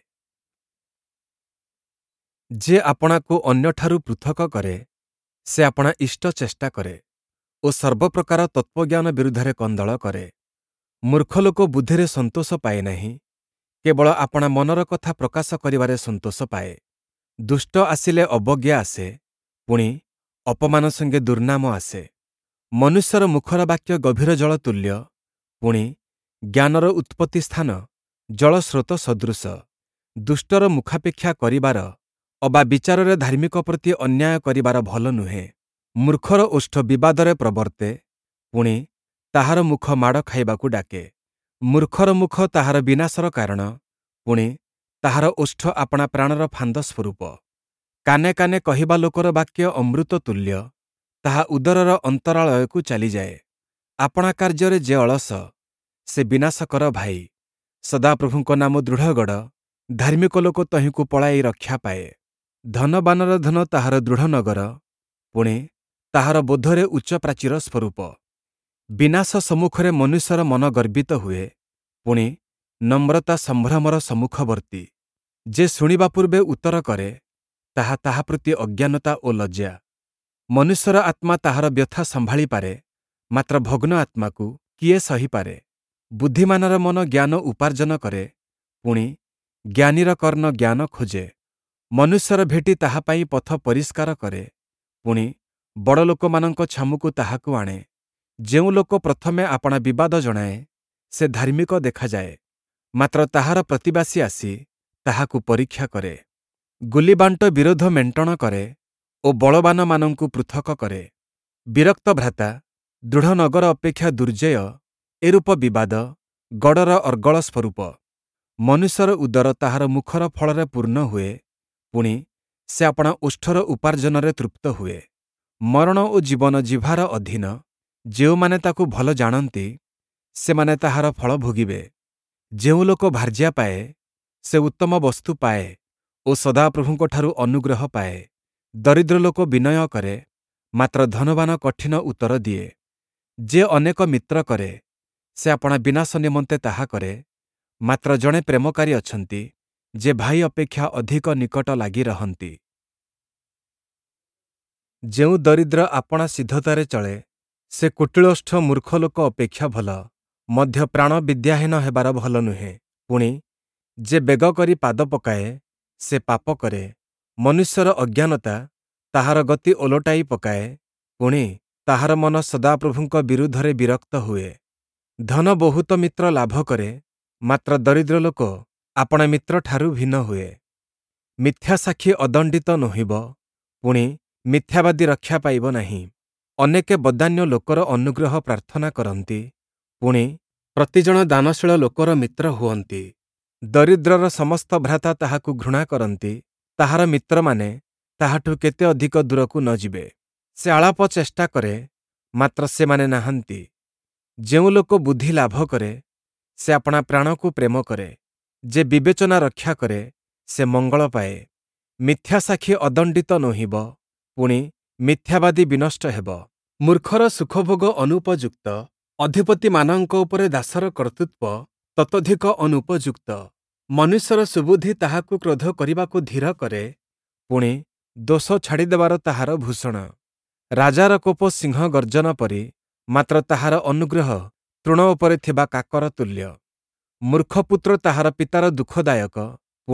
ଯେ ଆପଣାକୁ ଅନ୍ୟଠାରୁ ପୃଥକ କରେ ସେ ଆପଣା ଇଷ୍ଟ ଚେଷ୍ଟା କରେ ଓ ସର୍ବପ୍ରକାର ତତ୍ତ୍ୱଜ୍ଞାନ ବିରୁଦ୍ଧରେ କନ୍ଦଳ କରେ। ମୂର୍ଖ ଲୋକ ବୁଦ୍ଧିରେ ସନ୍ତୋଷ ପାଏ ନାହିଁ, କେବଳ ଆପଣା ମନର କଥା ପ୍ରକାଶ କରିବାରେ ସନ୍ତୋଷ ପାଏ। ଦୁଷ୍ଟ ଆସିଲେ ଅବଜ୍ଞା ଆସେ, ପୁଣି ଅପମାନ ସଙ୍ଗେ ଦୁର୍ନାମ ଆସେ। ମନୁଷ୍ୟର ମୁଖର ବାକ୍ୟ ଗଭୀର ଜଳ ତୁଲ୍ୟ, ପୁଣି ଜ୍ଞାନର ଉତ୍ପତ୍ତି ସ୍ଥାନ ଜଳସ୍ରୋତ ସଦୃଶ। ଦୁଷ୍ଟର ମୁଖାପେକ୍ଷା କରିବାର ଅବା ବିଚାରରେ ଧାର୍ମିକ ପ୍ରତି ଅନ୍ୟାୟ କରିବାର ଭଲ ନୁହେଁ। ମୂର୍ଖର ଓଷ୍ଠ ବିବାଦରେ ପ୍ରବର୍ତ୍ତେ, ପୁଣି ତାହାର ମୁଖ ମାଡ଼ ଖାଇବାକୁ ଡାକେ। ମୂର୍ଖର ମୁଖ ତାହାର ବିନାଶର କାରଣ, ପୁଣି ତାହାର ଓଷ୍ଠ ଆପଣା ପ୍ରାଣର ଫାନ୍ଦ ସ୍ୱରୂପ। କାନେ କାନେ କହିବା ଲୋକର ବାକ୍ୟ ଅମୃତ ତୁଲ୍ୟ, ତାହା ଉଦରର ଅନ୍ତରାଳୟକୁ ଚାଲିଯାଏ। ଆପଣା କାର୍ଯ୍ୟରେ ଯେ ଅଳସ ସେ ବିନାଶକର ଭାଇ। ସଦାପ୍ରଭୁଙ୍କ ନାମ ଦୃଢ଼ଗଡ଼, ଧାର୍ମିକ ଲୋକ ତହିଁକୁ ପଳାଇ ରକ୍ଷା ପାଏ। ଧନବାନର ଧନ ତାହାର ଦୃଢ଼ ନଗର, ପୁଣି ତାହାର ବୋଧରେ ଉଚ୍ଚ ପ୍ରାଚୀର ସ୍ୱରୂପ। ବିନାଶ ସମ୍ମୁଖରେ ମନୁଷ୍ୟର ମନ ଗର୍ବିତ ହୁଏ, ପୁଣି ନମ୍ରତା ସମ୍ଭ୍ରମର ସମ୍ମୁଖବର୍ତ୍ତୀ। ଯେ ଶୁଣିବା ପୂର୍ବେ ଉତ୍ତର କରେ ତାହା ତାହା ପ୍ରତି ଅଜ୍ଞାନତା ଓ ଲଜ୍ଜା। ମନୁଷ୍ୟର ଆତ୍ମା ତାହାର ବ୍ୟଥା ସମ୍ଭାଳି ପାରେ, ମାତ୍ର ଭଗ୍ନ ଆତ୍ମାକୁ କିଏ ସହିପାରେ। ବୁଦ୍ଧିମାନର ମନ ଜ୍ଞାନ ଉପାର୍ଜନ କରେ, ପୁଣି ଜ୍ଞାନୀର କର୍ଣ୍ଣ ଜ୍ଞାନ ଖୋଜେ। ମନୁଷ୍ୟର ଭେଟି ତାହା ପାଇଁ ପଥ ପରିଷ୍କାର କରେ, ପୁଣି ବଡ଼ଲୋକମାନଙ୍କ ଛାମୁକୁ ତାହାକୁ ଆଣେ। ଯେଉଁ ଲୋକ ପ୍ରଥମେ ଆପଣା ବିବାଦ ଜଣାଏ ସେ ଧାର୍ମିକ ଦେଖାଯାଏ, ମାତ୍ର ତାହାର ପ୍ରତିବାସୀ ଆସି ତାହାକୁ ପରୀକ୍ଷା କରେ। ଗୁଲିବାଣ୍ଟ ବିରୋଧ ମେଣ୍ଟଣ କରେ ଓ ବଳବାନମାନଙ୍କୁ ପୃଥକ କରେ। ବିରକ୍ତ ଭ୍ରାତା ଦୃଢ଼ ନଗର ଅପେକ୍ଷା ଦୁର୍ଜୟ ଏରୂପ ବିବାଦ ଗଡ଼ର ଅର୍ଗଳ ସ୍ୱରୂପ। ମନୁଷ୍ୟର ଉଦର ତାହାର ମୁଖର ଫଳରେ ପୂର୍ଣ୍ଣ ହୁଏ, ପୁଣି ସେ ଆପଣା ଓଷ୍ଠର ଉପାର୍ଜନରେ ତୃପ୍ତ ହୁଏ। ମରଣ ଓ ଜୀବନ ଜିହ୍ବାର ଅଧୀନ। ଯେଉଁମାନେ ତାକୁ ଭଲ ଜାଣନ୍ତି ସେମାନେ ତାହାର ଫଳ ଭୋଗିବେ। ଯେଉଁ ଲୋକ ଭାର୍ଯ୍ୟା ପାଏ ସେ ଉତ୍ତମ ବସ୍ତୁ ପାଏ ଓ ସଦାପ୍ରଭୁଙ୍କଠାରୁ ଅନୁଗ୍ରହ ପାଏ। ଦରିଦ୍ର ଲୋକ ବିନୟ କରେ, ମାତ୍ର ଧନବାନ କଠିନ ଉତ୍ତର ଦିଏ। ଯେ ଅନେକ ମିତ୍ର କରେ ସେ ଆପଣା ବିନାଶ ନିମନ୍ତେ ତାହା କରେ, ମାତ୍ର ଜଣେ ପ୍ରେମକାରୀ ଅଛନ୍ତି ଯେ ଭାଇ ଅପେକ୍ଷା ଅଧିକ ନିକଟ ଲାଗି ରହନ୍ତି। ଯେଉଁ ଦରିଦ୍ର ଆପଣା ସିଦ୍ଧତାରେ ଚଳେ ସେ କୁଟିଳୋଷ୍ଠ ମୂର୍ଖ ଲୋକ ଅପେକ୍ଷା ଭଲ, ମଧ୍ୟ ପ୍ରାଣ ବିଦ୍ୟାହୀନ ହେବାର ଭଲ ନୁହେଁ। ପୁଣି ଯେ ବେଗ କରି ପାଦ ପକାଏ ସେ ପାପ କରେ। ମନୁଷ୍ୟର ଅଜ୍ଞାନତା ତାହାର ଗତି ଓଲଟାଇ ପକାଏ, ପୁଣି ତାହାର ମନ ସଦାପ୍ରଭୁଙ୍କ ବିରୁଦ୍ଧରେ ବିରକ୍ତ ହୁଏ। ଧନ ବହୁତ ମିତ୍ର ଲାଭ କରେ, ମାତ୍ର ଦରିଦ୍ର ଲୋକ ଆପଣା ମିତ୍ରଠାରୁ ଭିନ୍ନ ହୁଏ। ମିଥ୍ୟା ସାକ୍ଷୀ ଅଦଣ୍ଡିତ ନୋହିବ, ପୁଣି ମିଥ୍ୟାବାଦୀ ରକ୍ଷା ପାଇବ ନାହିଁ। ଅନେକେ ବଦାନ୍ୟ ଲୋକର ଅନୁଗ୍ରହ ପ୍ରାର୍ଥନା କରନ୍ତି, ପୁଣି ପ୍ରତିଜଣ ଦାନଶୀଳ ଲୋକର ମିତ୍ର ହୁଅନ୍ତି। ଦରିଦ୍ରର ସମସ୍ତ ଭ୍ରାତା ତାହାକୁ ଘୃଣା କରନ୍ତି, ତାହାର ମିତ୍ରମାନେ ତାହାଠୁ କେତେ ଅଧିକ ଦୂରକୁ ନ ଯିବେ। ସେ ଆଳାପ ଚେଷ୍ଟା କରେ, ମାତ୍ର ସେମାନେ ନାହାନ୍ତି। ଯେଉଁ ଲୋକ ବୁଦ୍ଧି ଲାଭ କରେ ସେ ଆପଣା ପ୍ରାଣକୁ ପ୍ରେମ କରେ। ଯେ ବିବେଚନା ରକ୍ଷା କରେ ସେ ମଙ୍ଗଳ ପାଏ। ମିଥ୍ୟା ସାକ୍ଷୀ ଅଦଣ୍ଡିତ ନୋହିବ, ପୁଣି ମିଥ୍ୟାବାଦୀ ବିନଷ୍ଟ ହେବ। ମୂର୍ଖର ସୁଖଭୋଗ ଅନୁପଯୁକ୍ତ, ଅଧିପତିମାନଙ୍କ ଉପରେ ଦାସର କର୍ତ୍ତୃତ୍ୱ ତତୋଧିକ ଅନୁପଯୁକ୍ତ। ମନୁଷ୍ୟର ସୁବୁଦ୍ଧି ତାହାକୁ କ୍ରୋଧ କରିବାକୁ ଧୀର କରେ, ପୁଣି ଦୋଷ ଛାଡ଼ିଦେବାର ତାହାର ଭୂଷଣ। ରାଜାର କୋପ ସିଂହ ଗର୍ଜନ ପରି, ମାତ୍ର ତାହାର ଅନୁଗ୍ରହ ତୃଣ ଉପରେ ଥିବା କାକର ତୁଲ୍ୟ। ମୂର୍ଖପୁତ୍ର ତାହାର ପିତାର ଦୁଃଖଦାୟକ, ପୁଣି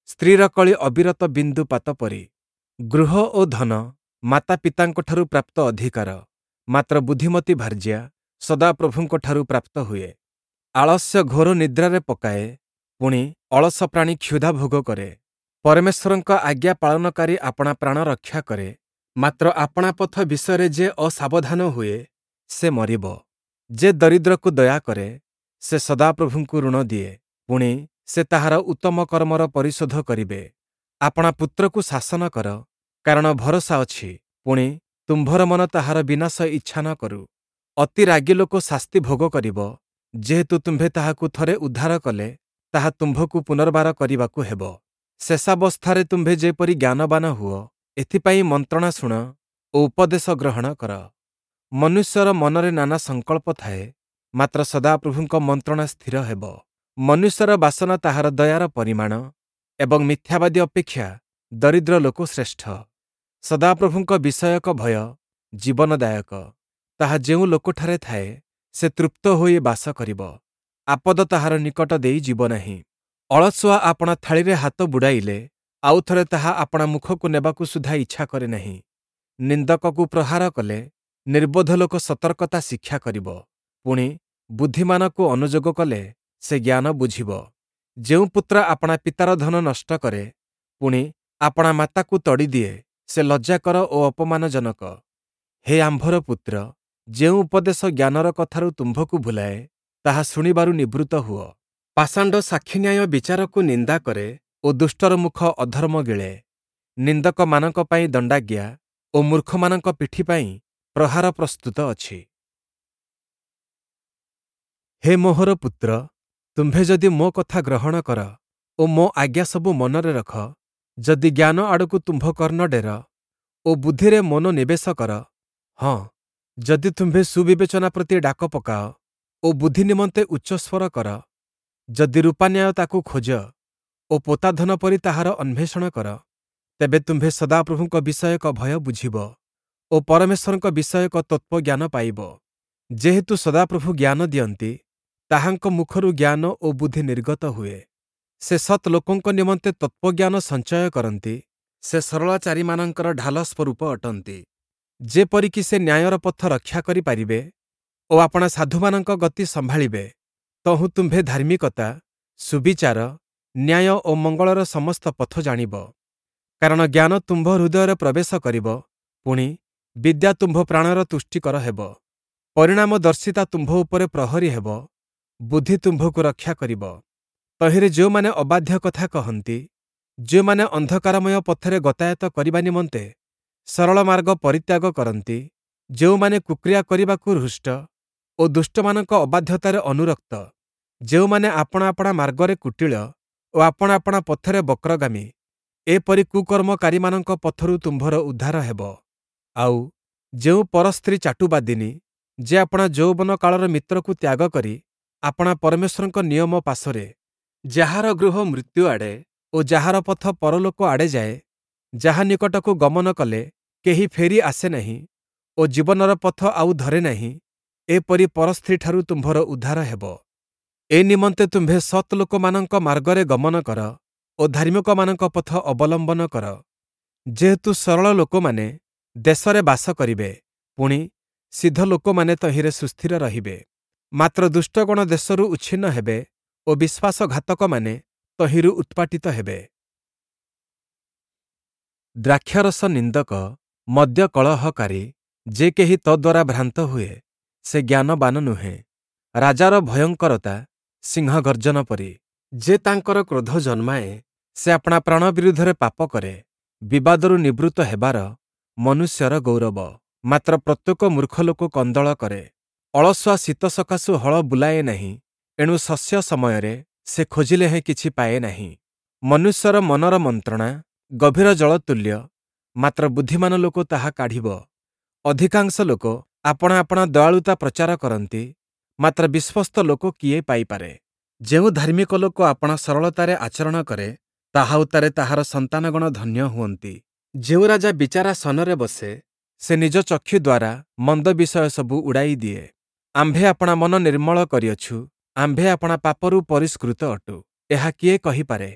ସ୍ତ୍ରୀର କଳି ଅବିରତ ବିନ୍ଦୁପାତ ପରି। ଗୃହ ଓ ଧନ ମାତା ପିତାଙ୍କଠାରୁ ପ୍ରାପ୍ତ ଅଧିକାର, ମାତ୍ର ବୁଦ୍ଧିମତୀ ଭାର୍ଯ୍ୟା ସଦାପ୍ରଭୁଙ୍କଠାରୁ ପ୍ରାପ୍ତ ହୁଏ। ଆଳସ୍ୟ ଘୋର ନିଦ୍ରାରେ ପକାଏ, ପୁଣି ଅଳସ ପ୍ରାଣୀ କ୍ଷୁଧା ଭୋଗ କରେ। ପରମେଶ୍ୱରଙ୍କ ଆଜ୍ଞା ପାଳନକାରୀ ଆପଣା ପ୍ରାଣ ରକ୍ଷା କରେ, ମାତ୍ର ଆପଣା ପଥ ବିଷୟରେ ଯେ ଅସାବଧାନ ହୁଏ, ସେ ମରିବ। ଯେ ଦରିଦ୍ରକୁ ଦୟା କରେ, ସେ ସଦାପ୍ରଭୁଙ୍କୁ ଋଣ ଦିଏ, ପୁଣି ସେ ତାହାର ଉତ୍ତମ କର୍ମର ପରିଶୋଧ କରିବେ। ଆପଣା ପୁତ୍ରକୁ ଶାସନ କର, କାରଣ ଭରସା ଅଛି, ପୁଣି ତୁମ୍ଭର ମନ ତାହାର ବିନାଶ ଇଚ୍ଛା ନ କରୁ। ଅତି ରାଗି ଲୋକ ଶାସ୍ତି ଭୋଗ କରିବ, ଯେହେତୁ ତୁମ୍ଭେ ତାହାକୁ ଥରେ ଉଦ୍ଧାର କଲେ, ତାହା ତୁମ୍ଭକୁ ପୁନର୍ବାର କରିବାକୁ ହେବ। ଶେଷାବସ୍ଥାରେ ତୁମ୍ଭେ ଯେପରି ଜ୍ଞାନବାନ ହୁଅ, ଏଥିପାଇଁ ମନ୍ତ୍ରଣା ଶୁଣ ଓ ଉପଦେଶ ଗ୍ରହଣ କର। ମନୁଷ୍ୟର ମନରେ ନାନା ସଂକଳ୍ପ ଥାଏ, ମାତ୍ର ସଦାପ୍ରଭୁଙ୍କ ମନ୍ତ୍ରଣା ସ୍ଥିର ହେବ। ମନୁଷ୍ୟର ବାସନା ତାହାର ଦୟାର ପରିମାଣ, ଏବଂ ମିଥ୍ୟାବାଦୀ ଅପେକ୍ଷା ଦରିଦ୍ର ଲୋକ ଶ୍ରେଷ୍ଠ। ସଦାପ୍ରଭୁଙ୍କ ବିଷୟକ ଭୟ ଜୀବନଦାୟକ। ତାହା ଯେଉଁ ଲୋକଠାରେ ଥାଏ, ସେ ତୃପ୍ତ ହୋଇ ବାସ କରିବ। ଆପଦ ତାହାର ନିକଟ ଦେଇ ଯିବ ନାହିଁ। ଅଳସୁଆ ଆପଣା ଥାଳିରେ ହାତ ବୁଡ଼ାଇଲେ ଆଉ ଥରେ ତାହା ଆପଣା ମୁଖକୁ ନେବାକୁ ସୁଦ୍ଧା ଇଚ୍ଛା କରେ ନାହିଁ। ନିନ୍ଦକକୁ ପ୍ରହାର କଲେ ନିର୍ବୋଧ ଲୋକ ସତର୍କତା ଶିକ୍ଷା କରିବ, ପୁଣି ବୁଦ୍ଧିମାନକୁ ଅନୁଯୋଗ କଲେ ସେ ଜ୍ଞାନ ବୁଝିବ। ଯେଉଁ ପୁତ୍ର ଆପଣା ପିତାର ଧନ ନଷ୍ଟ କରେ, ପୁଣି ଆପଣା ମାତାକୁ ତଡ଼ିଦିଏ, ସେ ଲଜ୍ଜାକର ଓ ଅପମାନଜନକ। ହେ ଆମ୍ଭର ପୁତ୍ର, ଯେଉଁ ଉପଦେଶ ଜ୍ଞାନର କଥାରୁ ତୁମ୍ଭକୁ ଭୁଲାଏ, ତାହା ଶୁଣିବାରୁ ନିବୃତ୍ତ ହୁଅ। ପାଷାଣ୍ଡ ସାକ୍ଷୀନ୍ୟାୟ ବିଚାରକୁ ନିନ୍ଦା କରେ ଓ ଦୁଷ୍ଟର ମୁଖ ଅଧର୍ମ ଗିଳେ। ନିନ୍ଦକମାନଙ୍କ ପାଇଁ ଦଣ୍ଡାଜ୍ଞା ଓ ମୂର୍ଖମାନଙ୍କ ପିଠି ପାଇଁ ପ୍ରହାର ପ୍ରସ୍ତୁତ ଅଛି। ହେ ମୋହର ପୁତ୍ର, ତୁମ୍ଭେ ଯଦି ମୋ କଥା ଗ୍ରହଣ କର ଓ ମୋ ଆଜ୍ଞା ସବୁ ମନରେ ରଖ, ଯଦି ଜ୍ଞାନ ଆଡ଼କୁ ତୁମ୍ଭ କର୍ଣ୍ଣ ଡେର ଓ ବୁଦ୍ଧିରେ ମନୋନିବେଶ କର, ହଁ, ଯଦି ତୁମ୍ଭେ ସୁବିବେଚନା ପ୍ରତି ଡାକ ପକାଅ ଓ ବୁଦ୍ଧି ନିମନ୍ତେ ଉଚ୍ଚସ୍ୱର କର, ଯଦି ରୂପାନ୍ୟାୟ ତାକୁ ଖୋଜ ଓ ପୋତାଧନ ପରି ତାହାର ଅନ୍ୱେଷଣ କର, ତେବେ ତୁମ୍ଭେ ସଦାପ୍ରଭୁଙ୍କ ବିଷୟକ ଭୟ ବୁଝିବ ଓ ପରମେଶ୍ୱରଙ୍କ ବିଷୟକ ତତ୍ତ୍ୱଜ୍ଞାନ ପାଇବ। ଯେହେତୁ ସଦାପ୍ରଭୁ ଜ୍ଞାନ ଦିଅନ୍ତି, ତାହାଙ୍କ ମୁଖରୁ ଜ୍ଞାନ ଓ ବୁଦ୍ଧି ନିର୍ଗତ ହୁଏ। ସେ ସତ୍ ଲୋକଙ୍କ ନିମନ୍ତେ ତତ୍ତ୍ୱଜ୍ଞାନ ସଞ୍ଚୟ କରନ୍ତି, ସେ ସରଳାଚାରୀମାନଙ୍କର ଢାଲ ସ୍ୱରୂପ ଅଟନ୍ତି। ଯେପରିକି ସେ ନ୍ୟାୟର ପଥ ରକ୍ଷା କରିପାରିବେ ଓ ଆପଣା ସାଧୁମାନଙ୍କ ଗତି ସମ୍ଭାଳିବେ, ତହୁଁ ତୁମ୍ଭେ ଧାର୍ମିକତା, ସୁବିଚାର, ନ୍ୟାୟ ଓ ମଙ୍ଗଳର ସମସ୍ତ ପଥ ଜାଣିବ। କାରଣ ଜ୍ଞାନ ତୁମ୍ଭ ହୃଦୟରେ ପ୍ରବେଶ କରିବ, ପୁଣି ବିଦ୍ୟା ତୁମ୍ଭ ପ୍ରାଣର ତୁଷ୍ଟିକର ହେବ। ପରିଣାମଦର୍ଶିତା ତୁମ୍ଭ ଉପରେ ପ୍ରହରୀ ହେବ, ବୁଦ୍ଧି ତୁମ୍ଭକୁ ରକ୍ଷା କରିବ। ତହିଁରେ ଯେଉଁମାନେ ଅବାଧ୍ୟ କଥା କହନ୍ତି, ଯେଉଁମାନେ ଅନ୍ଧକାରମୟ ପଥରେ ଗତାୟତ କରିବା ନିମନ୍ତେ ସରଳ ମାର୍ଗ ପରିତ୍ୟାଗ କରନ୍ତି, ଯେଉଁମାନେ କୁକ୍ରିୟା କରିବାକୁ ହୃଷ୍ଟ ଓ ଦୁଷ୍ଟମାନଙ୍କ ଅବାଧ୍ୟତାରେ ଅନୁରକ୍ତ, ଯେଉଁମାନେ ଆପଣା ଆପଣା ମାର୍ଗରେ କୁଟିଳ ଓ ଆପଣା ଆପଣା ପଥରେ ବକ୍ରଗାମୀ, ଏପରି କୁକର୍ମକାରୀମାନଙ୍କ ପଥରୁ ତୁମ୍ଭର ଉଦ୍ଧାର ହେବ। ଆଉ ଯେଉଁ ପରସ୍ତ୍ରୀ ଚାଟୁବାଦିନୀ, ଯେ ଆପଣା ଯୌବନ କାଳର ମିତ୍ରକୁ ତ୍ୟାଗ କରି ଆପଣା ପରମେଶ୍ୱରଙ୍କ ନିୟମ ପାଶୋରେ, ଯାହାର ଗୃହ ମୃତ୍ୟୁ ଆଡ଼େ ଓ ଯାହାର ପଥ ପରଲୋକ ଆଡ଼େ ଯାଏ, ଯାହା ନିକଟକୁ ଗମନ କଲେ କେହି ଫେରି ଆସେ ନାହିଁ ଓ ଜୀବନର ପଥ ଆଉ ଧରେ ନାହିଁ, ଏପରି ପରସ୍ତ୍ରୀଠାରୁ ତୁମ୍ଭର ଉଦ୍ଧାର ହେବ। ଏ ନିମନ୍ତେ ତୁମ୍ଭେ ସତ୍ ଲୋକମାନଙ୍କ ମାର୍ଗରେ ଗମନ କର ଓ ଧାର୍ମିକମାନଙ୍କ ପଥ ଅବଲମ୍ବନ କର। ଯେହେତୁ ସରଳ ଲୋକମାନେ ଦେଶରେ ବାସ କରିବେ, ପୁଣି ସିଦ୍ଧ ଲୋକମାନେ ତହିଁରେ ସୁସ୍ଥିର ରହିବେ, ମାତ୍ର ଦୁଷ୍ଟଗଣ ଦେଶରୁ ଉଚ୍ଛିନ୍ନ ହେବେ ଓ ବିଶ୍ୱାସଘାତକମାନେ ତହିଁରୁ ଉତ୍ପାଟିତ ହେବେ। ଦ୍ରାକ୍ଷରସ ନିନ୍ଦକ, ମଦ୍ୟ କଳହକାରୀ, ଯେ କେହି ତଦ୍ୱାରା ଭ୍ରାନ୍ତ ହୁଏ, ସେ ଜ୍ଞାନବାନ ନୁହେଁ। ରାଜାର ଭୟଙ୍କରତା ସିଂହ ଗର୍ଜନ ପରି। ଯେ ତାଙ୍କର କ୍ରୋଧ ଜନ୍ମାଏ, ସେ ଆପଣା ପ୍ରାଣ ବିରୁଦ୍ଧରେ ପାପ କରେ। ବିବାଦରୁ ନିବୃତ୍ତ ହେବାର ମନୁଷ୍ୟର ଗୌରବ, ମାତ୍ର ପ୍ରତ୍ୟେକ ମୂର୍ଖ ଲୋକ କନ୍ଦଳ କରେ। ଅଳସୁଆ ଶୀତ ସକାଶୁ ହଳ ବୁଲାଏ ନାହିଁ, ଏଣୁ ଶସ୍ୟ ସମୟରେ ସେ ଖୋଜିଲେ ହେଁ କିଛି ପାଏ ନାହିଁ। ମନୁଷ୍ୟର ମନର ମନ୍ତ୍ରଣା ଗଭୀର ଜଳ ତୁଲ୍ୟ, ମାତ୍ର ବୁଦ୍ଧିମାନ ଲୋକ ତାହା କାଢ଼ିବ। ଅଧିକାଂଶ ଲୋକ ଆପଣା ଆପଣା ଦୟାଳୁତା ପ୍ରଚାର କରନ୍ତି, ମାତ୍ର ବିଶ୍ୱସ୍ତ ଲୋକ କିଏ ପାଇପାରେ? ଯେଉଁ ଧାର୍ମିକ ଲୋକ ଆପଣା ସରଳତାରେ ଆଚରଣ କରେ, ତାହା ଉତ୍ତାରେ ତାହାର ସନ୍ତାନଗଣ ଧନ୍ୟ ହୁଅନ୍ତି। ଯେଉଁ ରାଜା ବିଚାରାସନରେ ବସେ, ସେ ନିଜ ଚକ୍ଷୁ ଦ୍ୱାରା ମନ୍ଦ ବିଷୟ ସବୁ ଉଡ଼ାଇ ଦିଏ। ଆମ୍ଭେ ଆପଣା ମନ ନିର୍ମଳ କରିଅଛୁ, ଆମ୍ଭେ ଆପଣା ପାପରୁ ପରିଷ୍କୃତ ଅଟୁ, ଏହା କିଏ କହିପାରେ?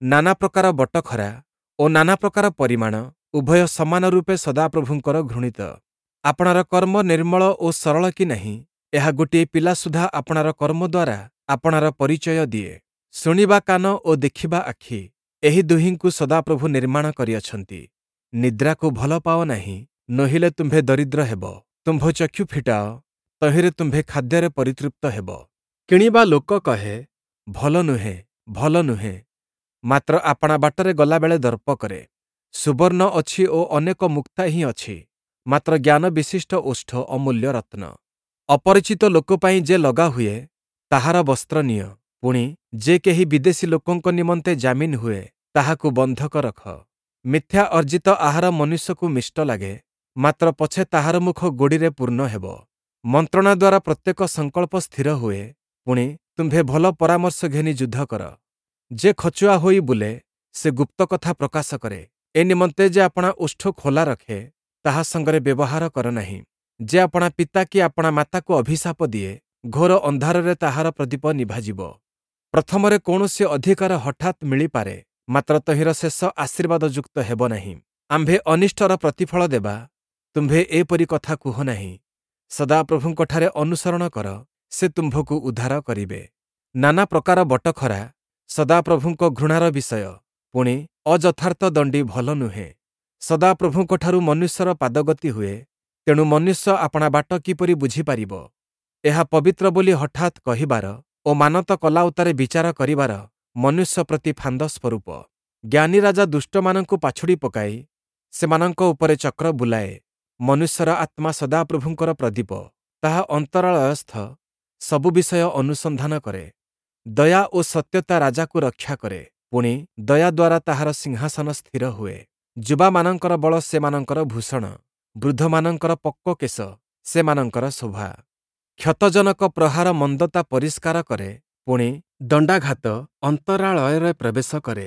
ନାନା ପ୍ରକାର ବଟଖରା ଓ ନାନା ପ୍ରକାର ପରିମାଣ ଉଭୟ ସମାନ ରୂପେ ସଦାପ୍ରଭୁଙ୍କର ଘୃଣିତ। ଆପଣାର କର୍ମ ନିର୍ମଳ ଓ ସରଳ କି ନାହିଁ, ଏହା ଗୋଟିଏ ପିଲା ସୁଦ୍ଧା ଆପଣାର କର୍ମ ଦ୍ୱାରା ଆପଣାର ପରିଚୟ ଦିଏ। ଶୁଣିବା କାନ ଓ ଦେଖିବା ଆଖି, ଏହି ଦୁହିଁଙ୍କୁ ସଦାପ୍ରଭୁ ନିର୍ମାଣ କରିଅଛନ୍ତି। ନିଦ୍ରାକୁ ଭଲ ପାଅ ନାହିଁ, ନୋହିଲେ ତୁମ୍ଭେ ଦରିଦ୍ର ହେବ। ତୁମ୍ଭ ଚକ୍ଷୁ ଫିଟାଅ, ତହିଁରେ ତୁମ୍ଭେ ଖାଦ୍ୟରେ ପରିତୃପ୍ତ ହେବ। କିଣିବା ଲୋକ କହେ, ଭଲ ନୁହେଁ, ଭଲ ନୁହେଁ, ମାତ୍ର ଆପଣା ବାଟରେ ଗଲାବେଳେ ଦର୍ପ କରେ। ସୁବର୍ଣ୍ଣ ଅଛି ଓ ଅନେକ ମୁକ୍ତା ହିଁ ଅଛି, ମାତ୍ର ଜ୍ଞାନ ବିଶିଷ୍ଟ ଓଷ୍ଠ ଅମୂଲ୍ୟ ରତ୍ନ। ଅପରିଚିତ ଲୋକ ପାଇଁ ଯେ ଲଗା ହୁଏ, ତାହାର ବସ୍ତ୍ର ନିଅ। ପୁଣି ଯେ କେହି ବିଦେଶୀ ଲୋକଙ୍କ ନିମନ୍ତେ ଜାମିନ ହୁଏ, ତାହାକୁ ବନ୍ଧକ ରଖ। ମିଥ୍ୟା ଅର୍ଜିତ ଆହାର ମନୁଷ୍ୟକୁ ମିଷ୍ଟ ଲାଗେ, ମାତ୍ର ପଛେ ତାହାର ମୁଖ ଗୋଡ଼ିରେ ପୂର୍ଣ୍ଣ ହେବ। ମନ୍ତ୍ରଣା ଦ୍ୱାରା ପ୍ରତ୍ୟେକ ସଂକଳ୍ପ ସ୍ଥିର ହୁଏ। ପୁଣି ତୁମ୍ଭେ ଭଲ ପରାମର୍ଶ ଘେନି ଯୁଦ୍ଧ କର। ଯେ ଖଚୁଆ ହୋଇ ବୁଲେ, ସେ ଗୁପ୍ତ କଥା ପ୍ରକାଶ କରେ। ଏ ନିମନ୍ତେ ଯେ ଆପଣା ଓଷ୍ଠ ଖୋଲା ରଖେ, ତାହା ସଙ୍ଗରେ ବ୍ୟବହାର କର ନାହିଁ। ଯେ ଆପଣା ପିତା କି ଆପଣା ମାତାକୁ ଅଭିଶାପ ଦିଏ, ଘୋର ଅନ୍ଧାରରେ ତାହାର ପ୍ରଦୀପ ନିଭାଯିବ। ପ୍ରଥମରେ କୌଣସି ଅଧିକାର ହଠାତ୍ ମିଳିପାରେ, ମାତ୍ର ତହିଁର ଶେଷ ଆଶୀର୍ବାଦଯୁକ୍ତ ହେବ ନାହିଁ। ଆମ୍ଭେ ଅନିଷ୍ଟର ପ୍ରତିଫଳ ଦେବା, ତୁମ୍ଭେ ଏପରି କଥା କୁହ ନାହିଁ। ସଦାପ୍ରଭୁଙ୍କଠାରେ ଅନୁସରଣ କର, ସେ ତୁମ୍ଭକୁ ଉଦ୍ଧାର କରିବେ। ନାନା ପ୍ରକାର ବଟଖରା ସଦାପ୍ରଭୁଙ୍କ ଘୃଣାର ବିଷୟ। ପୁଣି ଅଯଥାର୍ଥ ଦଣ୍ଡି ଭଲ ନୁହେଁ। ସଦାପ୍ରଭୁଙ୍କଠାରୁ ମନୁଷ୍ୟର ପାଦଗତି ହୁଏ, ତେଣୁ ମନୁଷ୍ୟ ଆପଣା ବାଟ କିପରି ବୁଝିପାରିବ? ଏହା ପବିତ୍ର ବୋଲି ହଠାତ୍ କହିବାର ଓ ମାନତ କଲା ଉତ୍ତାରେ ବିଚାର କରିବାର ମନୁଷ୍ୟ ପ୍ରତି ଫାନ୍ଦ ସ୍ୱରୂପ। ଜ୍ଞାନୀ ରାଜା ଦୁଷ୍ଟମାନଙ୍କୁ ପାଛୁଡ଼ି ପକାଇ ସେମାନଙ୍କ ଉପରେ ଚକ୍ର ବୁଲାଏ। ମନୁଷ୍ୟର ଆତ୍ମା ସଦାପ୍ରଭୁଙ୍କର ପ୍ରଦୀପ, ତାହା ଅନ୍ତରାଳୟସ୍ଥ ସବୁ ବିଷୟ ଅନୁସନ୍ଧାନ କରେ। ଦୟା ଓ ସତ୍ୟତା ରାଜାକୁ ରକ୍ଷା କରେ। ପୁଣି ଦୟା ଦ୍ୱାରା ତାହାର ସିଂହାସନ ସ୍ଥିର ହୁଏ। ଯୁବାମାନଙ୍କର ବଳ ସେମାନଙ୍କର ଭୂଷଣ, ବୃଦ୍ଧମାନଙ୍କର ପକ୍କ କେଶ ସେମାନଙ୍କର ଶୋଭା। କ୍ଷତଜନକ ପ୍ରହାର ମନ୍ଦତା ପରିଷ୍କାର କରେ, ପୁଣି ଦଣ୍ଡାଘାତ ଅନ୍ତରାଳୟରେ ପ୍ରବେଶ କରେ।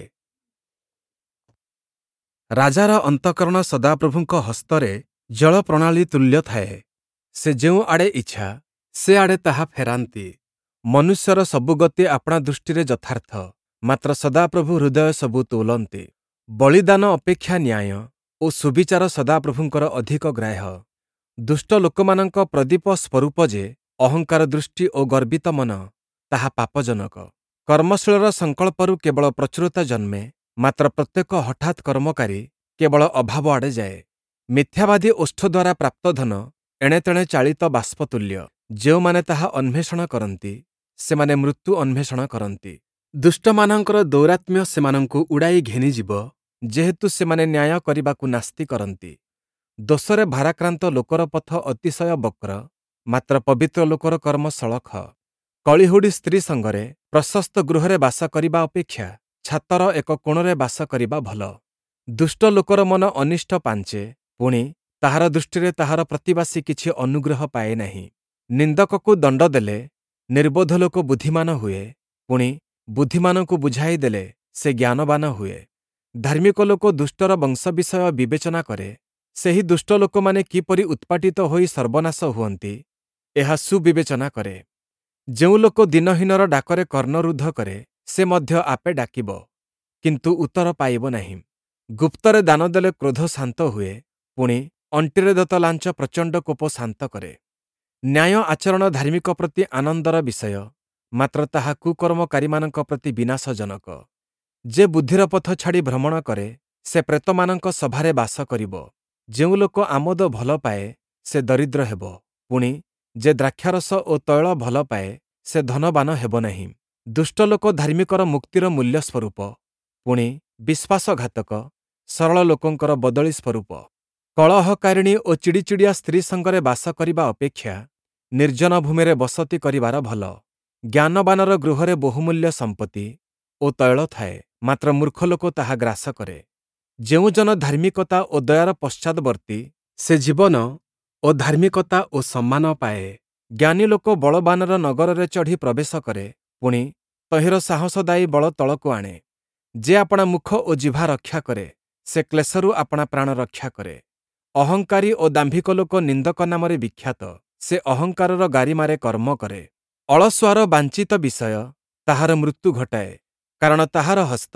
ରାଜାର ଅନ୍ତଃକରଣ ସଦାପ୍ରଭୁଙ୍କ ହସ୍ତରେ ଜଳପ୍ରଣାଳୀ ତୁଲ୍ୟ ଥାଏ। ସେ ଯେଉଁ ଆଡ଼େ ଇଚ୍ଛା, ସେ ଆଡ଼େ ତାହା ଫେରାନ୍ତି। ମନୁଷ୍ୟର ସବୁ ଗତି ଆପଣା ଦୃଷ୍ଟିରେ ଯଥାର୍ଥ, ମାତ୍ର ସଦାପ୍ରଭୁ ହୃଦୟ ସବୁ ତୋଲନ୍ତି। ବଳିଦାନ ଅପେକ୍ଷା ନ୍ୟାୟ ଓ ସୁବିଚାର ସଦାପ୍ରଭୁଙ୍କର ଅଧିକ ଗ୍ରାହ୍ୟ। ଦୁଷ୍ଟ ଲୋକମାନଙ୍କ ପ୍ରଦୀପ ସ୍ୱରୂପ ଯେ ଅହଙ୍କାର ଦୃଷ୍ଟି ଓ ଗର୍ବିତ ମନ, ତାହା ପାପଜନକ। କର୍ମଶୀଳର ସଂକଳ୍ପରୁ କେବଳ ପ୍ରଚୁରତା ଜନ୍ମେ, ମାତ୍ର ପ୍ରତ୍ୟେକ ହଠାତ୍ କର୍ମକାରୀ କେବଳ ଅଭାବ ଆଡ଼େ ଯାଏ। ମିଥ୍ୟାବାଦୀ ଓଷ୍ଠ ଦ୍ୱାରା ପ୍ରାପ୍ତ ଧନ ଏଣେତେଣେ ଚାଳିତ ବାଷ୍ପତୁଲ୍ୟ। ଯେଉଁମାନେ ତାହା ଅନ୍ୱେଷଣ କରନ୍ତି, ସେମାନେ ମୃତ୍ୟୁ ଅନ୍ୱେଷଣ କରନ୍ତି। ଦୁଷ୍ଟମାନଙ୍କର ଦୌରାତ୍ମ୍ୟ ସେମାନଙ୍କୁ ଉଡ଼ାଇ ଘେନିଯିବ, ଯେହେତୁ ସେମାନେ ନ୍ୟାୟ କରିବାକୁ ନାସ୍ତି କରନ୍ତି। ଦୋଷରେ ଭାରାକ୍ରାନ୍ତ ଲୋକର ପଥ ଅତିଶୟ ବକ୍ର, ମାତ୍ର ପବିତ୍ର ଲୋକର କର୍ମ ସଳଖ। କଳିହୁଡ଼ି ସ୍ତ୍ରୀ ସଙ୍ଗରେ ପ୍ରଶସ୍ତ ଗୃହରେ ବାସ କରିବା ଅପେକ୍ଷା ଛାତର ଏକ କୋଣରେ ବାସ କରିବା ଭଲ। ଦୁଷ୍ଟ ଲୋକର ମନ ଅନିଷ୍ଟ ପାଞ୍ଚେ, ପୁଣି ତାହାର ଦୃଷ୍ଟିରେ ତାହାର ପ୍ରତିବାସୀ କିଛି ଅନୁଗ୍ରହ ପାଏ ନାହିଁ। ନିନ୍ଦକକୁ ଦଣ୍ଡ ଦେଲେ ନିର୍ବୋଧ ଲୋକ ବୁଦ୍ଧିମାନ ହୁଏ, ପୁଣି ବୁଦ୍ଧିମାନଙ୍କୁ ବୁଝାଇ ଦେଲେ ସେ ଜ୍ଞାନବାନ ହୁଏ। ଧାର୍ମିକ ଲୋକ ଦୁଷ୍ଟର ବଂଶ ବିଷୟ ବିବେଚନା କରେ। ସେହି ଦୁଷ୍ଟ ଲୋକମାନେ କିପରି ଉତ୍ପାଟିତ ହୋଇ ସର୍ବନାଶ ହୁଅନ୍ତି, ଏହା ସୁବିବେଚନା କରେ। ଯେଉଁ ଲୋକ ଦିନହୀନର ଡାକରେ କର୍ଣ୍ଣରୁଦ୍ଧ କରେ, ସେ ମଧ୍ୟ ଆପେ ଡାକିବ, କିନ୍ତୁ ଉତ୍ତର ପାଇବ ନାହିଁ। ଗୁପ୍ତରେ ଦାନ ଦେଲେ କ୍ରୋଧ ଶାନ୍ତ ହୁଏ, ପୁଣି ଅଣ୍ଟିରେ ଦତ୍ତ ଲାଞ୍ଚ ପ୍ରଚଣ୍ଡ କୋପ ଶାନ୍ତ କରେ। ନ୍ୟାୟ ଆଚରଣ ଧାର୍ମିକ ପ୍ରତି ଆନନ୍ଦର ବିଷୟ, ମାତ୍ର ତାହା କୁକର୍ମକାରୀମାନଙ୍କ ପ୍ରତି ବିନାଶଜନକ। ଯେ ବୁଦ୍ଧିର ପଥ ଛାଡ଼ି ଭ୍ରମଣ କରେ, ସେ ପ୍ରେତମାନଙ୍କ ସଭାରେ ବାସ କରିବ। ଯେଉଁ ଲୋକ ଆମୋଦ ଭଲ ପାଏ, ସେ ଦରିଦ୍ର ହେବ। ପୁଣି ଯେ ଦ୍ରାକ୍ଷାରସ ଓ ତୈଳ ଭଲ ପାଏ, ସେ ଧନବାନ ହେବ ନାହିଁ। ଦୁଷ୍ଟ ଲୋକ ଧାର୍ମିକର ମୁକ୍ତିର ମୂଲ୍ୟ ସ୍ୱରୂପ, ପୁଣି ବିଶ୍ୱାସଘାତକ ସରଳ ଲୋକଙ୍କର ବଦଳି ସ୍ୱରୂପ। କଳହକାରିଣୀ ଓ ଚିଡ଼ିଚିଡ଼ିଆ ସ୍ତ୍ରୀ ସଙ୍ଗରେ ବାସ କରିବା ଅପେକ୍ଷା ନିର୍ଜନ ଭୂମିରେ ବସତି କରିବାର ଭଲ। ଜ୍ଞାନବାନର ଗୃହରେ ବହୁମୂଲ୍ୟ ସମ୍ପତ୍ତି ଓ ତୈଳ ଥାଏ, ମାତ୍ର ମୂର୍ଖ ଲୋକ ତାହା ଗ୍ରାସ କରେ। ଯେଉଁ ଜନ ଧାର୍ମିକତା ଓ ଦୟାର ପଶ୍ଚାଦବର୍ତ୍ତୀ, ସେ ଜୀବନ ଓ ଧାର୍ମିକତା ଓ ସମ୍ମାନ ପାଏ। ଜ୍ଞାନୀ ଲୋକ ବଳବାନର ନଗରରେ ଚଢ଼ି ପ୍ରବେଶ କରେ, ପୁଣି ତହିଁର ସାହସଦାୟୀ ବଳ ତଳକୁ ଆଣେ। ଯେ ଆପଣା ମୁଖ ଓ ଜିଭା ରକ୍ଷା କରେ, ସେ କ୍ଲେଶରୁ ଆପଣା ପ୍ରାଣ ରକ୍ଷା କରେ। ଅହଙ୍କାରୀ ଓ ଦାମ୍ଭିକ ଲୋକ ନିନ୍ଦକ ନାମରେ ବିଖ୍ୟାତ, ସେ ଅହଙ୍କାରର ଗାରିମାରେ କର୍ମ କରେ। ଅଳସୁଆର ବାଞ୍ଛିତ ବିଷୟ ତାହାର ମୃତ୍ୟୁ ଘଟାଏ, କାରଣ ତାହାର ହସ୍ତ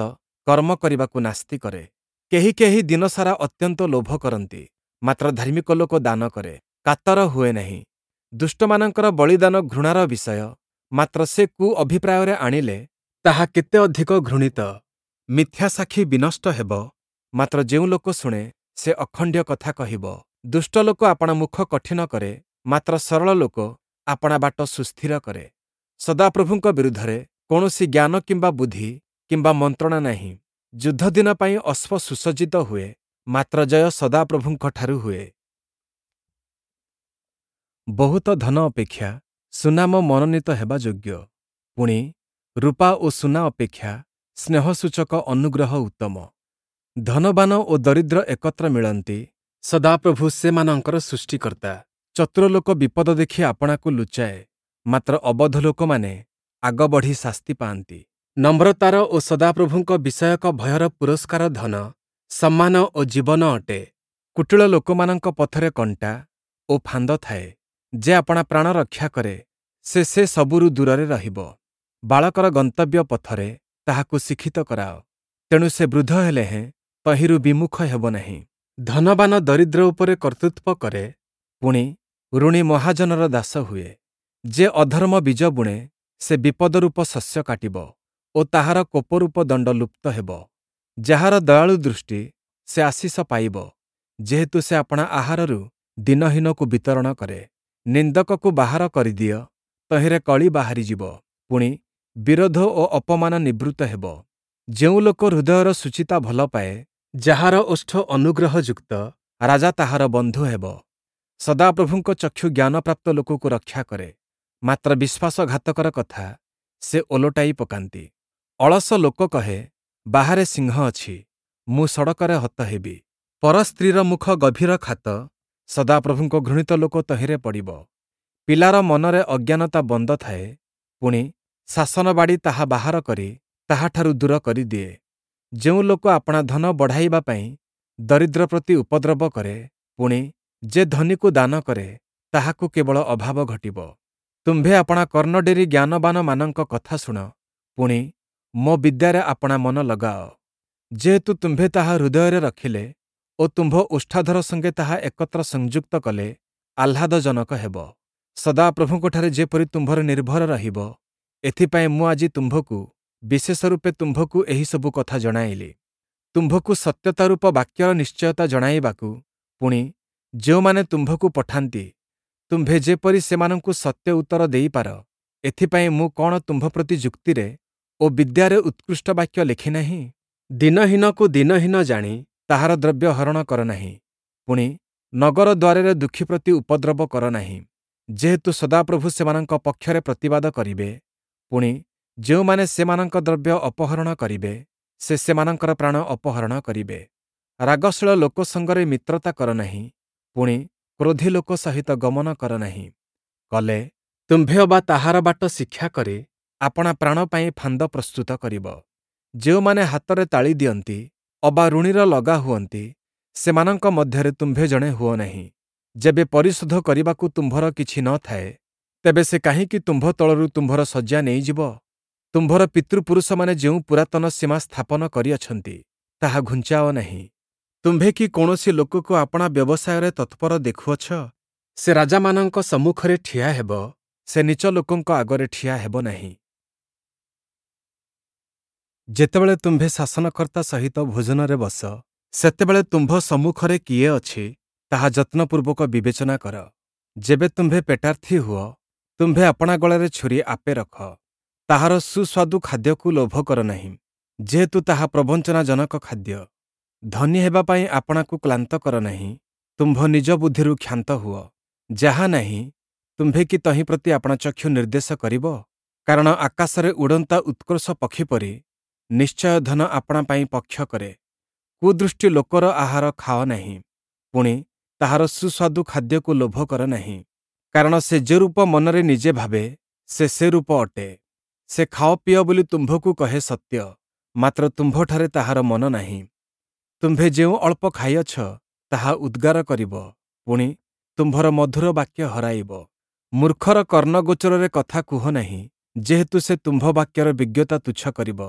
କର୍ମ କରିବାକୁ ନାସ୍ତି କରେ। କେହି କେହି ଦିନସାରା ଅତ୍ୟନ୍ତ ଲୋଭ କରନ୍ତି, ମାତ୍ର ଧାର୍ମିକ ଲୋକ ଦାନ କରେ, କାତର ହୁଏ ନାହିଁ। ଦୁଷ୍ଟମାନଙ୍କର ବଳିଦାନ ଘୃଣାର ବିଷୟ, ମାତ୍ର ସେ କୁ ଅଭିପ୍ରାୟରେ ଆଣିଲେ ତାହା କେତେ ଅଧିକ ଘୃଣିତ। ମିଥ୍ୟା ସାକ୍ଷୀ ବିନଷ୍ଟ ହେବ, ମାତ୍ର ଯେଉଁ ଲୋକ ଶୁଣେ ସେ ଅଖଣ୍ଡ୍ୟ କଥା କହିବ। ଦୁଷ୍ଟ ଲୋକ ଆପଣା ମୁଖ କଠିନ କରେ, ମାତ୍ର ସରଳ ଲୋକ ଆପଣା ବାଟ ସୁସ୍ଥିର କରେ। ସଦାପ୍ରଭୁଙ୍କ ବିରୁଦ୍ଧରେ କୌଣସି ଜ୍ଞାନ କିମ୍ବା ବୁଦ୍ଧି କିମ୍ବା ମନ୍ତ୍ରଣା ନାହିଁ। ଯୁଦ୍ଧ ଦିନ ପାଇଁ ଅଶ୍ଵ ସୁସଜ୍ଜିତ ହୁଏ, ମାତ୍ର ଜୟ ସଦାପ୍ରଭୁଙ୍କଠାରୁ ହୁଏ। ବହୁତ ଧନ ଅପେକ୍ଷା ସୁନାମ ମନୋନୀତ ହେବା ଯୋଗ୍ୟ। ପୁଣି ରୂପା ଓ ସୁନା ଅପେକ୍ଷା ସ୍ନେହସୂଚକ ଅନୁଗ୍ରହ ଉତ୍ତମ। ଧନବାନ ଓ ଦରିଦ୍ର ଏକତ୍ର ମିଳନ୍ତି, ସଦାପ୍ରଭୁ ସେମାନଙ୍କର ସୃଷ୍ଟିକର୍ତ୍ତା। ଚତୁର ଲୋକ ବିପଦ ଦେଖି ଆପଣାକୁ ଲୁଚାଏ, ମାତ୍ର ଅବଧ ଲୋକମାନେ ଆଗ ବଢ଼ି ଶାସ୍ତି ପାଆନ୍ତି। ନମ୍ରତାର ଓ ସଦାପ୍ରଭୁଙ୍କ ବିଷୟକ ଭୟର ପୁରସ୍କାର ଧନ, ସମ୍ମାନ ଓ ଜୀବନ ଅଟେ। କୁଟିଳ ଲୋକମାନଙ୍କ ପଥରେ କଣ୍ଟା ଓ ଫାନ୍ଦ ଥାଏ। ଯେ ଆପଣା ପ୍ରାଣ ରକ୍ଷା କରେ, ସେ ସେ ସବୁରୁ ଦୂରରେ ରହିବ। ବାଳକର ଗନ୍ତବ୍ୟ ପଥରେ ତାହାକୁ ଶିକ୍ଷିତ କରାଅ, ତେଣୁ ସେ ବୃଦ୍ଧ ହେଲେ ହେଁ ତହିଁରୁ ବିମୁଖ ହେବ ନାହିଁ। ଧନବାନ ଦରିଦ୍ର ଉପରେ କର୍ତ୍ତୃତ୍ୱ କରେ, ପୁଣି ଋଣୀ ମହାଜନର ଦାସ ହୁଏ। ଯେ ଅଧର୍ମ ବୀଜ ବୁଣେ, ସେ ବିପଦରୂପ ଶସ୍ୟ କାଟିବ ଓ ତାହାର କୋପରୂପ ଦଣ୍ଡ ଲୁପ୍ତ ହେବ। ଯାହାର ଦୟାଳୁ ଦୃଷ୍ଟି, ସେ ଆଶିଷ ପାଇବ, ଯେହେତୁ ସେ ଆପଣା ଆହାରରୁ ଦିନହୀନକୁ ବିତରଣ କରେ। ନିନ୍ଦକକୁ ବାହାର କରିଦିଅ, ତହିଁରେ କଳି ବାହାରିଯିବ, ପୁଣି ବିରୋଧ ଓ ଅପମାନ ନିବୃତ୍ତ ହେବ। ଯେଉଁ ଲୋକ ହୃଦୟର ସୁଚିତା ଭଲ ପାଏ, ଯାହାର ଓଷ୍ଠ ଅନୁଗ୍ରହଯୁକ୍ତ, ରାଜା ତାହାର ବନ୍ଧୁ ହେବ। ସଦାପ୍ରଭୁଙ୍କ ଚକ୍ଷୁ ଜ୍ଞାନପ୍ରାପ୍ତ ଲୋକକୁ ରକ୍ଷା କରେ, ମାତ୍ର ବିଶ୍ୱାସଘାତକର କଥା ସେ ଓଲଟାଇ ପକାନ୍ତି। ଅଳସ ଲୋକ କହେ, ବାହାରେ ସିଂହ ଅଛି, ମୁଁ ସଡ଼କରେ ହତ ହେବି। ପର ସ୍ତ୍ରୀର ମୁଖ ଗଭୀର ଖାତ, ସଦାପ୍ରଭୁଙ୍କ ଘୃଣିତ ଲୋକ ତହିଁରେ ପଡ଼ିବ। ପିଲାର ମନରେ ଅଜ୍ଞାନତା ବନ୍ଦ ଥାଏ, ପୁଣି ଶାସନବାଡ଼ି ତାହା ବାହାର କରି ତାହାଠାରୁ ଦୂର କରିଦିଏ। ଯେଉଁ ଲୋକ ଆପଣା ଧନ ବଢ଼ାଇବା ପାଇଁ ଦରିଦ୍ର ପ୍ରତି ଉପଦ୍ରବ କରେ, ପୁଣି ଯେ ଧନୀକୁ ଦାନ କରେ, ତାହାକୁ କେବଳ ଅଭାବ ଘଟିବ। ତୁମ୍ଭେ ଆପଣା କର୍ଣ୍ଣଡେରି ଜ୍ଞାନବାନମାନଙ୍କ କଥା ଶୁଣ, ପୁଣି ମୋ ବିଦ୍ୟାରେ ଆପଣା ମନ ଲଗାଅ। ଯେହେତୁ ତୁମ୍ଭେ ତାହା ହୃଦୟରେ ରଖିଲେ ଓ ତୁମ୍ଭ ଓଷ୍ଠାଧର ସଙ୍ଗେ ତାହା ଏକତ୍ର ସଂଯୁକ୍ତ କଲେ, ଆହ୍ଲାଦଜନକ ହେବ। ସଦାପ୍ରଭୁଙ୍କଠାରେ ଯେପରି ତୁମ୍ଭର ନିର୍ଭର ରହିବ, ଏଥିପାଇଁ ମୁଁ ଆଜି ତୁମ୍ଭକୁ ବିଶେଷ ରୂପେ ତୁମ୍ଭକୁ ଏହିସବୁ କଥା ଜଣାଇଲି। ତୁମ୍ଭକୁ ସତ୍ୟତାରୂପ ବାକ୍ୟର ନିଶ୍ଚୟତା ଜଣାଇବାକୁ, ପୁଣି ଯେଉଁମାନେ ତୁମ୍ଭକୁ ପଠାନ୍ତି, ତୁମ୍ଭେ ଯେପରି ସେମାନଙ୍କୁ ସତ୍ୟ ଉତ୍ତର ଦେଇପାର, ଏଥିପାଇଁ ମୁଁ କ'ଣ ତୁମ୍ଭ ପ୍ରତି ଯୁକ୍ତିରେ ଓ ବିଦ୍ୟାରେ ଉତ୍କୃଷ୍ଟ ବାକ୍ୟ ଲେଖିନାହିଁ? ଦିନହୀନକୁ ଦିନହୀନ ଜାଣି ତାହାର ଦ୍ରବ୍ୟ ହରଣ କର ନାହିଁ, ପୁଣି ନଗର ଦ୍ୱାରରେ ଦୁଃଖୀ ପ୍ରତି ଉପଦ୍ରବ କର ନାହିଁ। ଯେହେତୁ ସଦାପ୍ରଭୁ ସେମାନଙ୍କ ପକ୍ଷରେ ପ୍ରତିବାଦ କରିବେ, ପୁଣି ଯେଉଁମାନେ ସେମାନଙ୍କ ଦ୍ରବ୍ୟ ଅପହରଣ କରିବେ, ସେ ସେମାନଙ୍କର ପ୍ରାଣ ଅପହରଣ କରିବେ। ରାଗଶୀଳ ଲୋକ ସଙ୍ଗରେ ମିତ୍ରତା କର ନାହିଁ, ପୁଣି କ୍ରୋଧୀ ଲୋକ ସହିତ ଗମନ କର ନାହିଁ। କଲେ ତୁମ୍ଭେ ଅବା ତାହାର ବାଟ ଶିକ୍ଷା କରି ଆପଣା ପ୍ରାଣ ପାଇଁ ଫାନ୍ଦ ପ୍ରସ୍ତୁତ କରିବ। ଯେଉଁମାନେ ହାତରେ ତାଳି ଦିଅନ୍ତି ଅବା ଋଣୀର ଲଗା ହୁଅନ୍ତି, ସେମାନଙ୍କ ମଧ୍ୟରେ ତୁମ୍ଭେ ଜଣେ ହୁଅ ନାହିଁ। ଯେବେ ପରିଶୋଧ କରିବାକୁ ତୁମ୍ଭର କିଛି ନ ଥାଏ, ତେବେ ସେ କାହିଁକି ତୁମ୍ଭ ତଳରୁ ତୁମ୍ଭର ଶଯ୍ୟା ନେଇଯିବ? ତୁମ୍ଭର ପିତୃପୁରୁଷମାନେ ଯେଉଁ ପୁରାତନ ସୀମା ସ୍ଥାପନ କରିଅଛନ୍ତି, ତାହା ଘୁଞ୍ଚାଅ ନାହିଁ। ତୁମ୍ଭେ କି କୌଣସି ଲୋକକୁ ଆପଣା ବ୍ୟବସାୟରେ ତତ୍ପର ଦେଖୁଅଛ? ସେ ରାଜାମାନଙ୍କ ସମ୍ମୁଖରେ ଠିଆ ହେବ, ସେ ନୀଚ ଲୋକଙ୍କ ଆଗରେ ଠିଆ ହେବ ନାହିଁ। ଯେତେବେଳେ ତୁମ୍ଭେ ଶାସନକର୍ତ୍ତା ସହିତ ଭୋଜନରେ ବସ, ସେତେବେଳେ ତୁମ୍ଭ ସମ୍ମୁଖରେ କିଏ ଅଛି, ତାହା ଯତ୍ନପୂର୍ବକ ବିବେଚନା କର। ଯେବେ ତୁମ୍ଭେ ପେଟାର୍ଥୀ ହୁଅ, ତୁମ୍ଭେ ଆପଣା ଗଳାରେ ଛୁରୀ ଆପେ ରଖ। ତାହାର ସୁସ୍ୱାଦୁ ଖାଦ୍ୟକୁ ଲୋଭ କର ନାହିଁ, ଯେହେତୁ ତାହା ପ୍ରବଞ୍ଚନାଜନକ ଖାଦ୍ୟ। ଧନୀ ହେବା ପାଇଁ ଆପଣାକୁ କ୍ଳାନ୍ତ କର ନାହିଁ, ତୁମ୍ଭ ନିଜ ବୁଦ୍ଧିରୁ କ୍ଷାନ୍ତ ହୁଅ। ଯାହା ନାହିଁ, ତୁମ୍ଭେ କି ତହିଁ ପ୍ରତି ଆପଣା ଚକ୍ଷୁ ନିର୍ଦ୍ଦେଶ କରିବ? କାରଣ ଆକାଶରେ ଉଡ଼ନ୍ତା ଉତ୍କର୍ଷ ପକ୍ଷୀ ପରି ନିଶ୍ଚୟ ଧନ ଆପଣା ପାଇଁ ପକ୍ଷ କରେ। କୁଦୃଷ୍ଟି ଲୋକର ଆହାର ଖାଅ ନାହିଁ, ପୁଣି ତାହାର ସୁସ୍ୱାଦୁ ଖାଦ୍ୟକୁ ଲୋଭ କର ନାହିଁ। କାରଣ ସେ ଯେ ରୂପ ମନରେ ନିଜେ ଭାବେ, ସେ ସେ ରୂପ ଅଟେ। ସେ ଖାଅ ପିଅ ବୋଲି ତୁମ୍ଭକୁ କହେ ସତ୍ୟ, ମାତ୍ର ତୁମ୍ଭଠାରେ ତାହାର ମନ ନାହିଁ। ତୁମ୍ଭେ ଯେଉଁ ଅଳ୍ପ ଖାଇଅଛ, ତାହା ଉଦ୍ଗାର କରିବ, ପୁଣି ତୁମ୍ଭର ମଧୁର ବାକ୍ୟ ହରାଇବ। ମୂର୍ଖର କର୍ଣ୍ଣଗୋଚରରେ କଥା କୁହ ନାହିଁ, ଯେହେତୁ ସେ ତୁମ୍ଭ ବାକ୍ୟର ବିଜ୍ଞତା ତୁଚ୍ଛ କରିବ।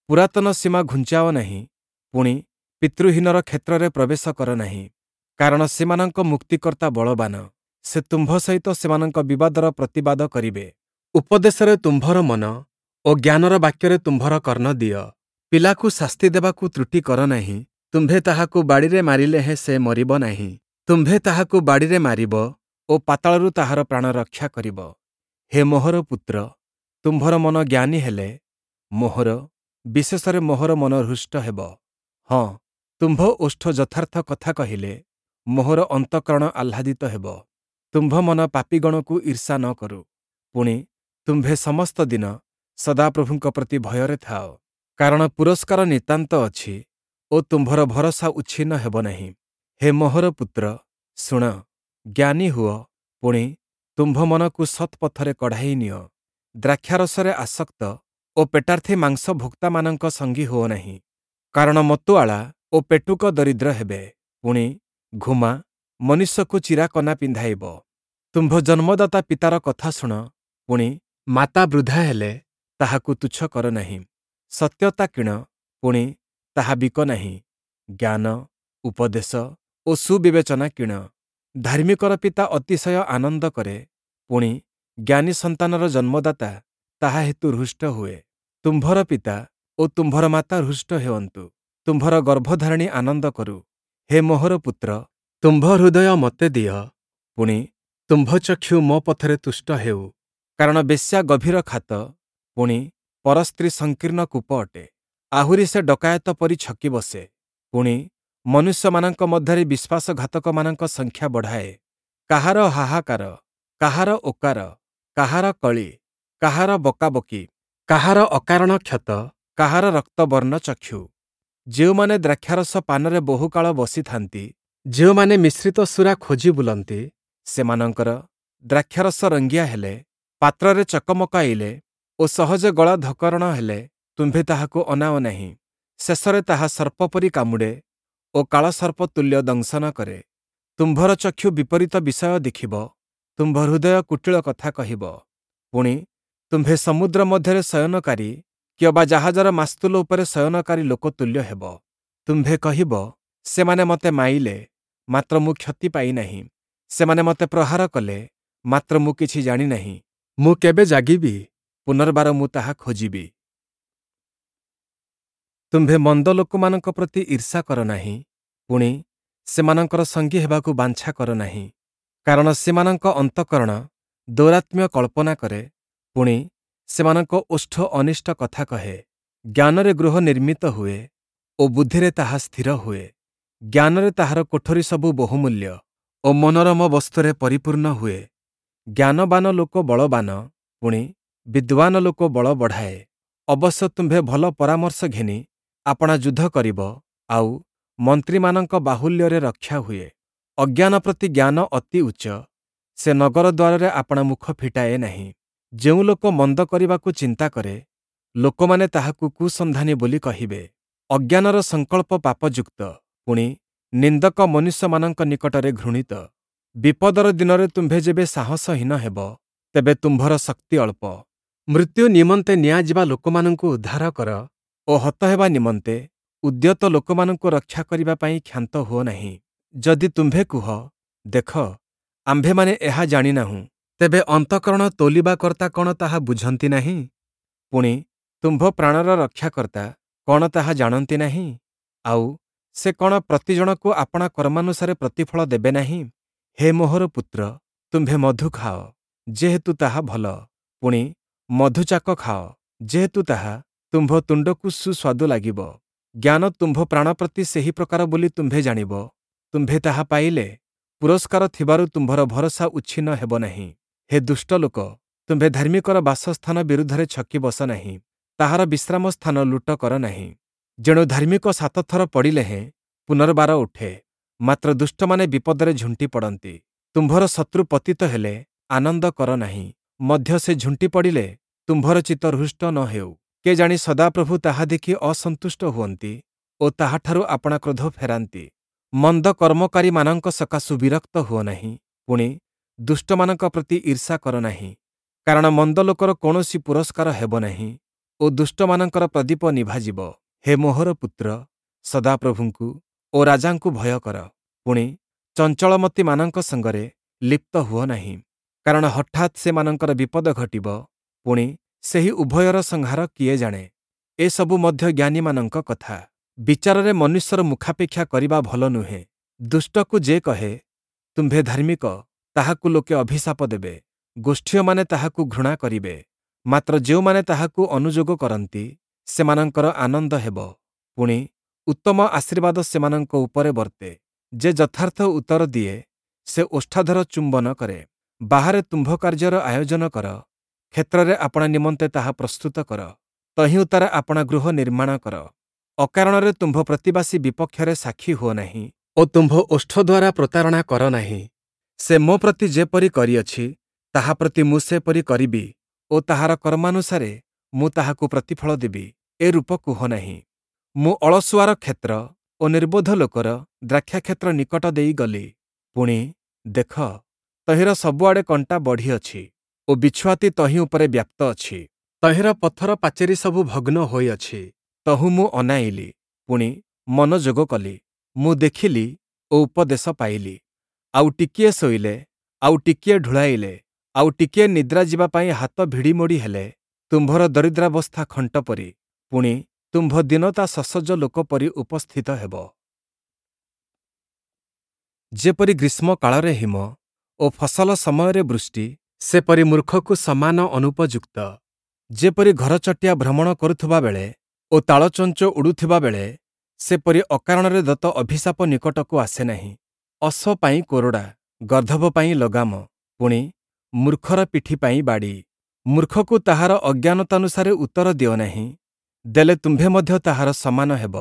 ପୁରାତନ ସୀମା ଘୁଞ୍ଚାଅ ନାହିଁ, ପୁଣି ପିତୃହୀନର କ୍ଷେତ୍ରରେ ପ୍ରବେଶ କର ନାହିଁ। କାରଣ ସେମାନଙ୍କ ମୁକ୍ତିକର୍ତ୍ତା ବଳବାନ, ସେ ତୁମ୍ଭ ସହିତ ସେମାନଙ୍କ ବିବାଦର ପ୍ରତିବାଦ କରିବେ। ଉପଦେଶରେ ତୁମ୍ଭର ମନ ଓ ଜ୍ଞାନର ବାକ୍ୟରେ ତୁମ୍ଭର କର୍ଣ୍ଣ ଦିଅ। ପିଲାକୁ ଶାସ୍ତି ଦେବାକୁ ତ୍ରୁଟି କର ନାହିଁ, ତୁମ୍ଭେ ତାହାକୁ ବାଡ଼ିରେ ମାରିଲେ ହେଁ ସେ ମରିବ ନାହିଁ। ତୁମ୍ଭେ ତାହାକୁ ବାଡ଼ିରେ ମାରିବ ଓ ପାତାଳରୁ ତାହାର ପ୍ରାଣ ରକ୍ଷା କରିବ। ହେ ମୋହର ପୁତ୍ର, ତୁମ୍ଭର ମନ ଜ୍ଞାନୀ ହେଲେ ମୋହର, ବିଶେଷରେ ମୋହର ମନ ହୃଷ୍ଟ ହେବ। ହଁ, ତୁମ୍ଭ ଓଷ୍ଠ ଯଥାର୍ଥ କଥା କହିଲେ ମୋହର ଅନ୍ତଃକରଣ ଆହ୍ଲାଦିତ ହେବ। ତୁମ୍ଭ ମନ ପାପୀଗଣକୁ ଈର୍ଷା ନ କରୁ। ପୁଣି ତୁମ୍ଭେ ସମସ୍ତ ଦିନ ସଦାପ୍ରଭୁଙ୍କ ପ୍ରତି ଭୟରେ ଥାଅ, କାରଣ ପୁରସ୍କାର ନିତାନ୍ତ ଅଛି ଓ ତୁମ୍ଭର ଭରସା ଉଚ୍ଛିନ୍ନ ହେବ ନାହିଁ। ହେ ମୋହର ପୁତ୍ର, ଶୁଣ, ଜ୍ଞାନୀ ହୁଅ, ପୁଣି ତୁମ୍ଭ ମନକୁ ସତ୍ ପଥରେ କଢ଼ାଇ ନିଅ। ଦ୍ରାକ୍ଷାରସରେ ଆସକ୍ତ ଓ ପେଟାର୍ଥୀ ମାଂସ ଭୋକ୍ତାମାନଙ୍କ ସଙ୍ଗୀ ହୁଅ ନାହିଁ, କାରଣ ମତୁଆଳା ଓ ପେଟୁକ ଦରିଦ୍ର ହେବେ। ପୁଣି ଘୁମା ମନୁଷ୍ୟକୁ ଚିରା କନା ପିନ୍ଧାଇବ। ତୁମ୍ଭ ଜନ୍ମଦାତା ପିତାର କଥା ଶୁଣ, ପୁଣି ମାତା ବୃଦ୍ଧା ହେଲେ ତାହାକୁ ତୁଚ୍ଛ କର ନାହିଁ। ସତ୍ୟତା କିଣ, ପୁଣି ତାହା ବିକ ନାହିଁ। ଜ୍ଞାନ, ଉପଦେଶ ଓ ସୁବିବେଚନା କିଣ। ଧାର୍ମିକର ପିତା ଅତିଶୟ ଆନନ୍ଦ କରେ, ପୁଣି ଜ୍ଞାନୀ ସନ୍ତାନର ଜନ୍ମଦାତା ତାହା ହେତୁ ହୃଷ୍ଟ ହୁଏ। ତୁମ୍ଭର ପିତା ଓ ତୁମ୍ଭର ମାତା ହୃଷ୍ଟ ହେଉନ୍ତୁ, ତୁମ୍ଭର ଗର୍ଭଧାରିଣୀ ଆନନ୍ଦ କରୁ। ହେ ମୋହର ପୁତ୍ର, ତୁମ୍ଭ ହୃଦୟ ମୋତେ ଦିଅ, ପୁଣି ତୁମ୍ଭ ଚକ୍ଷୁ ମୋ ପଥରେ ତୁଷ୍ଟ ହେଉ। କାରଣ ବେଶ୍ୟା ଗଭୀର ଖାତ, ପୁଣି ପରସ୍ତ୍ରୀ ସଂକୀର୍ଣ୍ଣ କୂପ ଅଟେ। ଆହୁରି ସେ ଡକାୟତ ପରି ଛକି ବସେ, ପୁଣି ମନୁଷ୍ୟମାନଙ୍କ ମଧ୍ୟରେ ବିଶ୍ୱାସଘାତକମାନଙ୍କ ସଂଖ୍ୟା ବଢ଼ାଏ। କାହାର ହାହାକାର, କାହାର ଓକାର, କାହାର କଳି, କାହାର ବକାବକି, କାହାର ଅକାରଣ କ୍ଷତ, କାହାର ରକ୍ତବର୍ଣ୍ଣ ଚକ୍ଷୁ। ଯେଉଁମାନେ ଦ୍ରାକ୍ଷାରସ ପାନରେ ବହୁକାଳ ବସିଥାନ୍ତି, ଯେଉଁମାନେ ମିଶ୍ରିତ ସୁରା ଖୋଜି ବୁଲନ୍ତି, ସେମାନଙ୍କର ଦ୍ରାକ୍ଷାରସ ରଙ୍ଗିଆ ହେଲେ, ପାତ୍ରରେ ଚକମକାଇଲେ ଓ ସହଜ ଗଳା ଧକରଣ ହେଲେ ତୁମ୍ଭେ ତାହାକୁ ଅନାଅ ନାହିଁ। ଶେଷରେ ତାହା ସର୍ପ ପରି କାମୁଡ଼େ ଓ କାଳସର୍ପ ତୁଲ୍ୟ ଦଂଶନ କରେ। ତୁମ୍ଭର ଚକ୍ଷୁ ବିପରୀତ ବିଷୟ ଦେଖିବ, ତୁମ୍ଭ ହୃଦୟ କୁଟିଳ କଥା କହିବ। ପୁଣି ତୁମ୍ଭେ ସମୁଦ୍ର ମଧ୍ୟରେ ଶୟନକାରୀ କିଅବା ଜାହାଜର ମାସ୍ତୁଲ ଉପରେ ଶୟନକାରୀ ଲୋକ ତୁଲ୍ୟ ହେବ। ତୁମ୍ଭେ କହିବ, ସେମାନେ ମୋତେ ମାଇଲେ, ମାତ୍ର ମୁଁ କ୍ଷତି ପାଇନାହିଁ। ସେମାନେ ମୋତେ ପ୍ରହାର କଲେ, ମାତ୍ର ମୁଁ କିଛି ଜାଣିନାହିଁ। ମୁଁ କେବେ ଜାଗିବି? ପୁନର୍ବାର ମୁଁ ତାହା ଖୋଜିବି। ତୁମ୍ଭେ ମନ୍ଦ ଲୋକମାନଙ୍କ ପ୍ରତି ଈର୍ଷା କର ନାହିଁ, ପୁଣି ସେମାନଙ୍କର ସଙ୍ଗୀ ହେବାକୁ ବାଞ୍ଛା କର ନାହିଁ। କାରଣ ସେମାନଙ୍କ ଅନ୍ତଃକରଣ ଦୌରାତ୍ମ୍ୟ କଳ୍ପନା କରେ, ପୁଣି ସେମାନଙ୍କ ଓଷ୍ଠ ଅନିଷ୍ଟ କଥା କହେ। ଜ୍ଞାନରେ ଗୃହ ନିର୍ମିତ ହୁଏ ଓ ବୁଦ୍ଧିରେ ତାହା ସ୍ଥିର ହୁଏ। ଜ୍ଞାନରେ ତାହାର କୋଠରୀ ସବୁ ବହୁମୂଲ୍ୟ ଓ ମନୋରମ ବସ୍ତୁରେ ପରିପୂର୍ଣ୍ଣ ହୁଏ। ଜ୍ଞାନବାନ ଲୋକ ବଳବାନ, ପୁଣି ବିଦ୍ୱାନ ଲୋକ ବଳ ବଢ଼ାଏ। ଅବଶ୍ୟ ତୁମ୍ଭେ ଭଲ ପରାମର୍ଶ ଘେନି ଆପଣା ଯୁଦ୍ଧ କରିବ, ଆଉ ମନ୍ତ୍ରୀମାନଙ୍କ ବାହୁଲ୍ୟରେ ରକ୍ଷା ହୁଏ। ଅଜ୍ଞାନ ପ୍ରତି ଜ୍ଞାନ ଅତି ଉଚ୍ଚ, ସେ ନଗର ଦ୍ୱାରରେ ଆପଣା ମୁଖ ଫିଟାଏ ନାହିଁ। ଯେଉଁ ଲୋକ ମନ୍ଦ କରିବାକୁ ଚିନ୍ତା କରେ, ଲୋକମାନେ ତାହାକୁ କୁସନ୍ଧାନୀ ବୋଲି କହିବେ। ଅଜ୍ଞାନର ସଂକଳ୍ପ ପାପଯୁକ୍ତ, ପୁଣି ନିନ୍ଦକ ମନୁଷ୍ୟମାନଙ୍କ ନିକଟରେ ଘୃଣିତ। ବିପଦର ଦିନରେ ତୁମ୍ଭେ ଯେବେ ସାହସହୀନ ହେବ, ତେବେ ତୁମ୍ଭର ଶକ୍ତି ଅଳ୍ପ। ମୃତ୍ୟୁ ନିମନ୍ତେ ନିଆଯିବା ଲୋକମାନଙ୍କୁ ଉଦ୍ଧାର କର ଓ ହତ ହେବା ନିମନ୍ତେ ଉଦ୍ୟତ ଲୋକମାନଙ୍କୁ ରକ୍ଷା କରିବା ପାଇଁ କ୍ଷାନ୍ତ ହୁଅ ନାହିଁ। ଯଦି ତୁମ୍ଭେ କୁହ, ଦେଖ, ଆମ୍ଭେମାନେ ଏହା ଜାଣିନାହୁଁ, ତେବେ ଅନ୍ତଃକରଣ ତୋଲିବା କର୍ତ୍ତା କ'ଣ ତାହା ବୁଝନ୍ତି ନାହିଁ? ପୁଣି ତୁମ୍ଭ ପ୍ରାଣର ରକ୍ଷାକର୍ତ୍ତା କ'ଣ ତାହା ଜାଣନ୍ତି ନାହିଁ? ଆଉ ସେ କ'ଣ ପ୍ରତିଜଣକୁ ଆପଣା କର୍ମାନୁସାରେ ପ୍ରତିଫଳ ଦେବେ ନାହିଁ? ହେ ମୋହର ପୁତ୍ର, ତୁମ୍ଭେ ମଧୁ ଖାଅ, ଯେହେତୁ ତାହା ଭଲ, ପୁଣି ମଧୁଚାକ ଖାଅ, ଯେହେତୁ ତାହା ତୁମ୍ଭ ତୁଣ୍ଡକୁ ସୁସ୍ୱାଦୁ ଲାଗିବ। ଜ୍ଞାନ ତୁମ୍ଭ ପ୍ରାଣ ପ୍ରତି ସେହି ପ୍ରକାର ବୋଲି ତୁମ୍ଭେ ଜାଣିବ। ତୁମ୍ଭେ ତାହା ପାଇଲେ ପୁରସ୍କାର ଥିବାରୁ ତୁମ୍ଭର ଭରସା ଉଚ୍ଛିନ୍ନ ହେବ ନାହିଁ। ହେ ଦୁଷ୍ଟ ଲୋକ, ତୁମ୍ଭେ ଧାର୍ମିକର ବାସସ୍ଥାନ ବିରୁଦ୍ଧରେ ଛକି ବସ ନାହିଁ, ତାହାର ବିଶ୍ରାମ ସ୍ଥାନ ଲୁଟ କର ନାହିଁ। ଯେଣୁ ଧାର୍ମିକ ସାତଥର ପଡ଼ିଲେ ହେଁ ପୁନର୍ବାର ଉଠେ, ମାତ୍ର ଦୁଷ୍ଟମାନେ ବିପଦରେ ଝୁଣ୍ଟି ପଡ଼ନ୍ତି। ତୁମ୍ଭର ଶତ୍ରୁ ପତିତ ହେଲେ ଆନନ୍ଦ କର ନାହିଁ, ମଧ୍ୟ ସେ ଝୁଣ୍ଟି ପଡ଼ିଲେ ତୁମ୍ଭର ଚିତ୍ତ ହୃଷ୍ଟ ନ ହେଉ। କେଜାଣି ସଦାପ୍ରଭୁ ତାହା ଦେଖି ଅସନ୍ତୁଷ୍ଟ ହୁଅନ୍ତି ଓ ତାହାଠାରୁ ଆପଣା କ୍ରୋଧ ଫେରାନ୍ତି। ମନ୍ଦ କର୍ମକାରୀମାନଙ୍କ ସକାଶୁ ବିରକ୍ତ ହୁଅ ନାହିଁ, ପୁଣି ଦୁଷ୍ଟମାନଙ୍କ ପ୍ରତି ଈର୍ଷା କର ନାହିଁ, କାରଣ ମନ୍ଦ ଲୋକର କୌଣସି ପୁରସ୍କାର ହେବ ନାହିଁ ଓ ଦୁଷ୍ଟମାନଙ୍କର ପ୍ରଦୀପ ନିଭାଯିବ। ହେ ମୋହର ପୁତ୍ର, ସଦାପ୍ରଭୁଙ୍କୁ ଓ ରାଜାଙ୍କୁ ଭୟ କର। ପୁଣି ଚଞ୍ଚଳମତିମାନଙ୍କ ସଙ୍ଗରେ ଲିପ୍ତ ହୁଅ ନାହିଁ, କାରଣ ହଠାତ୍ ସେମାନଙ୍କର ବିପଦ ଘଟିବ। ପୁଣି ସେହି ଉଭୟର ସଂହାର କିଏ ଜାଣେ? ଏସବୁ ମଧ୍ୟ ଜ୍ଞାନୀମାନଙ୍କ କଥା। ବିଚାରରେ ମନୁଷ୍ୟର ମୁଖାପେକ୍ଷା କରିବା ଭଲ ନୁହେଁ। ଦୁଷ୍ଟକୁ ଯେ କହେ, ତୁମ୍ଭେ ଧାର୍ମିକ, ତାହାକୁ ଲୋକେ ଅଭିଶାପ ଦେବେ। ଗୋଷ୍ଠୀୟମାନେ ତାହାକୁ ଘୃଣା କରିବେ। ମାତ୍ର ଯେଉଁମାନେ ତାହାକୁ ଅନୁଯୋଗ କରନ୍ତି, ସେମାନଙ୍କର ଆନନ୍ଦ ହେବ। ପୁଣି ଉତ୍ତମ ଆଶୀର୍ବାଦ ସେମାନଙ୍କ ଉପରେ ବର୍ତ୍ତେ। ଯେ ଯଥାର୍ଥ ଉତ୍ତର ଦିଏ, ସେ ଓଷ୍ଠାଧର ଚୁମ୍ବନ କରେ। ବାହାରେ ତୁମ୍ଭ କାର୍ଯ୍ୟର ଆୟୋଜନ କର, କ୍ଷେତ୍ରରେ ଆପଣା ନିମନ୍ତେ ତାହା ପ୍ରସ୍ତୁତ କର। ତହିଁଉତ୍ତାରେ ଆପଣା ଗୃହ ନିର୍ମାଣ କର। ଅକାରଣରେ ତୁମ୍ଭ ପ୍ରତିବାସୀ ବିପକ୍ଷରେ ସାକ୍ଷୀ ହୁଅ ନାହିଁ ଓ ତୁମ୍ଭ ଓଷ୍ଠ ଦ୍ୱାରା ପ୍ରତାରଣା କର ନାହିଁ। ସେ ମୋ ପ୍ରତି ଯେପରି କରିଅଛି, ତାହା ପ୍ରତି ମୁଁ ସେପରି କରିବି ଓ ତାହାର କର୍ମାନୁସାରେ ମୁଁ ତାହାକୁ ପ୍ରତିଫଳ ଦେବି। ଏ ରୂପ କୁହ ନାହିଁ। ମୁଁ ଅଳସୁଆର କ୍ଷେତ୍ର ଓ ନିର୍ବୋଧ ଲୋକର ଦ୍ରାକ୍ଷାକ୍ଷେତ୍ର ନିକଟ ଦେଇ ଗଲି। ପୁଣି ଦେଖ, ତହିଁର ସବୁଆଡ଼େ କଣ୍ଟା ବଢ଼ିଅଛି ଓ ବିଛୁଆତି ତହିଁ ଉପରେ ବ୍ୟାପ୍ତ ଅଛି। ତହିଁର ପଥର ପାଚେରୀ ସବୁ ଭଗ୍ନ ହୋଇଅଛି। ତହୁଁ ମୁଁ ଅନାଇଲି, ପୁଣି ମନୋଯୋଗ କଲି। ମୁଁ ଦେଖିଲି ଓ ଉପଦେଶ ପାଇଲି। ଆଉ ଟିକିଏ ଶୋଇଲେ, ଆଉ ଟିକିଏ ଢୁଳାଇଲେ, ଆଉ ଟିକିଏ ନିଦ୍ରା ଯିବା ପାଇଁ ହାତ ଭିଡ଼ିମୋଡ଼ି ହେଲେ, ତୁମ୍ଭର ଦରିଦ୍ରାବସ୍ଥା ଖଣ୍ଟ ପରି, ପୁଣି ତୁମ୍ଭ ଦୀନତା ସସଜ ଲୋକ ପରି ଉପସ୍ଥିତ ହେବ। ଯେପରି ଗ୍ରୀଷ୍ମକାଳରେ ହିମ ଓ ଫସଲ ସମୟରେ ବୃଷ୍ଟି, ସେପରି ମୂର୍ଖକୁ ସମାନ ଅନୁପଯୁକ୍ତ। ଯେପରି ଘରଚଟିଆ ଭ୍ରମଣ କରୁଥିବା ବେଳେ ଓ ତାଳଚଞ୍ଚ ଉଡ଼ୁଥିବା ବେଳେ, ସେପରି ଅକାରଣରେ ଦତ୍ତ ଅଭିଶାପ ନିକଟକୁ ଆସେ ନାହିଁ। ଅଶ୍ଵ ପାଇଁ କୋରଡ଼ା, ଗର୍ଦ୍ଦଭ ପାଇଁ ଲଗାମ, ପୁଣି ମୂର୍ଖର ପିଠି ପାଇଁ ବାଡ଼ି। ମୂର୍ଖକୁ ତାହାର ଅଜ୍ଞାନତାନୁସାରେ ଉତ୍ତର ଦିଅ ନାହିଁ, ଦେଲେ ତୁମ୍ଭେ ମଧ୍ୟ ତାହାର ସମାନ ହେବ।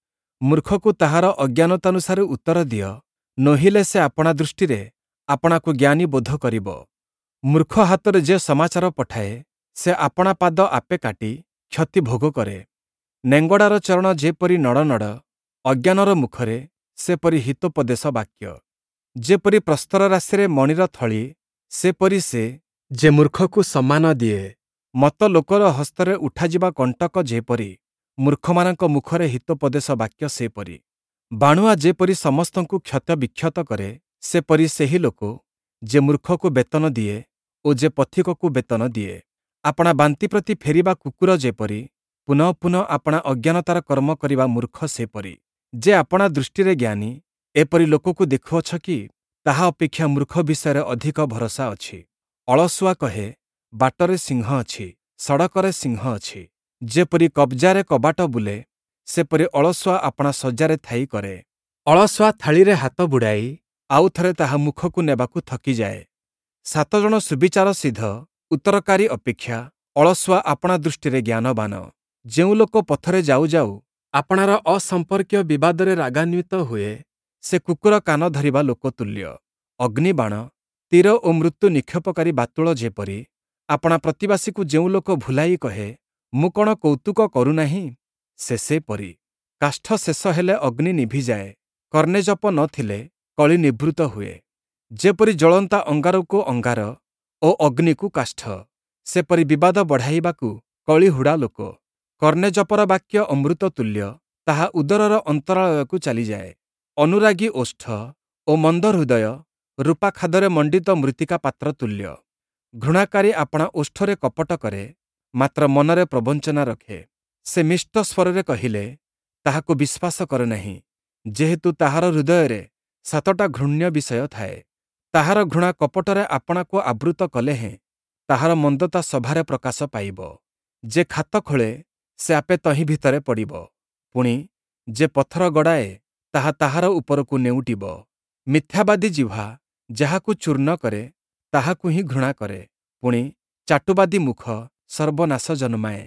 ମୂର୍ଖକୁ ତାହାର ଅଜ୍ଞାନତାନୁସାରେ ଉତ୍ତର ଦିଅ, ନୋହିଲେ ସେ ଆପଣା ଦୃଷ୍ଟିରେ ଆପଣାକୁ ଜ୍ଞାନୀ ବୋଧ କରିବ। ମୂର୍ଖ ହାତରେ ଯେ ସମାଚାର ପଠାଏ, ସେ ଆପଣା ପାଦ ଆପେ କାଟି କ୍ଷତି ଭୋଗ କରେ। ନେଙ୍ଗଡ଼ାର ଚରଣ ଯେପରି ନଡ଼ ନଡ଼, ଅଜ୍ଞାନର ମୁଖରେ ସେପରି ହିତୋପଦେଶ ବାକ୍ୟ। ଯେପରି ପ୍ରସ୍ତର ରାଶିରେ ମଣିର ଥଳି, ସେପରି ସେ ଯେ ମୂର୍ଖକୁ ସମ୍ମାନ ଦିଏ। ମତ ଲୋକର ହସ୍ତରେ ଉଠାଯିବା କଣ୍ଟକ ଯେପରି, ମୂର୍ଖମାନଙ୍କ ମୁଖରେ ହିତୋପଦେଶ ବାକ୍ୟ ସେପରି। ବାଣୁଆ ଯେପରି ସମସ୍ତଙ୍କୁ କ୍ଷତ ବିକ୍ଷତ କରେ, ସେପରି ସେହି ଲୋକ ଯେ ମୂର୍ଖକୁ ବେତନ ଦିଏ ଓ ଯେ ପଥିକକୁ ବେତନ ଦିଏ। ଆପଣା ବାନ୍ତି ପ୍ରତି ଫେରିବା କୁକୁର ଯେପରି, ପୁନଃ ପୁନଃ ଆପଣା ଅଜ୍ଞାନତାର କର୍ମ କରିବା ମୂର୍ଖ ସେପରି। ଯେ ଆପଣା ଦୃଷ୍ଟିରେ ଜ୍ଞାନୀ, ଏପରି ଲୋକକୁ ଦେଖୁଅଛ କି? ତାହା ଅପେକ୍ଷା ମୂର୍ଖ ବିଷୟରେ ଅଧିକ ଭରସା ଅଛି। ଅଳସୁଆ କହେ, ବାଟରେ ସିଂହ ଅଛି, ସଡ଼କରେ ସିଂହ ଅଛି। ଯେପରି କବ୍ଜାରେ କବାଟ ବୁଲେ, ସେପରି ଅଳସୁଆ ଆପଣା ଶଯ୍ୟାରେ ଥାଇ କରେ। ଅଳସୁଆ ଥାଳିରେ ହାତ ବୁଡ଼ାଇ ଆଉ ଥରେ ତାହା ମୁଖକୁ ନେବାକୁ ଥକିଯାଏ। ସାତଜଣ ସୁବିଚାର ସିଦ୍ଧ ଉତ୍ତରକାରୀ ଅପେକ୍ଷା ଅଳସୁଆ ଆପଣା ଦୃଷ୍ଟିରେ ଜ୍ଞାନବାନ। ଯେଉଁ ଲୋକ ପଥରେ ଯାଉ ଯାଉ ଆପଣାର ଅସମ୍ପର୍କୀୟ ବିବାଦରେ ରାଗାନ୍ୱିତ ହୁଏ, ସେ କୁକୁର କାନ ଧରିବା ଲୋକ ତୁଲ୍ୟ। ଅଗ୍ନିବାଣ, ତୀର ଓ ମୃତ୍ୟୁ ନିକ୍ଷେପକାରୀ ବାତୁଳ ଯେପରି, ଆପଣା ପ୍ରତିବାସୀକୁ ଯେଉଁ ଲୋକ ଭୁଲାଇ କହେ, ମୁଁ କଣ କୌତୁକ କରୁନାହିଁ, ସେ ସେପରି। କାଷ୍ଠ ଶେଷ ହେଲେ ଅଗ୍ନି ନିଭିଯାଏ, କର୍ଣ୍ଣେଜପ ନ ଥିଲେ କଳି ନିବୃତ ହୁଏ। ଯେପରି ଜଳନ୍ତା ଅଙ୍ଗାରକୁ ଅଙ୍ଗାର ଓ ଅଗ୍ନିକୁ କାଷ୍ଠ, ସେପରି ବିବାଦ ବଢ଼ାଇବାକୁ କଳିହୁଡ଼ା ଲୋକ। କର୍ଣ୍ଣେଜପର ବାକ୍ୟ ଅମୃତ ତୁଲ୍ୟ, ତାହା ଉଦରର ଅନ୍ତରାଳୟକୁ ଚାଲିଯାଏ। ଅନୁରାଗୀ ଓଷ୍ଠ ଓ ମନ୍ଦ ହୃଦୟ ରୂପା ଖାଦରେ ମଣ୍ଡିତ ମୃତ୍ତିକା ପାତ୍ର ତୁଲ୍ୟ। ଘୃଣାକାରୀ ଆପଣା ଓଷ୍ଠରେ କପଟ କରେ, ମାତ୍ର ମନରେ ପ୍ରବଞ୍ଚନା ରଖେ। ସେ ମିଷ୍ଟ ସ୍ୱରରେ କହିଲେ, ତାହାକୁ ବିଶ୍ୱାସ କରେ ନାହିଁ, ଯେହେତୁ ତାହାର ହୃଦୟରେ ସାତଟା ଘୃଣ୍ୟ ବିଷୟ ଥାଏ। ତାହାର ଘୃଣା କପଟରେ ଆପଣାକୁ ଆବୃତ କଲେ ହେଁ ତାହାର ମନ୍ଦତା ସଭାରେ ପ୍ରକାଶ ପାଇବ। ଯେ ଖାତ ଖୋଳେ, ସେ ଆପେ ତହିଁ ଭିତରେ ପଡ଼ିବ। ପୁଣି ଯେ ପଥର ଗଡ଼ାଏ, ତାହା ତାହାର ଉପରକୁ ନେଉଟିବ। ମିଥ୍ୟାବାଦୀ ଜିହ୍ୱା ଯାହାକୁ ଚୂର୍ଣ୍ଣ କରେ, ତାହାକୁ ହିଁ ଘୃଣା କରେ। ପୁଣି ଚାଟୁବାଦୀ ମୁଖ ସର୍ବନାଶ ଜନ୍ମାଏ।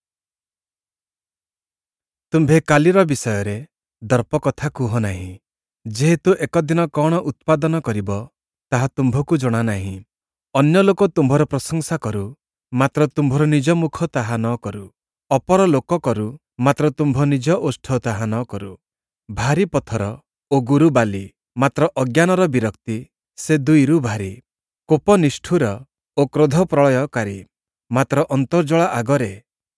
ତୁମ୍ଭେ କାଲିର ବିଷୟରେ ଦର୍ପ କଥା କୁହ ନାହିଁ, ଯେହେତୁ ଏକଦିନ କଣ ଉତ୍ପାଦନ କରିବ, ତାହା ତୁମ୍ଭକୁ ଜଣା ନାହିଁ। ଅନ୍ୟ ଲୋକ ତୁମ୍ଭର ପ୍ରଶଂସା କରୁ, ମାତ୍ର ତୁମ୍ଭର ନିଜ ମୁଖ ତାହା ନ କରୁ। ଅପର ଲୋକ କରୁ, ମାତ୍ର ତୁମ୍ଭ ନିଜ ଓଷ୍ଠ ତାହା ନ କରୁ। ଭାରି ପଥର ଓ ଗୁରୁ ବାଲି, ମାତ୍ର ଅଜ୍ଞାନର ବିରକ୍ତି ସେ ଦୁଇରୁ ଭାରି। କୋପ ନିଷ୍ଠୁର ଓ କ୍ରୋଧ ପ୍ରଳୟକାରୀ, ମାତ୍ର ଅନ୍ତର୍ଜଳା ଆଗରେ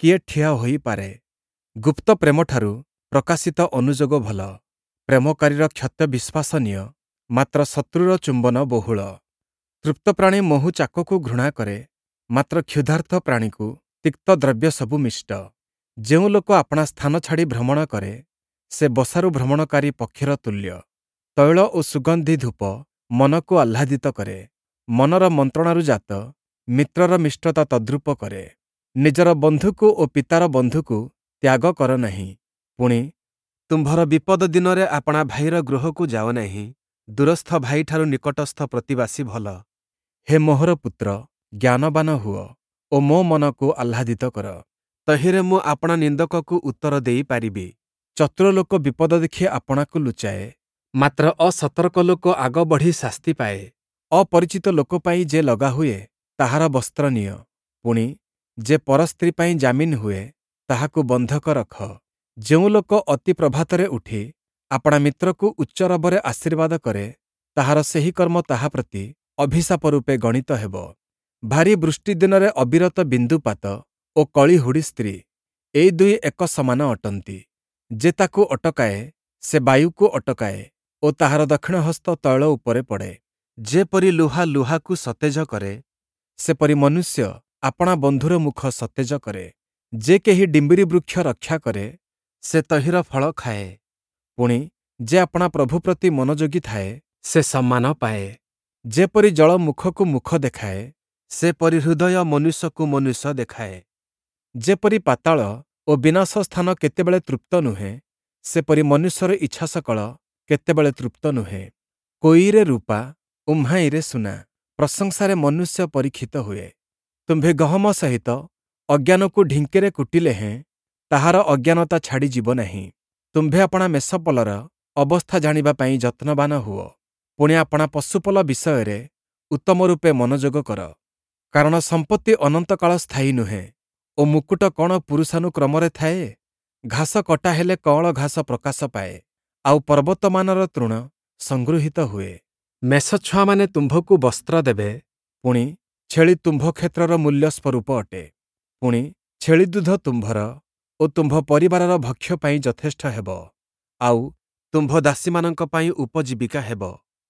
କିଏ ଠିଆ ହୋଇପାରେ? ଗୁପ୍ତ ପ୍ରେମଠାରୁ ପ୍ରକାଶିତ ଅନୁଯୋଗ ଭଲ। ପ୍ରେମକାରୀର କ୍ଷତ ବିଶ୍ୱାସନୀୟ, ମାତ୍ର ଶତ୍ରୁର ଚୁମ୍ବନ ବହୁଳ। ତୃପ୍ତ ପ୍ରାଣୀ ମହୁ ଚାକକୁ ଘୃଣା କରେ, ମାତ୍ର କ୍ଷୁଧାର୍ତ ପ୍ରାଣୀକୁ ତିକ୍ତ ଦ୍ରବ୍ୟ ସବୁ ମିଷ୍ଟ। ଯେଉଁ ଲୋକ ଆପଣା ସ୍ଥାନ ଛାଡ଼ି ଭ୍ରମଣ କରେ, ସେ ବସାରୁ ଭ୍ରମଣକାରୀ ପକ୍ଷୀର ତୁଲ୍ୟ। ତୈଳ ଓ ସୁଗନ୍ଧି ଧୂପ ମନକୁ ଆହ୍ଲାଦିତ କରେ। ମନର ମନ୍ତ୍ରଣାରୁ ଜାତ, ମିତ୍ରର ମିଷ୍ଟତା ତଦ୍ରୂପ କରେ। ନିଜର ବନ୍ଧୁକୁ ଓ ପିତାର ବନ୍ଧୁକୁ ତ୍ୟାଗ କର ନାହିଁ। ପୁଣି ତୁମ୍ଭର ବିପଦ ଦିନରେ ଆପଣା ଭାଇର ଗୃହକୁ ଯାଅ ନାହିଁ। ଦୂରସ୍ଥ ଭାଇଠାରୁ ନିକଟସ୍ଥ ପ୍ରତିବାସୀ ଭଲ। ହେ ମୋହର ପୁତ୍ର, ଜ୍ଞାନବାନ ହୁଅ ଓ ମୋ ମନକୁ ଆହ୍ଲାଦିତ କର। ତହିଁରେ ମୁଁ ଆପଣା ନିନ୍ଦକକୁ ଉତ୍ତର ଦେଇପାରିବି। ଚତୁର ଲୋକ ବିପଦ ଦେଖି ଆପଣାକୁ ଲୁଚାଏ, ମାତ୍ର ଅସତର୍କ ଲୋକ ଆଗ ବଢ଼ି ଶାସ୍ତି ପାଏ। ଅପରିଚିତ ଲୋକ ପାଇଁ ଯେ ଲଗା ହୁଏ, ତାହାର ବସ୍ତ୍ର ନିଅ। ପୁଣି ଯେ ପରସ୍ତ୍ରୀ ପାଇଁ ଜାମିନ ହୁଏ, ତାହାକୁ ବନ୍ଧକ ରଖ। ଯେଉଁ ଲୋକ ଅତି ପ୍ରଭାତରେ ଉଠି ଆପଣା ମିତ୍ରକୁ ଉଚ୍ଚରବରେ ଆଶୀର୍ବାଦ କରେ, ତାହାର ସେହି କର୍ମ ତାହା ପ୍ରତି ଅଭିଶାପ ରୂପେ ଗଣିତ ହେବ। ଭାରୀ ବୃଷ୍ଟି ଦିନରେ ଅବିରତ ବିନ୍ଦୁପାତ ଓ କଳିହୁଡ଼ି ସ୍ତ୍ରୀ, ଏଇ ଦୁଇ ଏକ ସମାନ ଅଟନ୍ତି। ଯେ ତାକୁ ଅଟକାଏ, ସେ ବାୟୁକୁ ଅଟକାଏ ଓ ତାହାର ଦକ୍ଷିଣ ହସ୍ତ ତୈଳ ଉପରେ ପଡ଼େ। ଯେପରି ଲୁହା ଲୁହାକୁ ସତେଜ କରେ, ସେପରି ମନୁଷ୍ୟ ଆପଣା ବନ୍ଧୁର ମୁଖ ସତେଜ କରେ। ଯେ କେହି ଡିମ୍ବିରି ବୃକ୍ଷ ରକ୍ଷା କରେ, ସେ ତହିଁର ଫଳ ଖାଏ। ପୁଣି ଯେ ଆପଣା ପ୍ରଭୁ ପ୍ରତି ମନୋଯୋଗୀ ଥାଏ, ସେ ସମ୍ମାନ ପାଏ। ଯେପରି ଜଳ ମୁଖକୁ ମୁଖ ଦେଖାଏ, ସେପରି ହୃଦୟ ମନୁଷ୍ୟକୁ ମନୁଷ୍ୟ ଦେଖାଏ। ଯେପରି ପାତାଳ ଓ ବିନାଶ ସ୍ଥାନ କେତେବେଳେ ତୃପ୍ତ ନୁହେଁ, ସେପରି ମନୁଷ୍ୟର ଇଚ୍ଛାସକଳ କେତେବେଳେ ତୃପ୍ତ ନୁହେଁ। କୋଇରେ ରୂପା, ଉମ୍ହାଇରେ ସୁନା, ପ୍ରଶଂସାରେ ମନୁଷ୍ୟ ପରୀକ୍ଷିତ ହୁଏ। ତୁମ୍ଭେ ଗହମ ସହିତ ଅଜ୍ଞାନକୁ ଢିଙ୍କିରେ କୁଟିଲେ ହେଁ, ତାହାର ଅଜ୍ଞାନତା ଛାଡ଼ିଯିବ ନାହିଁ। ତୁମ୍ଭେ ଆପଣା ମେଷପଲର ଅବସ୍ଥା ଜାଣିବା ପାଇଁ ଯତ୍ନବାନ ହୁଅ। ପୁଣି ଆପଣା ପଶୁପଲ ବିଷୟରେ ଉତ୍ତମ ରୂପେ ମନୋଯୋଗ କର। କାରଣ ସମ୍ପତ୍ତି ଅନନ୍ତକାଳ ସ୍ଥାୟୀ ନୁହେଁ ଓ ମୁକୁଟ କ'ଣ ପୁରୁଷାନୁକ୍ରମରେ ଥାଏ? ଘାସ କଟା ହେଲେ କଅଁଳ ଘାସ ପ୍ରକାଶ ପାଏ, ଆଉ ପର୍ବତମାନର ତୃଣ ସଂଗୃହୀତ ହୁଏ। ମେଷଛୁଆମାନେ ତୁମ୍ଭକୁ ବସ୍ତ୍ର ଦେବେ। ପୁଣି ଛେଳି ତୁମ୍ଭ କ୍ଷେତ୍ରର ମୂଲ୍ୟ ସ୍ୱରୂପ ଅଟେ। ପୁଣି ଛେଳି ଦୁଧ ତୁମ୍ଭର ଓ ତୁମ୍ଭ ପରିବାରର ଭକ୍ଷ୍ୟ ପାଇଁ ଯଥେଷ୍ଟ ହେବ, ଆଉ ତୁମ୍ଭ ଦାସୀମାନଙ୍କ ପାଇଁ ଉପଜୀବିକା ହେବ।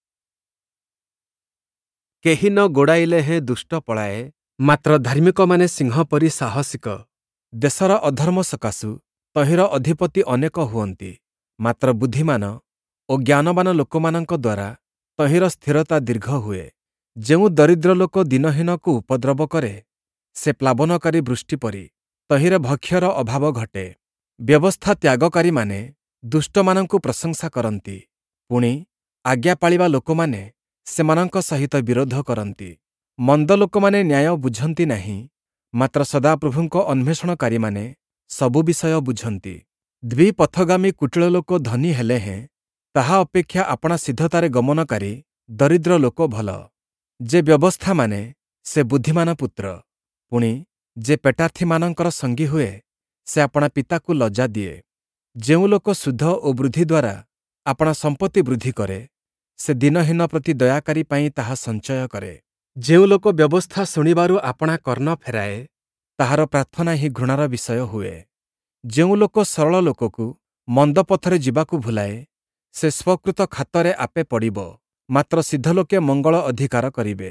କେହି ନ ଗୋଡ଼ାଇଲେ ହେଁ ଦୁଷ୍ଟ ପଳାଏ, ମାତ୍ର ଧାର୍ମିକମାନେ ସିଂହ ପରି ସାହସିକ। ଦେଶର ଅଧର୍ମ ସକାଶୁ ତହିଁର ଅଧିପତି ଅନେକ ହୁଅନ୍ତି, ମାତ୍ର ବୁଦ୍ଧିମାନ ଓ ଜ୍ଞାନବାନ ଲୋକମାନଙ୍କ ଦ୍ୱାରା ତହିଁର ସ୍ଥିରତା ଦୀର୍ଘ ହୁଏ। ଯେଉଁ ଦରିଦ୍ର ଲୋକ ଦିନହୀନକୁ ଉପଦ୍ରବ କରେ, ସେ ପ୍ଲାବନକାରୀ ବୃଷ୍ଟି ପରି ତହିଁରେ ଭକ୍ଷ୍ୟର ଅଭାବ ଘଟେ। ବ୍ୟବସ୍ଥା ତ୍ୟାଗକାରୀମାନେ ଦୁଷ୍ଟମାନଙ୍କୁ ପ୍ରଶଂସା କରନ୍ତି, ପୁଣି ଆଜ୍ଞା ପାଳିବା ଲୋକମାନେ ସେମାନଙ୍କ ସହିତ ବିରୋଧ କରନ୍ତି। ମନ୍ଦ ଲୋକମାନେ ନ୍ୟାୟ ବୁଝନ୍ତି ନାହିଁ, ମାତ୍ର ସଦାପ୍ରଭୁଙ୍କ ଅନ୍ୱେଷଣକାରୀମାନେ ସବୁ ବିଷୟ ବୁଝନ୍ତି। ଦ୍ୱିପଥଗାମୀ କୁଟିଳ ଲୋକ ଧନୀ ହେଲେ ହେଁ, ତାହା ଅପେକ୍ଷା ଆପଣା ସିଦ୍ଧତାରେ ଗମନକାରୀ ଦରିଦ୍ର ଲୋକ ଭଲ। ଯେ ବ୍ୟବସ୍ଥା ମାନେ, ସେ ବୁଦ୍ଧିମାନ ପୁତ୍ର। ପୁଣି ଯେ ପେଟାର୍ଥୀମାନଙ୍କର ସଙ୍ଗୀ ହୁଏ, ସେ ଆପଣା ପିତାକୁ ଲଜ୍ଜା ଦିଏ। ଯେଉଁ ଲୋକ ସୁଧ ଓ ବୃଦ୍ଧି ଦ୍ୱାରା ଆପଣା ସମ୍ପତ୍ତି ବୃଦ୍ଧି କରେ, ସେ ଦିନହୀନ ପ୍ରତି ଦୟାକାରୀ ପାଇଁ ତାହା ସଞ୍ଚୟ କରେ। ଯେଉଁ ଲୋକ ବ୍ୟବସ୍ଥା ଶୁଣିବାରୁ ଆପଣା କର୍ଣ୍ଣ ଫେରାଏ, ତାହାର ପ୍ରାର୍ଥନା ହିଁ ଘୃଣାର ବିଷୟ ହୁଏ। ଯେଉଁ ଲୋକ ସରଳ ଲୋକକୁ ମନ୍ଦ ପଥରେ ଯିବାକୁ ଭୁଲାଏ, ସେ ସ୍ୱକୃତ ଖାତରେ ଆପେ ପଡ଼ିବ, ମାତ୍ର ସିଦ୍ଧ ଲୋକେ ମଙ୍ଗଳ ଅଧିକାର କରିବେ।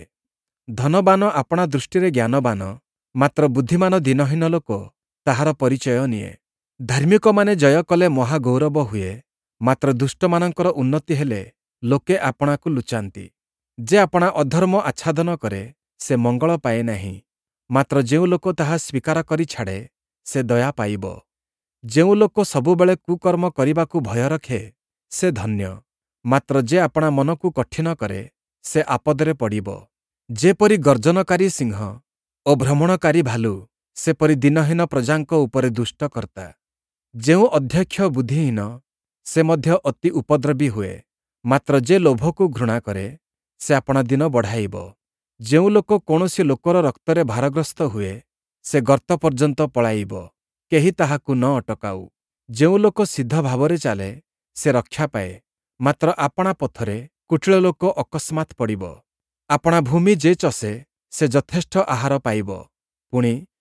ଧନବାନ ଆପଣା ଦୃଷ୍ଟିରେ ଜ୍ଞାନବାନ, ମାତ୍ର ବୁଦ୍ଧିମାନ ଦିନହୀନ ଲୋକ ତାହାର ପରିଚୟ ନିଏ। ଧାର୍ମିକମାନେ ଜୟ କଲେ ମହାଗୌରବ ହୁଏ, ମାତ୍ର ଦୁଷ୍ଟମାନଙ୍କର ଉନ୍ନତି ହେଲେ ଲୋକେ ଆପଣାକୁ ଲୁଚାନ୍ତି। ଯେ ଆପଣା ଅଧର୍ମ ଆଚ୍ଛାଦନ କରେ, ସେ ମଙ୍ଗଳ ପାଏ ନାହିଁ, ମାତ୍ର ଯେଉଁ ଲୋକ ତାହା ସ୍ୱୀକାର କରି ଛାଡ଼େ, ସେ ଦୟା ପାଇବ। ଯେଉଁ ଲୋକ ସବୁବେଳେ କୁକର୍ମ କରିବାକୁ ଭୟ ରଖେ, ସେ ଧନ୍ୟ, ମାତ୍ର ଯେ ଆପଣା ମନକୁ କଠିନ କରେ, ସେ ଆପଦରେ ପଡ଼ିବ। ଯେପରି ଗର୍ଜନକାରୀ ସିଂହ ଓ ଭ୍ରମଣକାରୀ ଭାଲୁ, ସେପରି ଦିନହୀନ ପ୍ରଜାଙ୍କ ଉପରେ ଦୁଷ୍ଟକର୍ତ୍ତା। ଯେଉଁ ଅଧ୍ୟକ୍ଷ ବୁଦ୍ଧିହୀନ, ସେ ମଧ୍ୟ ଅତି ଉପଦ୍ରବୀ ହୁଏ, ମାତ୍ର ଯେ ଲୋଭକୁ ଘୃଣା କରେ, ସେ ଆପଣା ଦିନ ବଢ଼ାଇବ। ଯେଉଁ ଲୋକ କୌଣସି ଲୋକର ରକ୍ତରେ ଭାରଗ୍ରସ୍ତ ହୁଏ, ସେ ଗର୍ତ୍ତ ପର୍ଯ୍ୟନ୍ତ ପଳାଇବ, କେହି ତାହାକୁ ନ ଅଟକାଉ। ଯେଉଁ ଲୋକ ସିଦ୍ଧ ଭାବରେ ଚାଲେ, ସେ ରକ୍ଷା ପାଏ, ମାତ୍ର ଆପଣା ପଥରେ କୁଟିଳ ଲୋକ ଅକସ୍ମାତ୍ ପଡ଼ିବ। ଆପଣା ଭୂମି ଯେ ଚଷେ, ସେ ଯଥେଷ୍ଟ ଆହାର ପାଇବ। ପୁଣି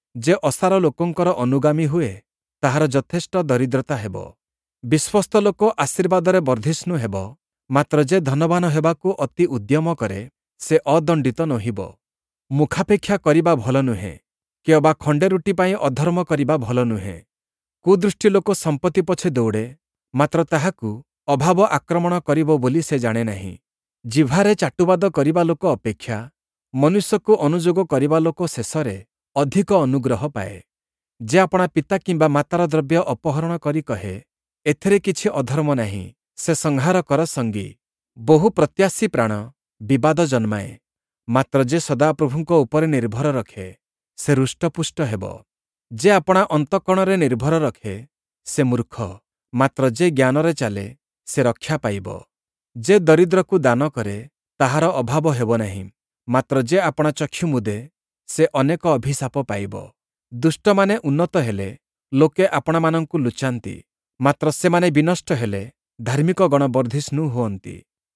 ଯେ ଅସାର ଲୋକଙ୍କର ଅନୁଗାମୀ ହୁଏ, ତାହାର ଯଥେଷ୍ଟ ଦରିଦ୍ରତା ହେବ। ବିଶ୍ୱସ୍ତ ଲୋକ ଆଶୀର୍ବାଦରେ ବର୍ଦ୍ଧିଷ୍ଣୁ ହେବ, ମାତ୍ର ଯେ ଧନବାନ ହେବାକୁ ଅତି ଉଦ୍ୟମ କରେ, ସେ ଅଦଣ୍ଡିତ ନୋହିବ। ମୁଖାପେକ୍ଷା କରିବା ଭଲ ନୁହେଁ, କି ଅବା ଖଣ୍ଡେ ରୁଟି ପାଇଁ ଅଧର୍ମ କରିବା ଭଲ ନୁହେଁ। କୁଦୃଷ୍ଟି ଲୋକ ସମ୍ପତ୍ତି ପଛେ ଦୌଡ଼େ, ମାତ୍ର ତାହାକୁ ଅଭାବ ଆକ୍ରମଣ କରିବ ବୋଲି ସେ ଜାଣେ ନାହିଁ। ଜିହ୍ୱାରେ ଚାଟୁବାଦ କରିବା ଲୋକ ଅପେକ୍ଷା ମନୁଷ୍ୟକୁ ଅନୁଯୋଗ କରିବା ଲୋକ ଶେଷରେ ଅଧିକ ଅନୁଗ୍ରହ ପାଏ। ଯେ ଆପଣା ପିତା କିମ୍ବା ମାତାର ଦ୍ରବ୍ୟ ଅପହରଣ କରି କହେ, ଏଥିରେ କିଛି ଅଧର୍ମ ନାହିଁ, ସେ ସଂହାର କର ସଙ୍ଗୀ। ବହୁ ପ୍ରତ୍ୟାଶୀ ପ୍ରାଣ ବିବାଦ ଜନ୍ମାଏ, ମାତ୍ର ଯେ ସଦାପ୍ରଭୁଙ୍କ ଉପରେ ନିର୍ଭର ରଖେ, ସେ ହୃଷ୍ଟପୁଷ୍ଟ ହେବ। ଯେ ଆପଣା ଅନ୍ତଃକଣରେ ନିର୍ଭର ରଖେ, ସେ ମୂର୍ଖ, ମାତ୍ର ଯେ ଜ୍ଞାନରେ ଚାଲେ, ସେ ରକ୍ଷା ପାଇବ। ଯେ ଦରିଦ୍ରକୁ ଦାନ କରେ, ତାହାର ଅଭାବ ହେବ ନାହିଁ, ମାତ୍ର ଯେ ଆପଣା ଚକ୍ଷୁ ମୁଦେ, ସେ ଅନେକ ଅଭିଶାପ ପାଇବ। ଦୁଷ୍ଟମାନେ ଉନ୍ନତ ହେଲେ ଲୋକେ ଆପଣାମାନଙ୍କୁ ଲୁଚାନ୍ତି, ମାତ୍ର ସେମାନେ ବିନଷ୍ଟ ହେଲେ ଧାର୍ମିକ ଗଣ ବର୍ଦ୍ଧିଷ୍ଣୁ ହୁଅନ୍ତି।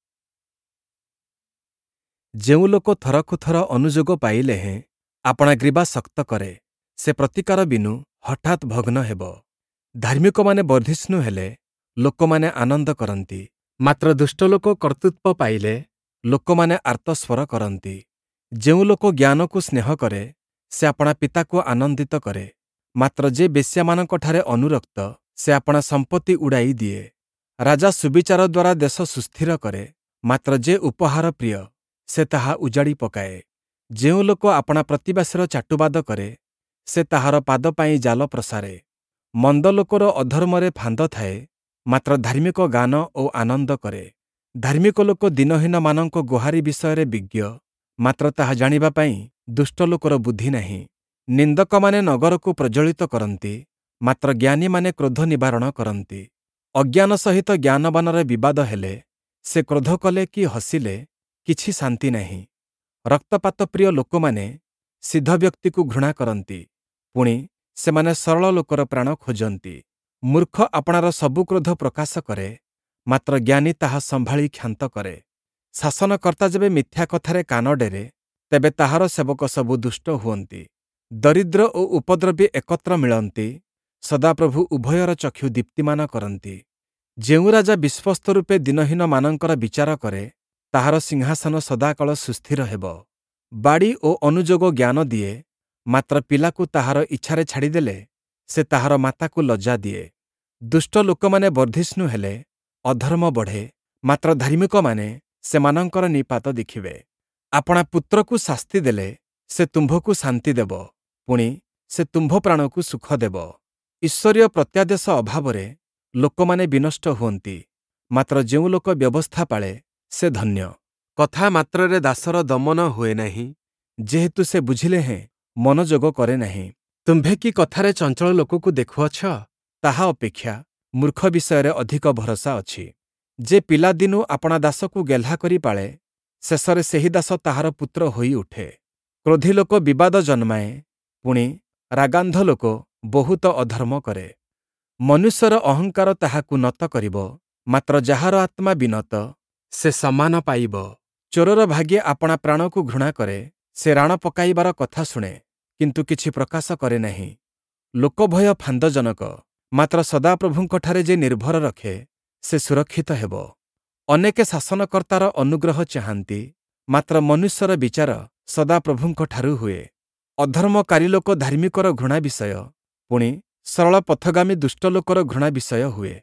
ଯେଉଁ ଲୋକ ଥରକୁ ଥର ଅନୁଯୋଗ ପାଇଲେ ହେଁ ଆପଣା ଗ୍ରୀବା ଶକ୍ତ କରେ, ସେ ପ୍ରତିକାର ବିନୁ ହଠାତ୍ ଭଗ୍ନ ହେବ। ଧାର୍ମିକମାନେ ବର୍ଦ୍ଧିଷ୍ଣୁ ହେଲେ ଲୋକମାନେ ଆନନ୍ଦ କରନ୍ତି, ମାତ୍ର ଦୁଷ୍ଟଲୋକ କର୍ତ୍ତୃତ୍ୱ ପାଇଲେ ଲୋକମାନେ ଆର୍ତ୍ତସ୍ୱର କରନ୍ତି। ଯେଉଁ ଲୋକ ଜ୍ଞାନକୁ ସ୍ନେହ କରେ, ସେ ଆପଣା ପିତାକୁ ଆନନ୍ଦିତ କରେ, ମାତ୍ର ଯେ ବେଶ୍ୟାମାନଙ୍କଠାରେ ଅନୁରକ୍ତ, ସେ ଆପଣା ସମ୍ପତ୍ତି ଉଡ଼ାଇ ଦିଏ। ରାଜା ସୁବିଚାର ଦ୍ୱାରା ଦେଶ ସୁସ୍ଥିର କରେ, ମାତ୍ର ଯେ ଉପହାର ପ୍ରିୟ, ସେ ତାହା ଉଜାଡ଼ି ପକାଏ। ଯେଉଁ ଲୋକ ଆପଣା ପ୍ରତିବାସୀର ଚାଟୁବାଦ କରେ, ସେ ତାହାର ପାଦ ପାଇଁ ଜାଲ ପ୍ରସାରେ। ମନ୍ଦ ଲୋକର ଅଧର୍ମରେ ଫାନ୍ଦ ଥାଏ, ମାତ୍ର ଧାର୍ମିକ ଗାନ ଓ ଆନନ୍ଦ କରେ। ଧାର୍ମିକ ଲୋକ ଦିନହୀନମାନଙ୍କ ଗୁହାରି ବିଷୟରେ ବିଜ୍ଞ, ମାତ୍ର ତାହା ଜାଣିବା ପାଇଁ ଦୁଷ୍ଟ ଲୋକର ବୁଦ୍ଧି ନାହିଁ। ନିନ୍ଦକମାନେ ନଗରକୁ ପ୍ରଜ୍ୱଳିତ କରନ୍ତି, ମାତ୍ର ଜ୍ଞାନୀମାନେ କ୍ରୋଧ ନିବାରଣ କରନ୍ତି। ଅଜ୍ଞାନ ସହିତ ଜ୍ଞାନବାନର ବିବାଦ ହେଲେ, ସେ କ୍ରୋଧ କଲେ କି ହସିଲେ କିଛି ଶାନ୍ତି ନାହିଁ। ରକ୍ତପାତପ୍ରିୟ ଲୋକମାନେ ସିଦ୍ଧ ବ୍ୟକ୍ତିକୁ ଘୃଣା କରନ୍ତି, ପୁଣି ସେମାନେ ସରଳ ଲୋକର ପ୍ରାଣ ଖୋଜନ୍ତି। ମୂର୍ଖ ଆପଣାର ସବୁ କ୍ରୋଧ ପ୍ରକାଶ କରେ, ମାତ୍ର ଜ୍ଞାନୀ ତାହା ସମ୍ଭାଳି କ୍ଷାନ୍ତ କରେ। ଶାସନକର୍ତ୍ତା ଯେବେ ମିଥ୍ୟା କଥାରେ କାନ ଡେରେ, ତେବେ ତାହାର ସେବକ ସବୁ ଦୁଷ୍ଟ ହୁଅନ୍ତି। ଦରିଦ୍ର ଓ ଉପଦ୍ରବୀ ଏକତ୍ର ମିଳନ୍ତି, ସଦାପ୍ରଭୁ ଉଭୟର ଚକ୍ଷୁ ଦୀପ୍ତିମାନ କରନ୍ତି। ଯେଉଁ ରାଜା ବିଶ୍ୱସ୍ତ ରୂପେ ଦିନହୀନମାନଙ୍କର ବିଚାର କରେ, ତାହାର ସିଂହାସନ ସଦାକାଳ ସୁସ୍ଥିର ହେବ। ବାଡ଼ି ଓ ଅନୁଯୋଗ ଜ୍ଞାନ ଦିଏ, ମାତ୍ର ପିଲାକୁ ତାହାର ଇଚ୍ଛାରେ ଛାଡ଼ିଦେଲେ ସେ ତାହାର ମାତାକୁ ଲଜ୍ଜା ଦିଏ। ଦୁଷ୍ଟ ଲୋକମାନେ ବର୍ଦ୍ଧିଷ୍ଣୁ ହେଲେ ଅଧର୍ମ ବଢ଼େ, ମାତ୍ର ଧାର୍ମିକମାନେ ସେମାନଙ୍କର ନିପାତ ଦେଖିବେ। ଆପଣା ପୁତ୍ରକୁ ଶାସ୍ତି ଦେଲେ ସେ ତୁମ୍ଭକୁ ଶାନ୍ତି ଦେବ, ପୁଣି ସେ ତୁମ୍ଭ ପ୍ରାଣକୁ ସୁଖ ଦେବ। ଈଶ୍ୱରୀୟ ପ୍ରତ୍ୟାଦେଶ ଅଭାବରେ ଲୋକମାନେ ବିନଷ୍ଟ ହୁଅନ୍ତି, ମାତ୍ର ଯେଉଁ ଲୋକ ବ୍ୟବସ୍ଥା ପାଳେ, ସେ ଧନ୍ୟ। କଥା ମାତ୍ରରେ ଦାସର ଦମନ ହୁଏ ନାହିଁ, ଯେହେତୁ ସେ ବୁଝିଲେ ହେଁ ମନୋଯୋଗ କରେ ନାହିଁ। ତୁମ୍ଭେ କି କଥାରେ ଚଞ୍ଚଳ ଲୋକକୁ ଦେଖୁଅଛ, ତାହା ଅପେକ୍ଷା ମୂର୍ଖ ବିଷୟରେ ଅଧିକ ଭରସା ଅଛି। ଯେ ପିଲାଦିନୁ ଆପଣା ଦାସକୁ ଗେହ୍ଲା କରି ପାଳେ, ଶେଷରେ ସେହି ଦାସ ତାହାର ପୁତ୍ର ହୋଇ ଉଠେ। କ୍ରୋଧୀ ଲୋକ ବିବାଦ ଜନ୍ମାଏ, ପୁଣି ରାଗାନ୍ଧ ଲୋକ ବହୁତ ଅଧର୍ମ କରେ। ମନୁଷ୍ୟର ଅହଙ୍କାର ତାହାକୁ ନତ କରିବ, ମାତ୍ର ଯାହାର ଆତ୍ମା ବିନତ, ସେ ସମ୍ମାନ ପାଇବ। ଚୋରର ଭାଗ୍ୟେ ଆପଣା ପ୍ରାଣକୁ ଘୃଣା କରେ, ସେ ରାଣ ପକାଇବାର କଥା ଶୁଣେ, କିନ୍ତୁ କିଛି ପ୍ରକାଶ କରେ ନାହିଁ। ଲୋକଭୟ ଫାନ୍ଦଜନକ, ମାତ୍ର ସଦାପ୍ରଭୁଙ୍କଠାରେ ଯେ ନିର୍ଭର ରଖେ, ସେ ସୁରକ୍ଷିତ ହେବ। ଅନେକେ ଶାସନକର୍ତ୍ତାର ଅନୁଗ୍ରହ ଚାହାନ୍ତି, ମାତ୍ର ମନୁଷ୍ୟର ବିଚାର ସଦାପ୍ରଭୁଙ୍କଠାରୁ ହୁଏ। ଅଧର୍ମକାରୀ ଲୋକ ଧାର୍ମିକର ଘୃଣା ବିଷୟ, ପୁଣି ସରଳ ପଥଗାମୀ ଦୁଷ୍ଟ ଲୋକର ଘୃଣା ବିଷୟ ହୁଏ।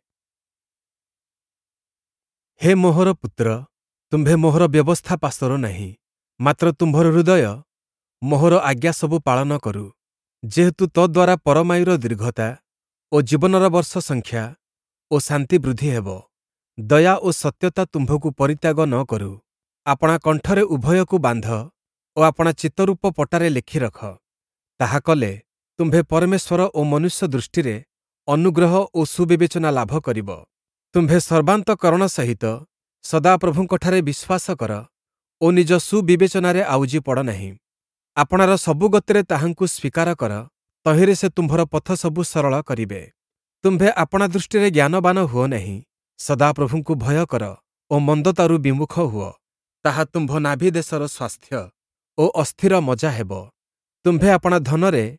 ହେ ମୋହର ପୁତ୍ର, ତୁମ୍ଭେ ମୋହର ବ୍ୟବସ୍ଥା ପାସୋର ନାହିଁ, ମାତ୍ର ତୁମ୍ଭର ହୃଦୟ ମୋହର ଆଜ୍ଞା ସବୁ ପାଳନ କରୁ। ଯେହେତୁ ତଦ୍ୱାରା ପରମାୟୁର ଦୀର୍ଘତା ଓ ଜୀବନର ବର୍ଷ ସଂଖ୍ୟା ଓ ଶାନ୍ତି ବୃଦ୍ଧି ହେବ। ଦୟା ଓ ସତ୍ୟତା ତୁମ୍ଭକୁ ପରିତ୍ୟାଗ ନ କରୁ। ଆପଣା କଣ୍ଠରେ ଉଭୟକୁ ବାନ୍ଧ ଓ ଆପଣା ଚିତ୍ତରୂପ ପଟାରେ ଲେଖି ରଖ। ତାହା କଲେ ତୁମ୍ଭେ ପରମେଶ୍ୱର ଓ ମନୁଷ୍ୟ ଦୃଷ୍ଟିରେ ଅନୁଗ୍ରହ ଓ ସୁବିବେଚନା ଲାଭ କରିବ। ତୁମ୍ଭେ ସର୍ବାନ୍ତକରଣ ସହିତ ସଦାପ୍ରଭୁଙ୍କଠାରେ ବିଶ୍ୱାସ କର ଓ ନିଜ ସୁବିବେଚନାରେ ଆଉଜି ପଡ଼ ନାହିଁ। ଆପଣାର ସବୁ ଗତିରେ ତାହାଙ୍କୁ ସ୍ୱୀକାର କର, ତହିଁରେ ସେ ତୁମ୍ଭର ପଥ ସବୁ ସରଳ କରିବେ। ତୁମ୍ଭେ ଆପଣା ଦୃଷ୍ଟିରେ ଜ୍ଞାନବାନ ହୁଅ ନାହିଁ, ସଦାପ୍ରଭୁଙ୍କୁ ଭୟ କର ଓ ମନ୍ଦତାରୁ ବିମୁଖ ହୁଅ। ତାହା ତୁମ୍ଭ ନାଭି ଦେଶର ସ୍ୱାସ୍ଥ୍ୟ ଓ ଅସ୍ଥିର ମଜା ହେବ। ତୁମ୍ଭେ ଆପଣା ଧନରେ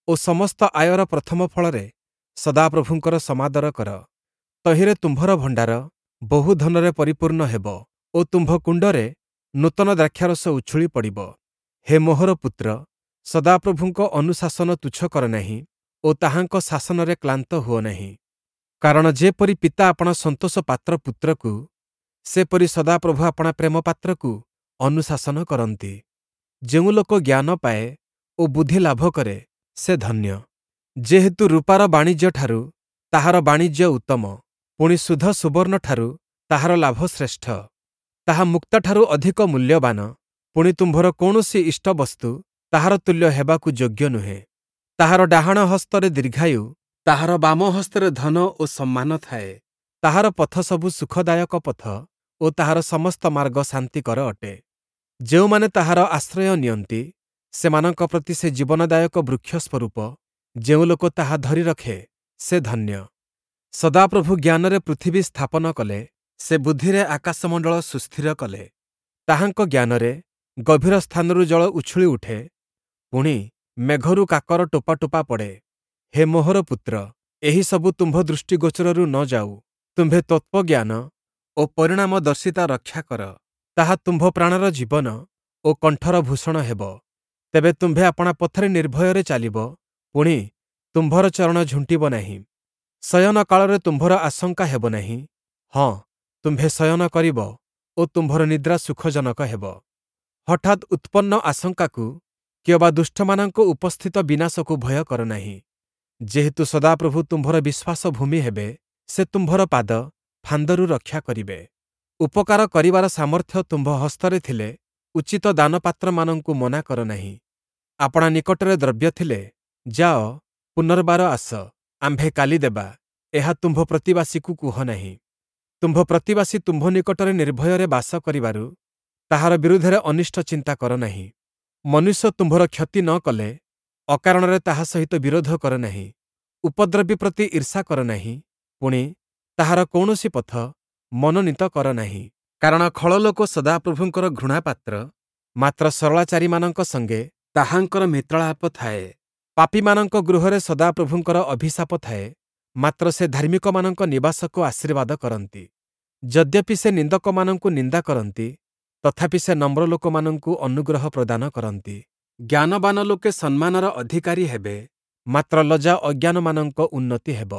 ଓ ସମସ୍ତ ଆୟର ପ୍ରଥମ ଫଳରେ ସଦାପ୍ରଭୁଙ୍କର ସମାଦର କର। ତହିଁରେ ତୁମ୍ଭର ଭଣ୍ଡାର ବହୁ ଧନରେ ପରିପୂର୍ଣ୍ଣ ହେବ ଓ ତୁମ୍ଭ କୁଣ୍ଡରେ ନୂତନ ଦ୍ରାକ୍ଷାରସ ଉଛୁଳି ପଡ଼ିବ। ହେ ମୋହର ପୁତ୍ର, ସଦାପ୍ରଭୁଙ୍କ ଅନୁଶାସନ ତୁଚ୍ଛ କର ନାହିଁ ଓ ତାହାଙ୍କ ଶାସନରେ କ୍ଳାନ୍ତ ହୁଅ ନାହିଁ। କାରଣ ଯେପରି ପିତା ଆପଣା ସନ୍ତୋଷ ପାତ୍ର ପୁତ୍ରକୁ, ସେପରି ସଦାପ୍ରଭୁ ଆପଣା ପ୍ରେମ ପାତ୍ରକୁ ଅନୁଶାସନ କରନ୍ତି। ଯେଉଁ ଲୋକ ଜ୍ଞାନ ପାଏ ଓ ବୁଦ୍ଧି ଲାଭ କରେ, ସେ ଧନ୍ୟ। ଯେହେତୁ ରୂପାର ବାଣିଜ୍ୟଠାରୁ ତାହାର ବାଣିଜ୍ୟ ଉତ୍ତମ, ପୁଣି ଶୁଦ୍ଧ ସୁବର୍ଣ୍ଣଠାରୁ ତାହାର ଲାଭ ଶ୍ରେଷ୍ଠ। ତାହା ମୁକ୍ତାଠାରୁ ଅଧିକ ମୂଲ୍ୟବାନ, ପୁଣି ତୁମ୍ଭର କୌଣସି ଇଷ୍ଟବସ୍ତୁ ତାହାର ତୁଲ୍ୟ ହେବାକୁ ଯୋଗ୍ୟ ନୁହେଁ। ତାହାର ଡାହାଣ ହସ୍ତରେ ଦୀର୍ଘାୟୁ, ତାହାର ବାମ ହସ୍ତରେ ଧନ ଓ ସମ୍ମାନ ଥାଏ। ତାହାର ପଥ ସବୁ ସୁଖଦାୟକ ପଥ ଓ ତାହାର ସମସ୍ତ ମାର୍ଗ ଶାନ୍ତିକର ଅଟେ। ଯେଉଁମାନେ ତାହାର ଆଶ୍ରୟ ନିଅନ୍ତି, ସେମାନଙ୍କ ପ୍ରତି ସେ ଜୀବନଦାୟକ ବୃକ୍ଷ ସ୍ୱରୂପ। ଯେଉଁ ଲୋକ ତାହା ଧରି ରଖେ, ସେ ଧନ୍ୟ। ସଦାପ୍ରଭୁ ଜ୍ଞାନରେ ପୃଥିବୀ ସ୍ଥାପନ କଲେ, ସେ ବୁଦ୍ଧିରେ ଆକାଶମଣ୍ଡଳ ସୁସ୍ଥିର କଲେ। ତାହାଙ୍କ ଜ୍ଞାନରେ ଗଭୀର ସ୍ଥାନରୁ ଜଳ ଉଛୁଳି ଉଠେ, ପୁଣି ମେଘରୁ କାକର ଟୋପା ଟୋପା ପଡ଼େ। ହେ ମୋହର ପୁତ୍ର, ଏହିସବୁ ତୁମ୍ଭ ଦୃଷ୍ଟିଗୋଚରରୁ ନ ଯାଉ। ତୁମ୍ଭେ ତତ୍ତ୍ୱଜ୍ଞାନ ଓ ପରିଣାମଦର୍ଶିତା ରକ୍ଷା କର। ତାହା ତୁମ୍ଭ ପ୍ରାଣର ଜୀବନ ଓ କଣ୍ଠର ଭୂଷଣ ହେବ। ତେବେ ତୁମ୍ଭେ ଆପଣା ପଥରେ ନିର୍ଭୟରେ ଚାଲିବ, ପୁଣି ତୁମ୍ଭର ଚରଣ ଝୁଣ୍ଟିବ ନାହିଁ। ଶୟନ କାଳରେ ତୁମ୍ଭର ଆଶଙ୍କା ହେବ ନାହିଁ। ହଁ, ତୁମ୍ଭେ ଶୟନ କରିବ ଓ ତୁମ୍ଭର ନିଦ୍ରା ସୁଖଜନକ ହେବ। ହଠାତ୍ ଉତ୍ପନ୍ନ ଆଶଙ୍କାକୁ କିମ୍ବା ଦୁଷ୍ଟମାନଙ୍କ ଉପସ୍ଥିତ ବିନାଶକୁ ଭୟ କର ନାହିଁ। ଯେହେତୁ ସଦାପ୍ରଭୁ ତୁମ୍ଭର ବିଶ୍ୱାସ ଭୂମି ହେବେ, ସେ ତୁମ୍ଭର ପାଦ ଫାନ୍ଦରୁ ରକ୍ଷା କରିବେ। ଉପକାର କରିବାର ସାମର୍ଥ୍ୟ ତୁମ୍ଭ ହସ୍ତରେ ଥିଲେ ଉଚିତ ଦାନପାତ୍ରମାନଙ୍କୁ ମନା କର ନାହିଁ। ଆପଣା ନିକଟରେ ଦ୍ରବ୍ୟ ଥିଲେ, ଯାଅ, ପୁନର୍ବାର ଆସ, ଆମ୍ଭେ କାଲି ଦେବା, ଏହା ତୁମ୍ଭ ପ୍ରତିବାସୀକୁ କୁହ ନାହିଁ। ତୁମ୍ଭ ପ୍ରତିବାସୀ ତୁମ୍ଭ ନିକଟରେ ନିର୍ଭୟରେ ବାସ କରିବାରୁ ତାହାର ବିରୁଦ୍ଧରେ ଅନିଷ୍ଟ ଚିନ୍ତା କର ନାହିଁ। ମନୁଷ୍ୟ ତୁମ୍ଭର କ୍ଷତି ନ କଲେ ଅକାରଣରେ ତାହା ସହିତ ବିରୋଧ କର ନାହିଁ। ଉପଦ୍ରବୀ ପ୍ରତି ଈର୍ଷା କର ନାହିଁ, ପୁଣି ତାହାର କୌଣସି ପଥ ମନୋନୀତ କର ନାହିଁ। କାରଣ ଖଳଲୋକ ସଦାପ୍ରଭୁଙ୍କର ଘୃଣାପାତ୍ର, ମାତ୍ର ସରଳାଚାରୀମାନଙ୍କ ସଙ୍ଗେ ତାହାଙ୍କର ମିତ୍ରଳାପ ଥାଏ। ପାପୀମାନଙ୍କ ଗୃହରେ ସଦାପ୍ରଭୁଙ୍କର ଅଭିଶାପ ଥାଏ, ମାତ୍ର ସେ ଧାର୍ମିକମାନଙ୍କ ନିବାସକୁ ଆଶୀର୍ବାଦ କରନ୍ତି। ଯଦ୍ୟପି ସେ ନିନ୍ଦକମାନଙ୍କୁ ନିନ୍ଦା କରନ୍ତି, ତଥାପି ସେ ନମ୍ର ଲୋକମାନଙ୍କୁ ଅନୁଗ୍ରହ ପ୍ରଦାନ କରନ୍ତି। ଜ୍ଞାନବାନ ଲୋକେ ସମ୍ମାନର ଅଧିକାରୀ ହେବେ, ମାତ୍ର ଲଜ୍ଜା ଅଜ୍ଞାନମାନଙ୍କ ଉନ୍ନତି ହେବ।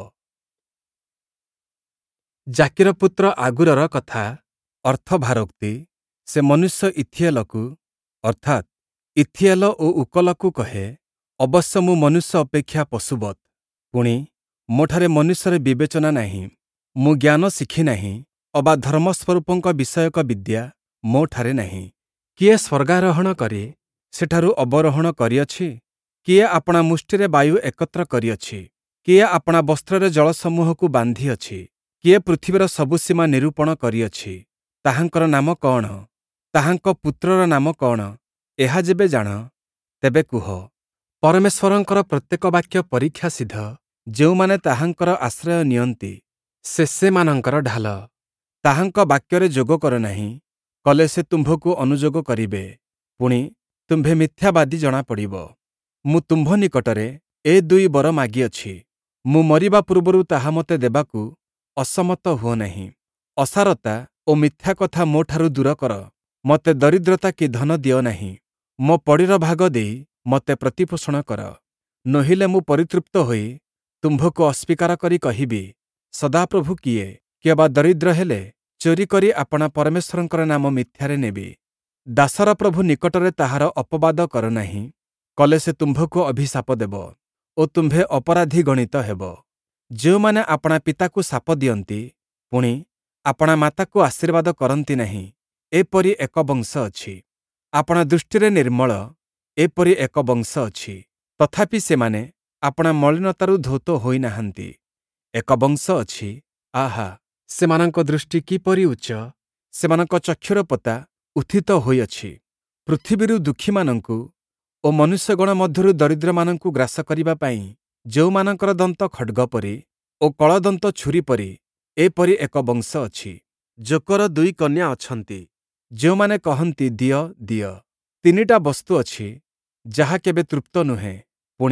ଜାକିର ପୁତ୍ର ଆଗୁରର କଥା ଅର୍ଥଭାରୋକ୍ତି। ସେ ମନୁଷ୍ୟ ଇଥିଏଲକୁ ଅର୍ଥାତ୍ ଇଥିଏଲ ଓ ଉକଲକୁ କହେ, ଅବଶ୍ୟ ମୁଁ ମନୁଷ୍ୟ ଅପେକ୍ଷା ପଶୁବତ୍। ପୁଣି ମୋଠାରେ ମନୁଷ୍ୟରେ ବିବେଚନା ନାହିଁ। ମୁଁ ଜ୍ଞାନ ଶିଖି ନାହିଁ, ଅବା ଧର୍ମସ୍ୱରୂପଙ୍କ ବିଷୟକ ବିଦ୍ୟା ମୋଠାରେ ନାହିଁ। କିଏ ସ୍ୱର୍ଗାରୋହଣ କରି ସେଠାରୁ ଅବରୋହଣ କରିଅଛି? କିଏ ଆପଣା ମୁଷ୍ଟିରେ ବାୟୁ ଏକତ୍ର କରିଅଛି? କିଏ ଆପଣା ବସ୍ତ୍ରରେ ଜଳସମୂହକୁ ବାନ୍ଧିଅଛି? କିଏ ପୃଥିବୀର ସବୁ ସୀମା ନିରୂପଣ କରିଅଛି? ତାହାଙ୍କର ନାମ କଣ? ତାହାଙ୍କ ପୁତ୍ରର ନାମ କଣ? ଏହା ଯେବେ ଜାଣ, ତେବେ କୁହ। ପରମେଶ୍ୱରଙ୍କର ପ୍ରତ୍ୟେକ ବାକ୍ୟ ପରୀକ୍ଷା ସିଦ୍ଧ। ଯେଉଁମାନେ ତାହାଙ୍କର ଆଶ୍ରୟ ନିଅନ୍ତି, ସେ ସେମାନଙ୍କର ଢାଲ। ତାହାଙ୍କ ବାକ୍ୟରେ ଯୋଗ କର ନାହିଁ, କଲେ ସେ ତୁମ୍ଭକୁ ଅନୁଯୋଗ କରିବେ, ପୁଣି ତୁମ୍ଭେ ମିଥ୍ୟାବାଦୀ ଜଣାପଡ଼ିବ। ମୁଁ ତୁମ୍ଭ ନିକଟରେ ଏ ଦୁଇ ବର ମାଗିଅଛି। ମୁଁ ମରିବା ପୂର୍ବରୁ ତାହା ମୋତେ ଦେବାକୁ ଅସମତ ହୁଅ ନାହିଁ। ଅସାରତା ଓ ମିଥ୍ୟା କଥା ମୋଠାରୁ ଦୂର କର। ମୋତେ ଦରିଦ୍ରତା କି ଧନ ଦିଅ ନାହିଁ। ମୋ ପଡ଼ିର ଭାଗ ଦେଇ ମୋତେ ପ୍ରତିପୋଷଣ କର। ନୋହିଲେ ମୁଁ ପରିତୃପ୍ତ ହୋଇ ତୁମ୍ଭକୁ ଅସ୍ୱୀକାର କରି କହିବି, ସଦାପ୍ରଭୁ କିଏ? କିଏବା ଦରିଦ୍ର ହେଲେ ଚୋରି କରି ଆପଣା ପରମେଶ୍ୱରଙ୍କର ନାମ ମିଥ୍ୟାରେ ନେବି। ଦାସର ପ୍ରଭୁ ନିକଟରେ ତାହାର ଅପବାଦ କର ନାହିଁ, କଲେ ସେ ତୁମ୍ଭକୁ ଅଭିଶାପ ଦେବ ଓ ତୁମ୍ଭେ ଅପରାଧୀ ଗଣିତ ହେବ। ଯେଉଁମାନେ ଆପଣା ପିତାକୁ ଶାପ ଦିଅନ୍ତି, ପୁଣି ଆପଣା ମାତାକୁ ଆଶୀର୍ବାଦ କରନ୍ତି ନାହିଁ, ଏପରି ଏକ ବଂଶ ଅଛି। ଆପଣା ଦୃଷ୍ଟିରେ ନିର୍ମଳ, ଏପରି ଏକ ବଂଶ ଅଛି, ତଥାପି ସେମାନେ ଆପଣା ମଳିନତାରୁ ଧୌତ ହୋଇନାହାନ୍ତି। ଏକ ବଂଶ ଅଛି, ଆହା, ସେମାନଙ୍କ ଦୃଷ୍ଟି କିପରି ଉଚ୍ଚ, ସେମାନଙ୍କ ଚକ୍ଷୁର ପତା ଉତ୍ଥିତ ହୋଇଅଛି। ପୃଥିବୀରୁ ଦୁଃଖୀମାନଙ୍କୁ ଓ ମନୁଷ୍ୟଗଣ ମଧ୍ୟରୁ ଦରିଦ୍ରମାନଙ୍କୁ ଗ୍ରାସ କରିବା ପାଇଁ ଯେଉଁମାନଙ୍କର ଦନ୍ତ ଖଡ୍ଗ ପରି ଓ କଳଦନ୍ତ ଛୁରୀ ପରି, ଏପରି ଏକ ବଂଶ ଅଛି। ଜୋକର ଦୁଇ କନ୍ୟା ଅଛନ୍ତି, ଯେଉଁମାନେ କହନ୍ତି, ଦିଅ ଦିଅ। ତିନିଟା ବସ୍ତୁ ଅଛି, ଯାହା କେବେ ତୃପ୍ତ ନୁହେଁ, ପୁଣି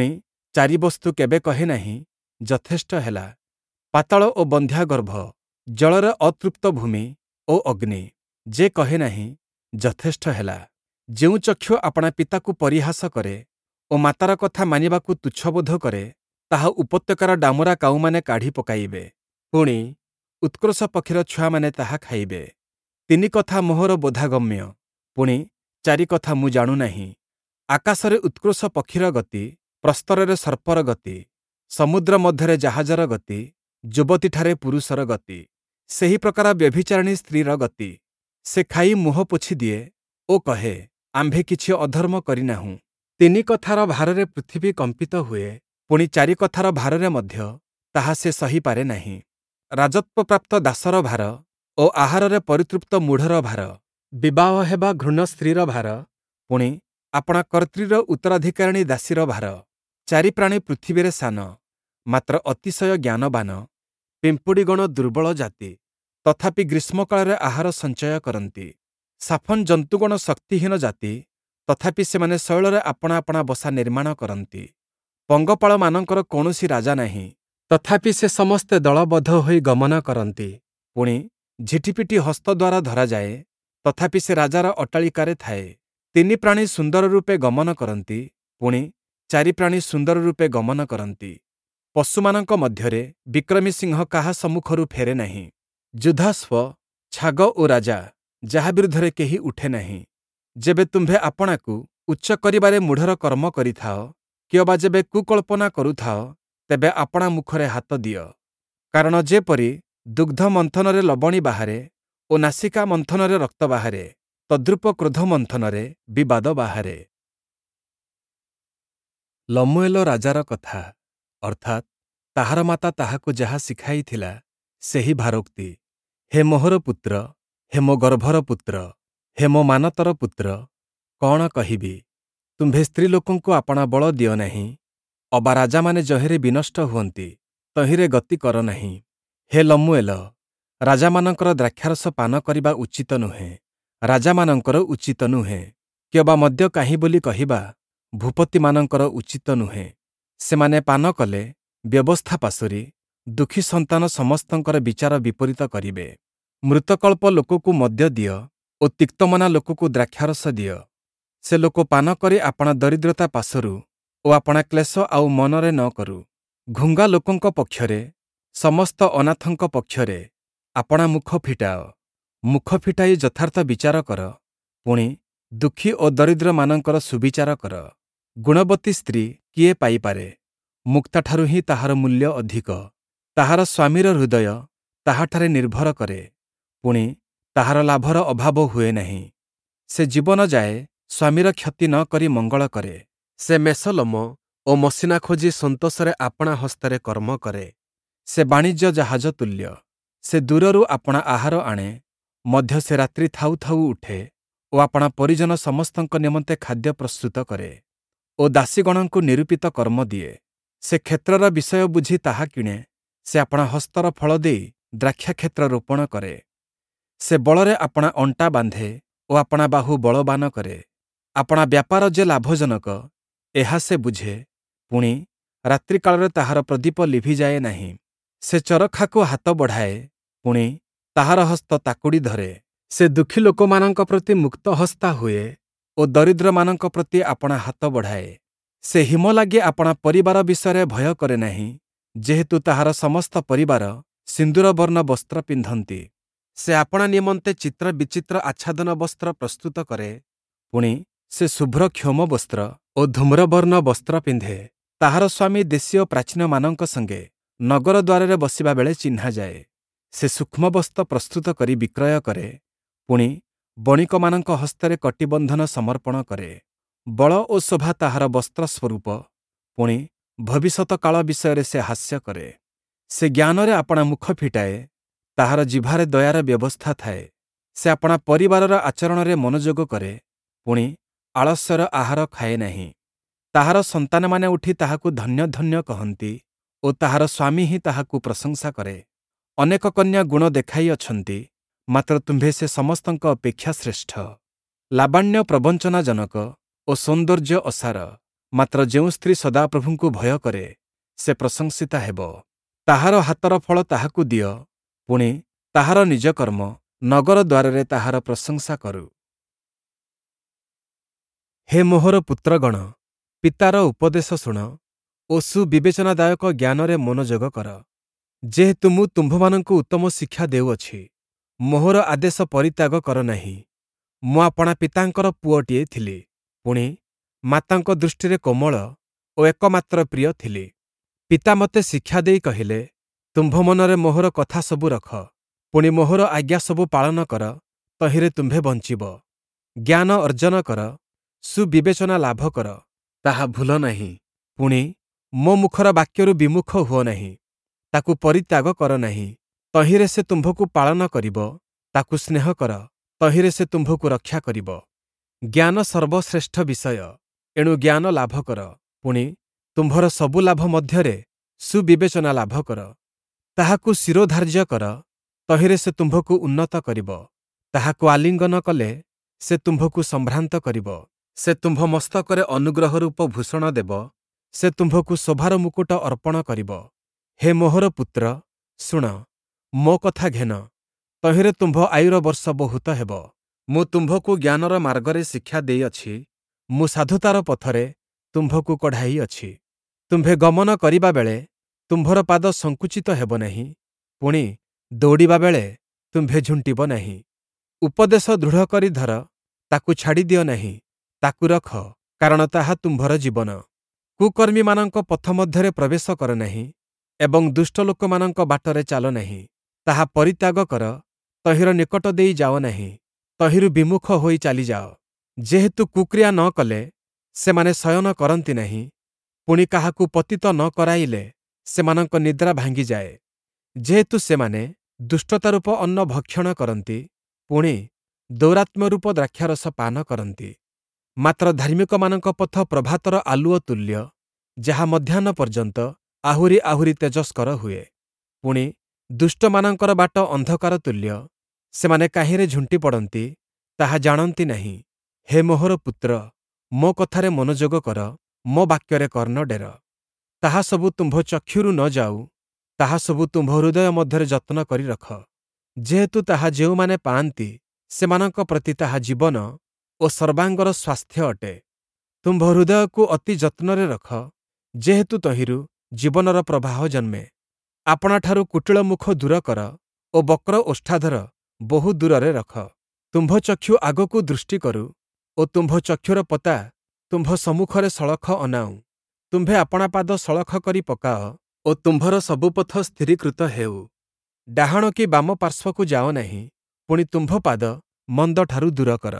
ଚାରି ବସ୍ତୁ କେବେ କହେ ନାହିଁ, ଯଥେଷ୍ଟ ହେଲା। ପାତାଳ ଓ ବନ୍ଧ୍ୟାଗର୍ଭ, ଜଳରେ ଅତୃପ୍ତ ଭୂମି ଓ ଅଗ୍ନି, ଯେ କହେ ନାହିଁ, ଯଥେଷ୍ଟ ହେଲା। ଯେଉଁ ଚକ୍ଷୁ ଆପଣା ପିତାକୁ ପରିହାସ କରେ ଓ ମାତାର କଥା ମାନିବାକୁ ତୁଚ୍ଛବୋଧ କରେ, ତାହା ଉପତ୍ୟକାର ଡାମୁରା କାଉମାନେ କାଢ଼ି ପକାଇବେ। ପୁଣି ଉତ୍କର୍ଷ ପକ୍ଷୀର ଛୁଆମାନେ ତାହା ଖାଇବେ। ତିନି କଥା ମୋହର ବୋଧାଗମ୍ୟ, ପୁଣି ଚାରି କଥା ମୁଁ ଜାଣୁନାହିଁ। ଆକାଶରେ ଉତ୍କର୍ଷ ପକ୍ଷୀର ଗତି, ପ୍ରସ୍ତରରେ ସର୍ପର ଗତି, ସମୁଦ୍ର ମଧ୍ୟରେ ଜାହାଜର ଗତି, ଯୁବତୀଠାରେ ପୁରୁଷର ଗତି, ସେହି ପ୍ରକାର ବ୍ୟଭିଚାରିଣୀ ସ୍ତ୍ରୀର ଗତି। ସେ ଖାଇ ମୁହଁ ପୋଛିଦିଏ ଓ କହେ, ଆମ୍ଭେ କିଛି ଅଧର୍ମ କରିନାହୁଁ। ତିନି କଥାର ଭାରରେ ପୃଥିବୀ କମ୍ପିତ ହୁଏ, ପୁଣି ଚାରି କଥାର ଭାରରେ ମଧ୍ୟ ତାହା ସେ ସହିପାରେ ନାହିଁ। ରାଜତ୍ୱପ୍ରାପ୍ତ ଦାସର ଭାର ଓ ଆହାରରେ ପରିତୃପ୍ତ ମୂଢ଼ର ଭାର, ବିବାହ ହେବା ଘୃଣ୍ୟ ସ୍ତ୍ରୀର ଭାର, ପୁଣି ଆପଣା କର୍ତ୍ରୀର ଉତ୍ତରାଧିକାରିଣୀ ଦାସୀର ଭାର। ଚାରି ପ୍ରାଣୀ ପୃଥିବୀରେ ସାନ, ମାତ୍ର ଅତିଶୟ ଜ୍ଞାନବାନ। ପିମ୍ପୁଡ଼ିଗଣ ଦୁର୍ବଳ ଜାତି, ତଥାପି ଗ୍ରୀଷ୍ମକାଳରେ ଆହାର ସଞ୍ଚୟ କରନ୍ତି। ସାଫନ୍ ଜନ୍ତୁଗଣ ଶକ୍ତିହୀନ ଜାତି, ତଥାପି ସେମାନେ ଶୈଳରେ ଆପଣା ଆପଣା ବସା ନିର୍ମାଣ କରନ୍ତି। ପଙ୍ଗପାଳମାନଙ୍କର କୌଣସି ରାଜା ନାହିଁ, ତଥାପି ସେ ସମସ୍ତେ ଦଳବଦ୍ଧ ହୋଇ ଗମନ କରନ୍ତି। ପୁଣି ଝିଟିପିଟି ହସ୍ତ ଦ୍ୱାରା ଧରାଯାଏ, ତଥାପି ସେ ରାଜାର ଅଟ୍ଟାଳିକାରେ ଥାଏ। ତିନି ପ୍ରାଣୀ ସୁନ୍ଦର ରୂପେ ଗମନ କରନ୍ତି, ପୁଣି ଚାରି ପ୍ରାଣୀ ସୁନ୍ଦର ରୂପେ ଗମନ କରନ୍ତି। ପଶୁମାନଙ୍କ ମଧ୍ୟରେ ବିକ୍ରମୀ ସିଂହ କାହା ସମ୍ମୁଖରୁ ଫେରେ ନାହିଁ। ଯୁଧାଶ୍ଵ, ଛାଗ ଓ ରାଜା, ଯାହା ବିରୁଦ୍ଧରେ କେହି ଉଠେ ନାହିଁ। ଯେବେ ତୁମ୍ଭେ ଆପଣାକୁ ଉଚ୍ଚ କରିବାରେ ମୂଢ଼ର କର୍ମ କରିଥାଅ, କିଅବା ଯେବେ କୁକଳ୍ପନା କରୁଥାଅ, ତେବେ ଆପଣା ମୁଖରେ ହାତ ଦିଅ। କାରଣ ଯେପରି ଦୁଗ୍ଧ ମନ୍ଥନରେ ଲବଣୀ ବାହାରେ ଓ ନାସିକା ମନ୍ଥନରେ ରକ୍ତ ବାହାରେ, ତଦ୍ରୂପ କ୍ରୋଧ ମନ୍ଥନରେ ବିବାଦ ବାହାରେ। ଲମୁଏଲ ରାଜାର କଥା, ଅର୍ଥାତ୍ ତାହାର ମାତା ତାହାକୁ ଯାହା ଶିଖାଇଥିଲା, ସେହି ଭାରୋକ୍ତି। ହେ ମୋହର ପୁତ୍ର, ହେ ମୋ ଗର୍ଭର ପୁତ୍ର, ହେ ମୋ ମାନତର ପୁତ୍ର, କଣ କହିବି? ତୁମ୍ଭେ ସ୍ତ୍ରୀ ଲୋକଙ୍କୁ ଆପଣା ବଳ ଦିଅ ନାହିଁ, ଅବା ରାଜାମାନେ ଯହିଁରେ ବିନଷ୍ଟ ହୁଅନ୍ତି, ତହିଁରେ ଗତି କର ନାହିଁ। ହେ ଲମୁଏଲ, ରାଜାମାନଙ୍କର ଦ୍ରାକ୍ଷାରସ ପାନ କରିବା ଉଚିତ ନୁହେଁ, ରାଜାମାନଙ୍କର ଉଚିତ ନୁହେଁ। କିଅବା ମଦ୍ୟ କାହିଁ ବୋଲି କହିବା, ଭୂପତିମାନଙ୍କର ଉଚିତ ନୁହେଁ। ସେମାନେ ପାନ କଲେ ବ୍ୟବସ୍ଥା ପାଶୋରି, ଦୁଃଖୀ ସନ୍ତାନ ସମସ୍ତଙ୍କର ବିଚାର ବିପରୀତ କରିବେ। ମୃତକଳ୍ପ ଲୋକକୁ ମଦ୍ୟ ଦିଅ ଓ ତିକ୍ତମନା ଲୋକକୁ ଦ୍ରାକ୍ଷାରସ ଦିଅ। ସେ ଲୋକ ପାନ କରି ଆପଣା ଦରିଦ୍ରତା ପାଶରୁ ଓ ଆପଣା କ୍ଲେଶ ଆଉ ମନରେ ନ କରୁ। ଘୁଙ୍ଗା ଲୋକଙ୍କ ପକ୍ଷରେ, ସମସ୍ତ ଅନାଥଙ୍କ ପକ୍ଷରେ ଆପଣା ମୁଖ ଫିଟାଅ। ମୁଖ ଫିଟାଇ ଯଥାର୍ଥ ବିଚାର କର, ପୁଣି ଦୁଃଖୀ ଓ ଦରିଦ୍ରମାନଙ୍କର ସୁବିଚାର କର। ଗୁଣବତୀ ସ୍ତ୍ରୀ କିଏ ପାଇପାରେ? ମୁକ୍ତାଠାରୁ ହିଁ ତାହାର ମୂଲ୍ୟ ଅଧିକ। ତାହାର ସ୍ୱାମୀର ହୃଦୟ ତାହାଠାରେ ନିର୍ଭର କରେ, ପୁଣି ତାହାର ଲାଭର ଅଭାବ ହୁଏ ନାହିଁ। ସେ ଜୀବନ ଯାଏ ସ୍ୱାମୀର କ୍ଷତି ନ କରି ମଙ୍ଗଳ କରେ। ସେ ମେଷଲୋମ ଓ ମସିନା ଖୋଜି ସନ୍ତୋଷରେ ଆପଣା ହସ୍ତରେ କର୍ମ କରେ। ସେ ବାଣିଜ୍ୟ ଜାହାଜ ତୁଲ୍ୟ। ସେ ଦୂରରୁ ଆପଣା ଆହାର ଆଣେ, ମଧ୍ୟ ସେ ରାତ୍ରି ଥାଉ ଥାଉ ଉଠେ ଓ ଆପଣା ପରିଜନ ସମସ୍ତଙ୍କ ନିମନ୍ତେ ଖାଦ୍ୟ ପ୍ରସ୍ତୁତ କରେ ଓ ଦାସୀଗଣଙ୍କୁ ନିରୂପିତ କର୍ମ ଦିଏ। ସେ କ୍ଷେତ୍ରର ବିଷୟ ବୁଝି ତାହା କିଣେ, ସେ ଆପଣା ହସ୍ତର ଫଳ ଦେଇ ଦ୍ରାକ୍ଷାକ୍ଷେତ୍ର ରୋପଣ କରେ। ସେ ବଳରେ ଆପଣା ଅଣ୍ଟା ବାନ୍ଧେ ଓ ଆପଣା ବାହୁ ବଳବାନ କରେ। ଆପଣା ବ୍ୟାପାର ଯେ ଲାଭଜନକ, ଏହା ସେ ବୁଝେ, ପୁଣି ରାତ୍ରିକାଳରେ ତାହାର ପ୍ରଦୀପ ଲିଭିଯାଏ ନାହିଁ। ସେ ଚରଖାକୁ ହାତ ବଢ଼ାଏ, ପୁଣି ତାହାର ହସ୍ତ ତାକୁଡ଼ି ଧରେ। ସେ ଦୁଃଖୀ ଲୋକମାନଙ୍କ ପ୍ରତି ମୁକ୍ତହସ୍ତା ହୁଏ ଓ ଦରିଦ୍ରମାନଙ୍କ ପ୍ରତି ଆପଣା ହାତ ବଢ଼ାଏ। ସେ ହିମ ଲାଗି ଆପଣା ପରିବାର ବିଷୟରେ ଭୟ କରେ ନାହିଁ, ଯେହେତୁ ତାହାର ସମସ୍ତ ପରିବାର ସିନ୍ଦୂରବର୍ଣ୍ଣ ବସ୍ତ୍ର ପିନ୍ଧନ୍ତି। ସେ ଆପଣା ନିମନ୍ତେ ଚିତ୍ର ବିଚିତ୍ର ଆଚ୍ଛାଦନ ବସ୍ତ୍ର ପ୍ରସ୍ତୁତ କରେ, ପୁଣି ସେ ଶୁଭ୍ର କ୍ଷୌମ ବସ୍ତ୍ର ଓ ଧୂମ୍ରବର୍ଣ୍ଣ ବସ୍ତ୍ର ପିନ୍ଧେ। ତାହାର ସ୍ୱାମୀ ଦେଶୀୟ ପ୍ରାଚୀନମାନଙ୍କ ସଙ୍ଗେ ନଗର ଦ୍ୱାରରେ ବସିବା ବେଳେ ଚିହ୍ନାଯାଏ। ସେ ସୂକ୍ଷ୍ମ ବସ୍ତ୍ର ପ୍ରସ୍ତୁତ କରି ବିକ୍ରୟ କରେ, ପୁଣି ବଣିକମାନଙ୍କ ହସ୍ତରେ କଟିବନ୍ଧନ ସମର୍ପଣ କରେ। ବଳ ଓ ଶୋଭା ତାହାର ବସ୍ତ୍ର ସ୍ୱରୂପ, ପୁଣି ଭବିଷ୍ୟତ କାଳ ବିଷୟରେ ସେ ହାସ୍ୟ କରେ। ସେ ଜ୍ଞାନରେ ଆପଣା ମୁଖ ଫିଟାଏ, ତାହାର ଜିହ୍ୱାରେ ଦୟାର ବ୍ୟବସ୍ଥା ଥାଏ। ସେ ଆପଣା ପରିବାରର ଆଚରଣରେ ମନୋଯୋଗ କରେ, ପୁଣି ଆଳସ୍ୟର ଆହାର ଖାଏ ନାହିଁ। ତାହାର ସନ୍ତାନମାନେ ଉଠି ତାହାକୁ ଧନ୍ୟ ଧନ୍ୟ କହନ୍ତି ଓ ତାହାର ସ୍ୱାମୀ ହିଁ ତାହାକୁ ପ୍ରଶଂସା କରେ। ଅନେକ କନ୍ୟା ଗୁଣ ଦେଖାଇଅଛନ୍ତି, ମାତ୍ର ତୁମ୍ଭେ ସେ ସମସ୍ତଙ୍କ ଅପେକ୍ଷା ଶ୍ରେଷ୍ଠ। ଲାବଣ୍ୟ ପ୍ରବଞ୍ଚନାଜନକ ଓ ସୌନ୍ଦର୍ଯ୍ୟ ଅସାର, ମାତ୍ର ଯେଉଁ ସ୍ତ୍ରୀ ସଦାପ୍ରଭୁଙ୍କୁ ଭୟ କରେ, ସେ ପ୍ରଶଂସିତା ହେବ। ତାହାର ହାତର ଫଳ ତାହାକୁ ଦିଅ, ପୁଣି ତାହାର ନିଜ କର୍ମ ନଗର ଦ୍ୱାରରେ ତାହାର ପ୍ରଶଂସା କରୁ। ହେ ମୋହର ପୁତ୍ରଗଣ, ପିତାର ଉପଦେଶ ଶୁଣ ଓ ସୁବିବେଚନାଦାୟକ ଜ୍ଞାନରେ ମନୋଯୋଗ କର। ଯେହେତୁ ମୁଁ ତୁମ୍ଭମାନଙ୍କୁ ଉତ୍ତମ ଶିକ୍ଷା ଦେଉଅଛି, ମୋହର ଆଦେଶ ପରିତ୍ୟାଗ କର ନାହିଁ। ମୁଁ ଆପଣା ପିତାଙ୍କର ପୁଅଟିଏ ଥିଲି, ପୁଣି ମାତାଙ୍କ ଦୃଷ୍ଟିରେ କୋମଳ ଓ ଏକମାତ୍ର ପ୍ରିୟ ଥିଲି। ପିତା ମୋତେ ଶିକ୍ଷା ଦେଇ କହିଲେ, ତୁମ୍ଭ ମନରେ ମୋହର କଥା ସବୁ ରଖ, ପୁଣି ମୋହର ଆଜ୍ଞା ସବୁ ପାଳନ କର, ତହିଁରେ ତୁମ୍ଭେ ବଞ୍ଚିବ। ଜ୍ଞାନ ଅର୍ଜନ କର, ସୁବିବେଚନା ଲାଭ କର, ତାହା ଭୁଲ ନାହିଁ। ପୁଣି ମୋ ମୁଖର ବାକ୍ୟରୁ ବିମୁଖ ହୁଅ ନାହିଁ। ତାକୁ ପରିତ୍ୟାଗ କର ନାହିଁ, ତହିଁରେ ସେ ତୁମ୍ଭକୁ ପାଳନ କରିବ। ତାକୁ ସ୍ନେହ କର, ତହିଁରେ ସେ ତୁମ୍ଭକୁ ରକ୍ଷା କରିବ। ଜ୍ଞାନ ସର୍ବଶ୍ରେଷ୍ଠ ବିଷୟ, ଏଣୁ ଜ୍ଞାନ ଲାଭ କର। ପୁଣି ତୁମ୍ଭର ସବୁ ଲାଭ ମଧ୍ୟରେ ସୁବିବେଚନା ଲାଭ କର। ତାହାକୁ ଶିରୋଧାର୍ଯ୍ୟ କର, ତହିଁରେ ସେ ତୁମ୍ଭକୁ ଉନ୍ନତ କରିବ। ତାହାକୁ ଆଲିଙ୍ଗନ କଲେ ସେ ତୁମ୍ଭକୁ ସମ୍ଭ୍ରାନ୍ତ କରିବ। ସେ ତୁମ୍ଭ ମସ୍ତକରେ ଅନୁଗ୍ରହ ରୂପ ଭୂଷଣ ଦେବ। ସେ ତୁମ୍ଭକୁ ଶୋଭାର ମୁକୁଟ ଅର୍ପଣ କରିବ। ହେ ମୋହର ପୁତ୍ର, ଶୁଣ, ମୋ କଥା ଘେନ, ତହିଁରେ ତୁମ୍ଭ ଆୟୁର ବର୍ଷ ବହୁତ ହେବ। ମୁଁ ତୁମ୍ଭକୁ ଜ୍ଞାନର ମାର୍ଗରେ ଶିକ୍ଷା ଦେଇଅଛି। ମୁଁ ସାଧୁତାର ପଥରେ ତୁମ୍ଭକୁ କଢ଼ାଇଅଛି। ତୁମ୍ଭେ ଗମନ କରିବା ବେଳେ ତୁମ୍ଭର ପାଦ ସଙ୍କୁଚିତ ହେବ ନାହିଁ, ପୁଣି ଦୌଡ଼ିବା ବେଳେ ତୁମ୍ଭେ ଝୁଣ୍ଟିବ ନାହିଁ। ଉପଦେଶ ଦୃଢ଼ କରି ଧର, ତାକୁ ଛାଡ଼ିଦିଅ ନାହିଁ। ତାକୁ ରଖ, କାରଣ ତାହା ତୁମ୍ଭର ଜୀବନ। କୁକର୍ମୀମାନଙ୍କ ପଥ ମଧ୍ୟରେ ପ୍ରବେଶ କର ନାହିଁ ଏବଂ ଦୁଷ୍ଟ ଲୋକମାନଙ୍କ ବାଟରେ ଚାଲ ନାହିଁ। ତାହା ପରିତ୍ୟାଗ କର, ତହିଁର ନିକଟ ଦେଇ ଯାଅ ନାହିଁ। ତହିଁରୁ ବିମୁଖ ହୋଇ ଚାଲିଯାଅ। ଯେହେତୁ କୁକ୍ରିୟା ନ କଲେ ସେମାନେ ଶୟନ କରନ୍ତି ନାହିଁ, ପୁଣି କାହାକୁ ପତିତ ନ କରାଇଲେ ସେମାନଙ୍କ ନିଦ୍ରା ଭାଙ୍ଗିଯାଏ। ଯେହେତୁ ସେମାନେ ଦୁଷ୍ଟତା ରୂପ ଅନ୍ନ ଭକ୍ଷଣ କରନ୍ତି, ପୁଣି ଦୌରାତ୍ମ୍ୟ ରୂପ ଦ୍ରାକ୍ଷାରସ ପାନ କରନ୍ତି। ମାତ୍ର ଧାର୍ମିକମାନଙ୍କ ପଥ ପ୍ରଭାତର ଆଲୁଅ ତୁଲ୍ୟ, ଯାହା ମଧ୍ୟାହ୍ନ ପର୍ଯ୍ୟନ୍ତ ଆହୁରି ଆହୁରି ତେଜସ୍କର ହୁଏ। ପୁଣି ଦୁଷ୍ଟମାନଙ୍କର ବାଟ ଅନ୍ଧକାର ତୁଲ୍ୟ, ସେମାନେ କାହିଁରେ ଝୁଣ୍ଟି ପଡ଼ନ୍ତି, ତାହା ଜାଣନ୍ତି ନାହିଁ। ହେ ମୋହର ପୁତ୍ର, ମୋ କଥାରେ ମନୋଯୋଗ କର, ମୋ ବାକ୍ୟରେ କର୍ଣ୍ଣ ଡେର। ତାହା ସବୁ ତୁମ୍ଭ ଚକ୍ଷୁରୁ ନ ଯାଉ, ତାହା ସବୁ ତୁମ୍ଭ ହୃଦୟ ମଧ୍ୟରେ ଯତ୍ନ କରି ରଖ। ଯେହେତୁ ତାହା ଯେଉଁମାନେ ପାଆନ୍ତି, ସେମାନଙ୍କ ପ୍ରତି ତାହା ଜୀବନ ଓ ସର୍ବାଙ୍ଗର ସ୍ୱାସ୍ଥ୍ୟ ଅଟେ। ତୁମ୍ଭ ହୃଦୟକୁ ଅତି ଯତ୍ନରେ ରଖ, ଯେହେତୁ ତହିଁରୁ ଜୀବନର ପ୍ରବାହ ଜନ୍ମେ। ଆପଣାଠାରୁ କୁଟିଳ ମୁଖ ଦୂର କର ଓ ବକ୍ର ଓଷ୍ଠାଧର ବହୁ ଦୂରରେ ରଖ। ତୁମ୍ଭ ଚକ୍ଷୁ ଆଗକୁ ଦୃଷ୍ଟି କରୁ ଓ ତୁମ୍ଭ ଚକ୍ଷୁର ପତା ତୁମ୍ଭ ସମ୍ମୁଖରେ ସଳଖ ଅନାଉ। ତୁମ୍ଭେ ଆପଣା ପାଦ ସଳଖ କରି ପକାଅ ଓ ତୁମ୍ଭର ସବୁ ପଥ ସ୍ଥିରୀକୃତ ହେଉ। ଡାହାଣ କି ବାମ ପାର୍ଶ୍ୱକୁ ଯାଅ ନାହିଁ, ପୁଣି ତୁମ୍ଭ ପାଦ ମନ୍ଦଠାରୁ ଦୂର କର।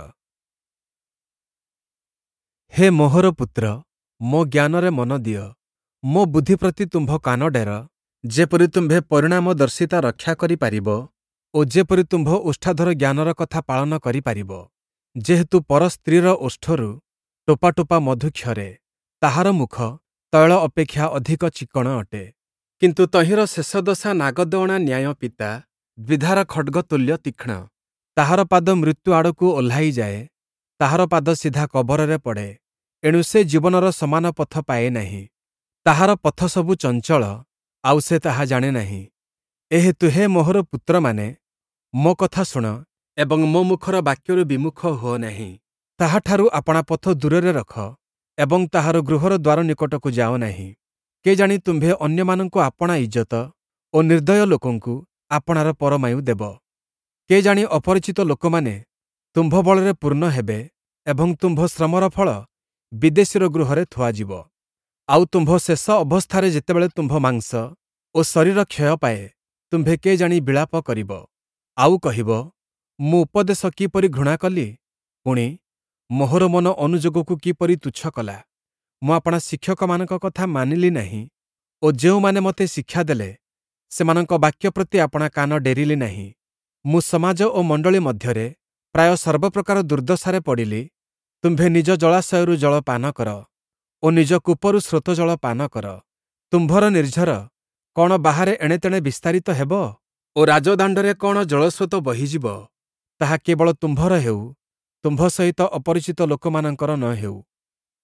ହେ ମୋହର ପୁତ୍ର, ମୋ ଜ୍ଞାନରେ ମନ ଦିଅ, ମୋ ବୁଦ୍ଧି ପ୍ରତି ତୁମ୍ଭ କାନ ଡେର, ଯେପରି ତୁମ୍ଭେ ପରିଣାମଦର୍ଶିତା ରକ୍ଷା କରିପାରିବ ଓ ଯେପରି ତୁମ୍ଭ ଓଷ୍ଠାଧର ଜ୍ଞାନର କଥା ପାଳନ କରିପାରିବ। ଯେହେତୁ ପର ସ୍ତ୍ରୀର ଓଷ୍ଠରୁ ଟୋପା ଟୋପା ମଧୁ କ୍ଷରେ, ତାହାର ମୁଖ ତୈଳ ଅପେକ୍ଷା ଅଧିକ ଚିକ୍କଣ ଅଟେ। କିନ୍ତୁ ତହିଁର ଶେଷଦଶା ନାଗଦଅଣା ନ୍ୟାୟ ପିତା, ଦ୍ୱିଧାର ଖଡ୍ଗ ତୁଲ୍ୟ ତୀକ୍ଷ୍ଣ। ତାହାର ପାଦ ମୃତ୍ୟୁ ଆଡ଼କୁ ଓହ୍ଲାଇଯାଏ, ତାହାର ପାଦ ସିଧା କବରରେ ପଡ଼େ। ଏଣୁ ସେ ଜୀବନର ସମାନ ପଥ ପାଏ ନାହିଁ। ତାହାର ପଥ ସବୁ ଚଞ୍ଚଳ, ଆଉ ସେ ତାହା ଜାଣେ ନାହିଁ। ଏହେତୁ ହେ ମୋହର ପୁତ୍ରମାନେ, ମୋ କଥା ଶୁଣ ଏବଂ ମୋ ମୁଖର ବାକ୍ୟରୁ ବିମୁଖ ହୁଅ ନାହିଁ। ତାହାଠାରୁ ଆପଣା ପଥ ଦୂରରେ ରଖ ଏବଂ ତାହାର ଗୃହର ଦ୍ୱାର ନିକଟକୁ ଯାଅ ନାହିଁ। କେଜାଣି ତୁମ୍ଭେ ଅନ୍ୟମାନଙ୍କୁ ଆପଣା ଇଜ୍ଜତ ଓ ନିର୍ଦ୍ଦୟ ଲୋକଙ୍କୁ ଆପଣାର ପରମାୟୁ ଦେବ। କେଜାଣି ଅପରିଚିତ ଲୋକମାନେ ତୁମ୍ଭ ବଳରେ ପୂର୍ଣ୍ଣ ହେବେ ଏବଂ ତୁମ୍ଭ ଶ୍ରମର ଫଳ ବିଦେଶୀର ଗୃହରେ ଥୁଆଯିବ। ଆଉ ତୁମ୍ଭ ଶେଷ ଅବସ୍ଥାରେ ଯେତେବେଳେ ତୁମ୍ଭ ମାଂସ ଓ ଶରୀର କ୍ଷୟ ପାଏ, ତୁମ୍ଭେ କେଜାଣି ବିଳାପ କରିବ। ଆଉ କହିବ, ମୁଁ ଉପଦେଶ କିପରି ଘୃଣା କଲି, ପୁଣି ମୋହର ମନ ଅନୁଯୋଗକୁ କିପରି ତୁଚ୍ଛ କଲା। ମୁଁ ଆପଣା ଶିକ୍ଷକମାନଙ୍କ କଥା ମାନିଲି ନାହିଁ ଓ ଯେଉଁମାନେ ମୋତେ ଶିକ୍ଷା ଦେଲେ, ସେମାନଙ୍କ ବାକ୍ୟ ପ୍ରତି ଆପଣା କାନ ଡେରିଲି ନାହିଁ। ମୁଁ ସମାଜ ଓ ମଣ୍ଡଳୀ ମଧ୍ୟରେ ପ୍ରାୟ ସର୍ବପ୍ରକାର ଦୁର୍ଦ୍ଦଶାରେ ପଡ଼ିଲି। ତୁମ୍ଭେ ନିଜ ଜଳାଶୟରୁ ଜଳ ପାନ କର ଓ ନିଜ କୂପରୁ ସ୍ରୋତ ଜଳ ପାନ କର। ତୁମ୍ଭର ନିର୍ଝର କଣ ବାହାରେ ଏଣେତେଣେ ବିସ୍ତାରିତ ହେବ ଓ ରାଜଦାଣ୍ଡରେ କଣ ଜଳସ୍ରୋତ ବହିଯିବ? ତାହା କେବଳ ତୁମ୍ଭର ହେଉ, ତୁମ୍ଭ ସହିତ ଅପରିଚିତ ଲୋକମାନଙ୍କର ନ ହେଉ।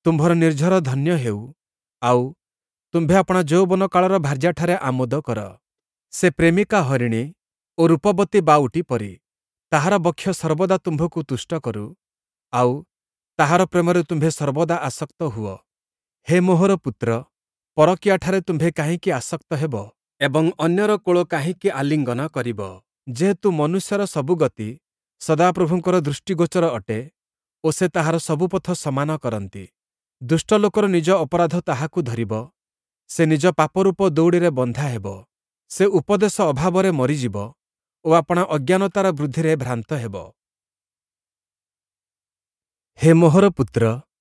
ତୁମ୍ଭର ନିର୍ଝର ଧନ୍ୟ ହେଉ, ଆଉ ତୁମ୍ଭେ ଆପଣା ଯୌବନ କାଳର ଭାର୍ଯ୍ୟାଠାରେ ଆମୋଦ କର। ସେ ପ୍ରେମିକା ହରିଣୀ ଓ ରୂପବତୀ ବାଉଟି ପରି ତାହାର ବକ୍ଷ ସର୍ବଦା ତୁମ୍ଭକୁ ତୁଷ୍ଟ କରୁ, ଆଉ ତାହାର ପ୍ରେମରେ ତୁମ୍ଭେ ସର୍ବଦା ଆସକ୍ତ ହୁଅ। ହେ ମୋହର ପୁତ୍ର, ପରକୀୟାଠାରେ ତୁମ୍ଭେ କାହିଁକି ଆସକ୍ତ ହେବ ଏବଂ ଅନ୍ୟର କୋଳ କାହିଁକି ଆଲିଙ୍ଗନ କରିବ? ଯେହେତୁ ମନୁଷ୍ୟର ସବୁ ଗତି ସଦାପ୍ରଭୁଙ୍କର ଦୃଷ୍ଟିଗୋଚର ଅଟେ ଓ ସେ ତାହାର ସବୁ ପଥ ସମାନ କରନ୍ତି। ଦୁଷ୍ଟ ଲୋକର ନିଜ ଅପରାଧ ତାହାକୁ ଧରିବ, ସେ ନିଜ ପାପରୂପ ଦଉଡ଼ିରେ ବନ୍ଧା ହେବ। ସେ ଉପଦେଶ ଅଭାବରେ ମରିଯିବ ଓ ଆପଣା ଅଜ୍ଞାନତାର ବୃଦ୍ଧିରେ ଭ୍ରାନ୍ତ ହେବ। ହେ ମୋହର ପୁତ୍ର,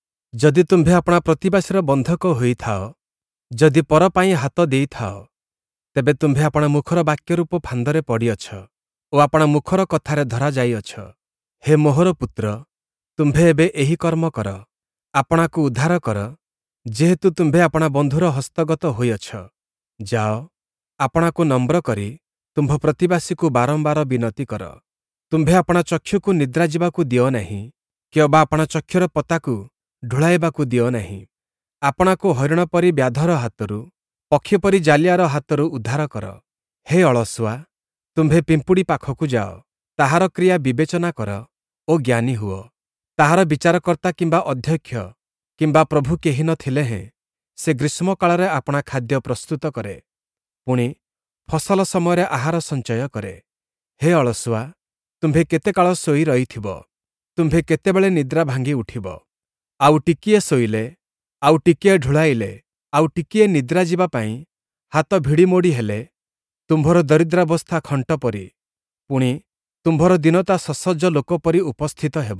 ଯଦି ତୁମ୍ଭେ ଆପଣା ପ୍ରତିବାସୀର ବନ୍ଧକ ହୋଇଥାଅ, ଯଦି ପର ପାଇଁ ହାତ ଦେଇଥାଅ, ତେବେ ତୁମ୍ଭେ ଆପଣା ମୁଖର ବାକ୍ୟ ରୂପ ଫାନ୍ଦରେ ପଡ଼ିଅଛ ଓ ଆପଣା ମୁଖର କଥାରେ ଧରାଯାଇଅଛ। ହେ ମୋହର ପୁତ୍ର, ତୁମ୍ଭେ ଏବେ ଏହି କର୍ମ କର, ଆପଣାକୁ ଉଦ୍ଧାର କର, ଯେହେତୁ ତୁମ୍ଭେ ଆପଣା ବନ୍ଧୁର ହସ୍ତଗତ ହୋଇଅଛ। ଯାଅ, ଆପଣାକୁ ନମ୍ର କରି ତୁମ୍ଭ ପ୍ରତିବାସୀକୁ ବାରମ୍ବାର ବିନତି କର। ତୁମ୍ଭେ ଆପଣା ଚକ୍ଷୁକୁ ନିଦ୍ରା ଯିବାକୁ ଦିଅ ନାହିଁ, କି ଅବା ଆପଣା ଚକ୍ଷୁର ପତାକୁ ଢୁଳାଇବାକୁ ଦିଅ ନାହିଁ। ଆପଣାକୁ ହରିଣ ପରି ବ୍ୟାଧର ହାତରୁ, ପକ୍ଷୀ ପରି ଜାଲିଆର ହାତରୁ ଉଦ୍ଧାର କର। ହେ ଅଳସୁଆ, ତୁମ୍ଭେ ପିମ୍ପୁଡ଼ି ପାଖକୁ ଯାଅ, ତାହାର କ୍ରିୟା ବିବେଚନା କର ଓ ଜ୍ଞାନୀ ହୁଅ। ତାହାର ବିଚାରକର୍ତ୍ତା କିମ୍ବା ଅଧ୍ୟକ୍ଷ କିମ୍ବା ପ୍ରଭୁ କେହି ନ ଥିଲେ ହେଁ ସେ ଗ୍ରୀଷ୍ମକାଳରେ ଆପଣା ଖାଦ୍ୟ ପ୍ରସ୍ତୁତ କରେ, ପୁଣି ଫସଲ ସମୟରେ ଆହାର ସଞ୍ଚୟ କରେ। ହେ ଅଳସୁଆ, ତୁମ୍ଭେ କେତେ କାଳ ଶୋଇ ରହିଥିବ? ତୁମ୍ଭେ କେତେବେଳେ ନିଦ୍ରା ଭାଙ୍ଗି ଉଠିବ? ଆଉ ଟିକିଏ ଶୋଇଲେ, ଆଉ ଟିକିଏ ଢୁଳାଇଲେ, ଆଉ ଟିକିଏ ନିଦ୍ରା ଯିବା ପାଇଁ ହାତ ଭିଡ଼ିମୋଡ଼ି ହେଲେ ତୁମ୍ଭର ଦରିଦ୍ରାବସ୍ଥା ଖଣ୍ଟ ପରି, ପୁଣି ତୁମ୍ଭର ଦୀନତା ସସଜ ଲୋକ ପରି ଉପସ୍ଥିତ ହେବ।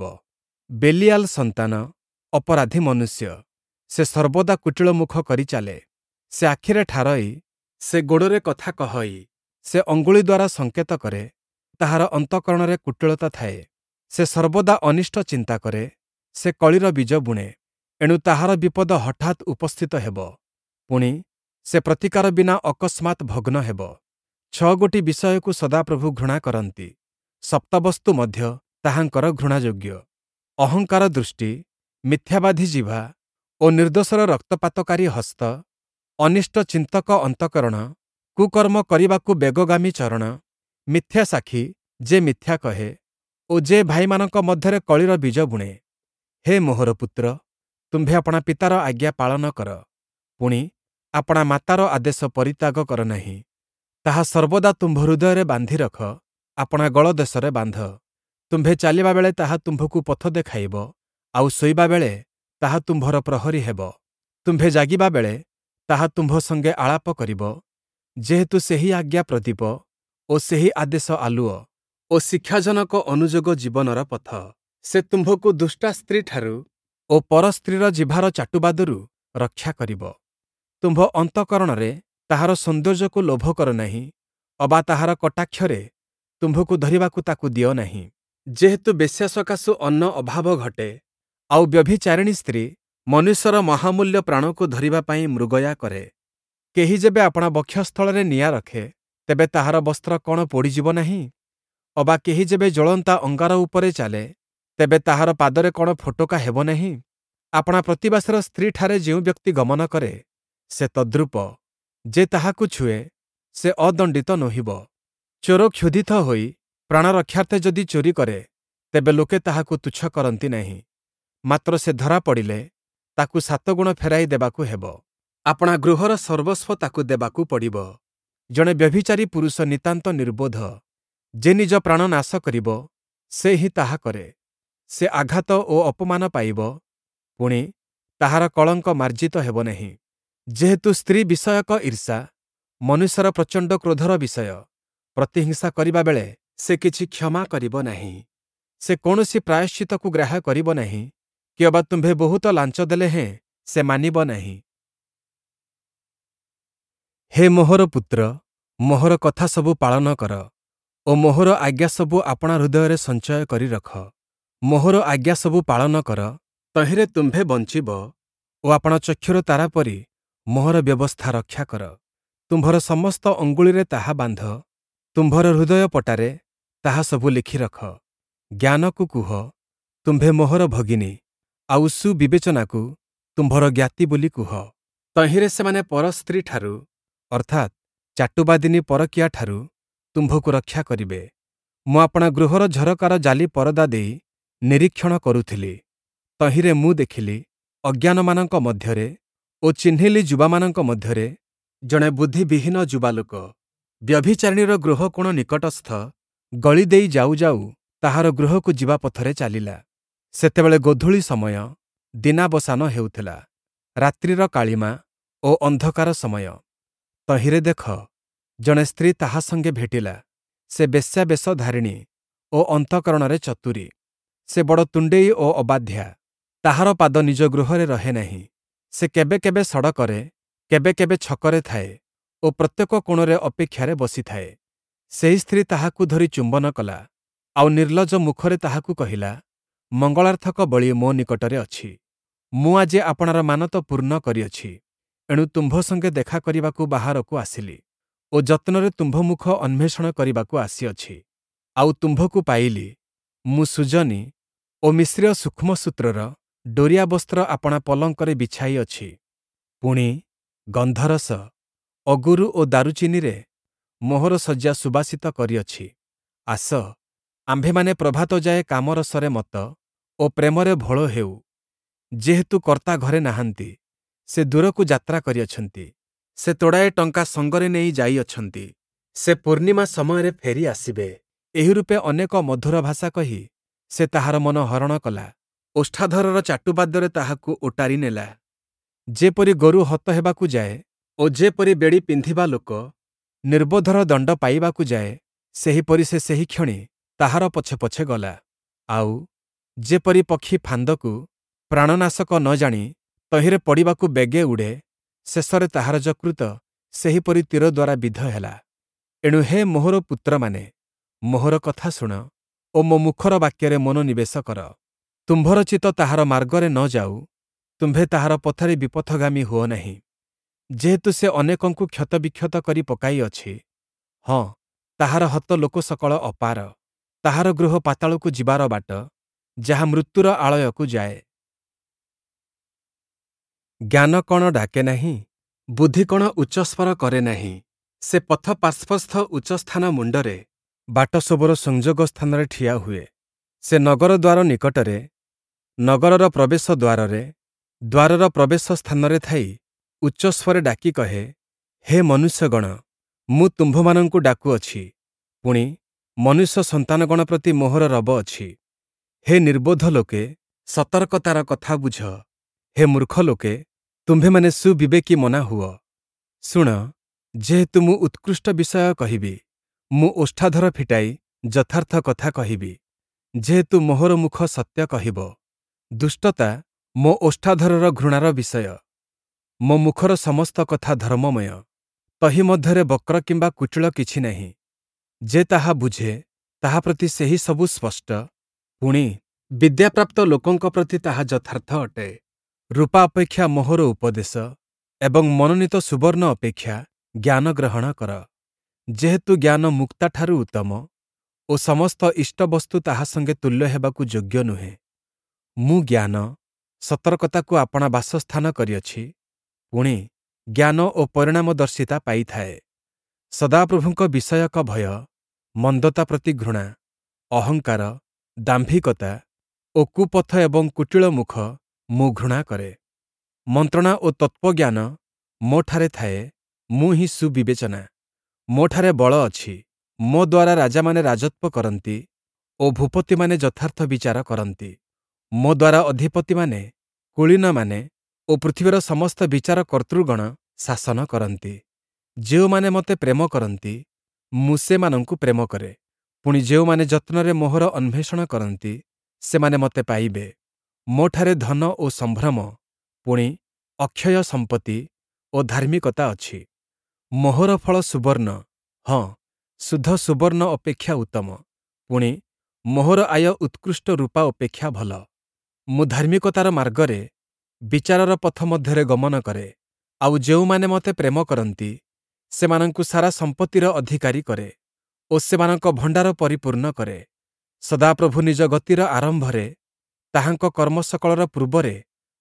ବେଲିଆଲ ସନ୍ତାନ, ଅପରାଧୀ ମନୁଷ୍ୟ, ସେ ସର୍ବଦା କୁଟିଳ ମୁଖ କରି ଚାଲେ। ସେ ଆଖିରେ ଠାରଇ, ସେ ଗୋଡ଼ରେ କଥା କହଇ, ସେ ଅଙ୍ଗୁଳି ଦ୍ୱାରା ସଙ୍କେତ କରେ, ତାହାର ଅନ୍ତଃକରଣରେ କୁଟିଳତା ଥାଏ। ସେ ସର୍ବଦା ଅନିଷ୍ଟ ଚିନ୍ତା କରେ, ସେ କଳିର ବୀଜ ବୁଣେ, ଏଣୁ ତାହାର ବିପଦ ହଠାତ୍ ଉପସ୍ଥିତ ହେବ, ପୁଣି ସେ ପ୍ରତିକାର ବିନା ଅକସ୍ମାତ୍ ଭଗ୍ନ ହେବ। ଛଅ ଗୋଟି ବିଷୟକୁ ସଦାପ୍ରଭୁ ଘୃଣା କରନ୍ତି, ସପ୍ତବସ୍ତୁ ମଧ୍ୟ ତାହାଙ୍କର ଘୃଣାଯୋଗ୍ୟ। ଅହଙ୍କାର ଦୃଷ୍ଟି, ମିଥ୍ୟାବାଦୀ ଜିହ୍ବା ଓ ନିର୍ଦ୍ଦୋଷର ରକ୍ତପାତକାରୀ ହସ୍ତ, ଅନିଷ୍ଟ ଚିନ୍ତକ ଅନ୍ତଃକରଣ, କୁକର୍ମ କରିବାକୁ ବେଗଗାମୀ ଚରଣ, ମିଥ୍ୟା ସାକ୍ଷୀ, ଯେ ମିଥ୍ୟା କହେ ଓ ଯେ ଭାଇମାନଙ୍କ ମଧ୍ୟରେ କଳିର ବୀଜ ବୁଣେ। ହେ ମୋହର ପୁତ୍ର, ତୁମ୍ଭେ ଆପଣା ପିତାର ଆଜ୍ଞା ପାଳନ କର, ପୁଣି ଆପଣା ମାତାର ଆଦେଶ ପରିତ୍ୟାଗ କର ନାହିଁ। ତାହା ସର୍ବଦା ତୁମ୍ଭ ହୃଦୟରେ ବାନ୍ଧି ରଖ, ଆପଣା ଗଳଦେଶରେ ବାନ୍ଧ। ତୁମ୍ଭେ ଚାଲିବା ବେଳେ ତାହା ତୁମ୍ଭକୁ ପଥ ଦେଖାଇବ, ଆଉ ଶୋଇବା ବେଳେ ତାହା ତୁମ୍ଭର ପ୍ରହରୀ ହେବ। ତୁମ୍ଭେ ଜାଗିବା ବେଳେ ତାହା ତୁମ୍ଭ ସଙ୍ଗେ ଆଳାପ କରିବ, ଯେହେତୁ ସେହି ଆଜ୍ଞା ପ୍ରଦୀପ ଓ ସେହି ଆଦେଶ ଆଲୁଅ ଓ ଶିକ୍ଷାଜନକ ଅନୁଯୋଗ ଜୀବନର ପଥ। ସେ ତୁମ୍ଭକୁ ଦୁଷ୍ଟା ସ୍ତ୍ରୀଠାରୁ ଓ ପର ସ୍ତ୍ରୀର ଜିହ୍ବାର ଚାଟୁବାଦରୁ ରକ୍ଷା କରିବ। ତୁମ୍ଭ ଅନ୍ତଃକରଣରେ ତାହାର ସୌନ୍ଦର୍ଯ୍ୟକୁ ଲୋଭ କର ନାହିଁ, ଅବା ତାହାର କଟାକ୍ଷରେ ତୁମ୍ଭକୁ ଧରିବାକୁ ତାକୁ ଦିଅ ନାହିଁ। ଯେହେତୁ ବେଶ୍ୟା ସକାଶୁ ଅନ୍ନ ଅଭାବ ଘଟେ, ଆଉ ବ୍ୟଭିଚାରିଣୀ ସ୍ତ୍ରୀ ମନୁଷ୍ୟର ମହାମୂଲ୍ୟ ପ୍ରାଣକୁ ଧରିବା ପାଇଁ ମୃଗୟା କରେ। କେହି ଯେବେ ଆପଣା ବକ୍ଷସ୍ଥଳରେ ନିଆଁ ରଖେ, ତେବେ ତାହାର ବସ୍ତ୍ର କ'ଣ ପୋଡ଼ିଯିବ ନାହିଁ? ଅବା କେହି ଯେବେ ଜ୍ୱଳନ୍ତା ଅଙ୍ଗାର ଉପରେ ଚାଲେ, ତେବେ ତାହାର ପାଦରେ କ'ଣ ଫୋଟକା ହେବ ନାହିଁ? ଆପଣା ପ୍ରତିବାସୀର ସ୍ତ୍ରୀଠାରେ ଯେଉଁ ବ୍ୟକ୍ତି ଗମନ କରେ, ସେ ତଦ୍ରୂପ। ଯେ ତାହାକୁ ଛୁଏ, ସେ ଅଦଣ୍ଡିତ ନୋହିବ। ଚୋର କ୍ଷୁଧିତ ହୋଇ ପ୍ରାଣ ରକ୍ଷାର୍ଥେ ଯଦି ଚୋରି କରେ, ତେବେ ଲୋକେ ତାହାକୁ ତୁଚ୍ଛ କରନ୍ତି ନାହିଁ, ମାତ୍ର ସେ ଧରା ପଡ଼ିଲେ ତାକୁ ସାତଗୁଣ ଫେରାଇ ଦେବାକୁ ହେବ। ଆପଣା ଗୃହର ସର୍ବସ୍ୱ ତାକୁ ଦେବାକୁ ପଡ଼ିବ। ଜଣେ ବ୍ୟଭିଚାରୀ ପୁରୁଷ ନିତାନ୍ତ ନିର୍ବୋଧ, ଯେ ନିଜ ପ୍ରାଣ ନାଶ କରିବ, ସେ ହିଁ ତାହା କରେ। ସେ ଆଘାତ ଓ ଅପମାନ ପାଇବ, ପୁଣି ତାହାର କଳଙ୍କ ମାର୍ଜିତ ହେବ ନାହିଁ। ଯେହେତୁ ସ୍ତ୍ରୀ ବିଷୟକ ଈର୍ଷା ମନୁଷ୍ୟର ପ୍ରଚଣ୍ଡ କ୍ରୋଧର ବିଷୟ, ପ୍ରତିହିଂସା କରିବା ବେଳେ ସେ କିଛି କ୍ଷମା କରିବ ନାହିଁ। ସେ କୌଣସି ପ୍ରାୟଶ୍ଚିତ୍ତକୁ ଗ୍ରାହ୍ୟ କରିବ ନାହିଁ, କି ଅବା ତୁମ୍ଭେ ବହୁତ ଲାଞ୍ଚ ଦେଲେ ହେଁ ସେ ମାନିବ ନାହିଁ। ହେ ମୋହର ପୁତ୍ର, ମୋହର କଥା ସବୁ ପାଳନ କର ଓ ମୋହର ଆଜ୍ଞା ସବୁ ଆପଣା ହୃଦୟରେ ସଞ୍ଚୟ କରି ରଖ। ମୋହର ଆଜ୍ଞା ସବୁ ପାଳନ କର, ତହିଁରେ ତୁମ୍ଭେ ବଞ୍ଚିବ ଓ ଆପଣା ଚକ୍ଷୁର ତାରା ପରି ମୋହର ବ୍ୟବସ୍ଥା ରକ୍ଷା କର। ତୁମ୍ଭର ସମସ୍ତ ଅଙ୍ଗୁଳିରେ ତାହା ବାନ୍ଧ, ତୁମ୍ଭର ହୃଦୟ ପଟାରେ ତାହା ସବୁ ଲେଖି ରଖ। ଜ୍ଞାନକୁ କୁହ, ତୁମ୍ଭେ ମୋହର ଭଗିନୀ, ଆଉ ସୁବିବେଚନାକୁ ତୁମ୍ଭର ଜ୍ଞାତି ବୋଲି କୁହ। ତହିଁରେ ସେମାନେ ପର ସ୍ତ୍ରୀଠାରୁ ଅର୍ଥାତ୍ ଚାଟୁବାଦିନୀ ପରକୀୟାଠାରୁ ତୁମ୍ଭକୁ ରକ୍ଷା କରିବେ। ମୁଁ ଆପଣା ଗୃହର ଝରକାର ଜାଲି ପରଦା ଦେଇ ନିରୀକ୍ଷଣ କରୁଥିଲି। ତହିଁରେ ମୁଁ ଦେଖିଲି ଅଜ୍ଞାନମାନଙ୍କ ମଧ୍ୟରେ ଓ ଚିହ୍ନିଲି ଯୁବାମାନଙ୍କ ମଧ୍ୟରେ ଜଣେ ବୁଦ୍ଧିବିହୀନ ଯୁବାଲୋକ ବ୍ୟଭିଚାରିଣୀର ଗୃହ କୋଣ ନିକଟସ୍ଥ ଗଳି ଦେଇ ଯାଉ ଯାଉ ତାହାର ଗୃହକୁ ଯିବା ପଥରେ ଚାଲିଲା। ସେତେବେଳେ ଗୋଧୂଳି ସମୟ, ଦିନାବସାନ ହେଉଥିଲା, ରାତ୍ରିର କାଳିମା ଓ ଅନ୍ଧକାର ସମୟ। ତହିଁରେ ଦେଖ, ଜଣେ ସ୍ତ୍ରୀ ତାହା ସଙ୍ଗେ ଭେଟିଲା। ସେ ବେଶ୍ୟାବେଶ ଧାରିଣୀ ଓ ଅନ୍ତଃକରଣରେ ଚତୁରୀ। ସେ ବଡ଼ ତୁଣ୍ଡେଇ ଓ ଅବାଧ୍ୟା। ତାହାର ପାଦ ନିଜ ଗୃହରେ ରହେ ନାହିଁ। ସେ କେବେ କେବେ ସଡ଼କରେ, କେବେ କେବେ ଛକରେ ଥାଏ ଓ ପ୍ରତ୍ୟେକ କୋଣରେ ଅପେକ୍ଷାରେ ବସିଥାଏ। ସେହି ସ୍ତ୍ରୀ ତାହାକୁ ଧରି ଚୁମ୍ବନ କଲା, ଆଉ ନିର୍ଲଜ ମୁଖରେ ତାହାକୁ କହିଲା, ମଙ୍ଗଳାର୍ଥକ ବଳି ମୋ ନିକଟରେ ଅଛି। ମୁଁ ଆଜି ଆପଣାର ମାନତ ପୂର୍ଣ୍ଣ କରିଅଛି। ଏଣୁ ତୁମ୍ଭ ସଙ୍ଗେ ଦେଖା କରିବାକୁ ବାହାରକୁ ଆସିଲି ଓ ଯତ୍ନରେ ତୁମ୍ଭ ମୁଖ ଅନ୍ୱେଷଣ କରିବାକୁ ଆସିଅଛି। ଆଉ ତୁମ୍ଭକୁ ପାଇଲି। ମୁଁ ସୁଜନୀ ଓ ମିଶ୍ରୀୟ ସୂକ୍ଷ୍ମସୂତ୍ରର ଡୋରିଆ ବସ୍ତ୍ର ଆପଣା ପଲଙ୍କରେ ବିଛାଇଅଛି। ପୁଣି ଗନ୍ଧରସ, ଅଗୁରୁ ଓ ଦାରୁଚିନିରେ ମୋହର ଶଯ୍ୟା ସୁବାସିତ କରିଅଛି। ଆସ, ଆମ୍ଭେମାନେ ପ୍ରଭାତଯାଏ କାମରସରେ ମତ୍ତ ଓ ପ୍ରେମରେ ଭୋଳ ହେଉ। ଯେହେତୁ କର୍ତ୍ତା ଘରେ ନାହାନ୍ତି, ସେ ଦୂରକୁ ଯାତ୍ରା କରିଅଛନ୍ତି। ସେ ତୋଡ଼ାଏ ଟଙ୍କା ସଙ୍ଗରେ ନେଇ ଯାଇଅଛନ୍ତି। ସେ ପୂର୍ଣ୍ଣିମା ସମୟରେ ଫେରି ଆସିବେ। ଏହି ରୂପେ ଅନେକ ମଧୁର ଭାଷା କହି ସେ ତାହାର ମନ ହରଣ କଲା। ଓଷ୍ଠାଧରର ଚାଟୁବାଦ୍ୟରେ ତାହାକୁ ଓଟାରି ନେଲା। ଯେପରି ଗୋରୁ ହତ ହେବାକୁ ଯାଏ ଓ ଯେପରି ବେଡ଼ି ପିନ୍ଧିବା ଲୋକ ନିର୍ବୋଧର ଦଣ୍ଡ ପାଇବାକୁ ଯାଏ, ସେହିପରି ସେ ସେହି କ୍ଷଣି ତାହାର ପଛେ ପଛେ ଗଲା। ଆଉ ଯେପରି ପକ୍ଷୀ ଫାନ୍ଦକୁ ପ୍ରାଣନାଶକ ନ ଜାଣି ତହିଁରେ ପଡ଼ିବାକୁ ବେଗେ ଉଡ଼େ, ଶେଷରେ ତାହାର ଯକୃତ ସେହିପରି ତୀର ଦ୍ୱାରା ବିଦ୍ଧ ହେଲା। ଏଣୁ ହେ ମୋହର ପୁତ୍ରମାନେ, ମୋହର କଥା ଶୁଣ ଓ ମୋ ମୁଖର ବାକ୍ୟରେ ମନୋନିବେଶ କର। ତୁମ୍ଭର ଚିତ୍ତ ତାହାର ମାର୍ଗରେ ନ ଯାଉ, ତୁମ୍ଭେ ତାହାର ପଥରେ ବିପଥଗାମୀ ହୁଅ ନାହିଁ। ଯେହେତୁ ସେ ଅନେକଙ୍କୁ କ୍ଷତବିକ୍ଷତ କରି ପକାଇଅଛି, ହଁ, ତାହାର ହତ ଲୋକସକଳ ଅପାର। ତାହାର ଗୃହ ପାତାଳକୁ ଯିବାର ବାଟ, ଯାହା ମୃତ୍ୟୁର ଆଳୟକୁ ଯାଏ। ଜ୍ଞାନ କଣ ଡାକେ ନାହିଁ? ବୁଦ୍ଧି କଣ ଉଚ୍ଚସ୍ୱର କରେ ନାହିଁ? ସେ ପଥ ପାର୍ଶ୍ୱସ୍ଥ ଉଚ୍ଚସ୍ଥାନ ମୁଣ୍ଡରେ, ବାଟସବୁର ସଂଯୋଗ ସ୍ଥାନରେ ଠିଆ ହୁଏ। ସେ ନଗର ଦ୍ୱାର ନିକଟରେ, ନଗରର ପ୍ରବେଶ ଦ୍ୱାରରେ, ଦ୍ୱାରର ପ୍ରବେଶ ସ୍ଥାନରେ ଥାଇ ଉଚ୍ଚସ୍ୱରେ ଡାକି କହେ, ହେ ମନୁଷ୍ୟଗଣ, ମୁଁ ତୁମ୍ଭମାନଙ୍କୁ ଡାକୁଅଛି। ପୁଣି ମନୁଷ୍ୟ ସନ୍ତାନଗଣ ପ୍ରତି ମୋହର ରବ ଅଛି। ହେ ନିର୍ବୋଧ ଲୋକେ, ସତର୍କତାର କଥା ବୁଝ। ହେ ମୂର୍ଖ ଲୋକେ, ତୁମ୍ଭେମାନେ ସୁବିବେକୀ ମନା ହୁଅ। ଶୁଣ, ଯେହେତୁ ମୁଁ ଉତ୍କୃଷ୍ଟ ବିଷୟ କହିବି, ମୁଁ ଓଷ୍ଠାଧର ଫିଟାଇ ଯଥାର୍ଥ କଥା କହିବି। ଯେହେତୁ ମୋହର ମୁଖ ସତ୍ୟ କହିବ, ଦୁଷ୍ଟତା ମୋ ଓଷ୍ଠାଧରର ଘୃଣାର ବିଷୟ। ମୋ ମୁଖର ସମସ୍ତ କଥା ଧର୍ମମୟ। ତହି ମଧ୍ୟରେ ବକ୍ର କିମ୍ବା କୁଟିଳ କିଛି ନାହିଁ। ଯେ ତାହା ବୁଝେ, ତାହା ପ୍ରତି ସେହି ସବୁ ସ୍ପଷ୍ଟ। ପୁଣି ବିଦ୍ୟାପ୍ରାପ୍ତ ଲୋକଙ୍କ ପ୍ରତି ତାହା ଯଥାର୍ଥ ଅଟେ। ରୂପା ଅପେକ୍ଷା ମୋହର ଉପଦେଶ ଏବଂ ମନୋନୀତ ସୁବର୍ଣ୍ଣ ଅପେକ୍ଷା ଜ୍ଞାନ ଗ୍ରହଣ କର। ଯେହେତୁ ଜ୍ଞାନ ମୁକ୍ତାଠାରୁ ଉତ୍ତମ ଓ ସମସ୍ତ ଇଷ୍ଟବସ୍ତୁ ତାହା ସଙ୍ଗେ ତୁଲ୍ୟ ହେବାକୁ ଯୋଗ୍ୟ ନୁହେଁ। ମୁଁ ଜ୍ଞାନ, ସତର୍କତାକୁ ଆପଣା ବାସସ୍ଥାନ କରିଅଛି। ପୁଣି ଜ୍ଞାନ ଓ ପରିଣାମଦର୍ଶିତା ପାଇଥାଏ। ସଦାପ୍ରଭୁଙ୍କ ବିଷୟକ ଭୟ, ମନ୍ଦତା ପ୍ରତି ଘୃଣା, ଅହଙ୍କାର, ଦାମ୍ଭିକତା ଓ କୁପଥ ଏବଂ କୁଟିଳ ମୁଖ ମୁଁ ଘୃଣା କରେ। ମନ୍ତ୍ରଣା ଓ ତତ୍ତ୍ୱଜ୍ଞାନ ମୋଠାରେ ଥାଏ। ମୁଁ ହିଁ ସୁବିବେଚନା। ମୋଠାରେ ବଳ ଅଛି। ମୋ ଦ୍ୱାରା ରାଜାମାନେ ରାଜତ୍ୱ କରନ୍ତି ଓ ଭୂପତିମାନେ ଯଥାର୍ଥ ବିଚାର କରନ୍ତି। ମୋ ଦ୍ୱାରା ଅଧିପତିମାନେ, କୁଳୀନମାନେ ଓ ପୃଥିବୀର ସମସ୍ତ ବିଚାର କର୍ତ୍ତୃଗଣ ଶାସନ କରନ୍ତି। ଯେଉଁମାନେ ମୋତେ ପ୍ରେମ କରନ୍ତି, ମୁଁ ସେମାନଙ୍କୁ ପ୍ରେମ କରେ। ପୁଣି ଯେଉଁମାନେ ଯତ୍ନରେ ମୋହର ଅନ୍ୱେଷଣ କରନ୍ତି, ସେମାନେ ମୋତେ ପାଇବେ। ମୋଠାରେ ଧନ ଓ ସମ୍ଭ୍ରମ, ପୁଣି ଅକ୍ଷୟ ସମ୍ପତ୍ତି ଓ ଧାର୍ମିକତା ଅଛି। ମୋହର ଫଳ ସୁବର୍ଣ୍ଣ, ହଁ, ଶୁଦ୍ଧ ସୁବର୍ଣ୍ଣ ଅପେକ୍ଷା ଉତ୍ତମ। ପୁଣି ମୋହର ଆୟ ଉତ୍କୃଷ୍ଟ ରୂପା ଅପେକ୍ଷା ଭଲ। ମୁଁ ଧାର୍ମିକତାର ମାର୍ଗରେ, ବିଚାରର ପଥ ମଧ୍ୟରେ ଗମନ କରେ। ଆଉ ଯେଉଁମାନେ ମୋତେ ପ୍ରେମ କରନ୍ତି, ସେମାନଙ୍କୁ ସାରା ସମ୍ପତ୍ତିର ଅଧିକାରୀ କରେ ଓ ସେମାନଙ୍କ ଭଣ୍ଡାର ପରିପୂର୍ଣ୍ଣ କରେ। ସଦାପ୍ରଭୁ ନିଜ ଗତିର ଆରମ୍ଭରେ, ତାହାଙ୍କ କର୍ମସକଳର ପୂର୍ବରେ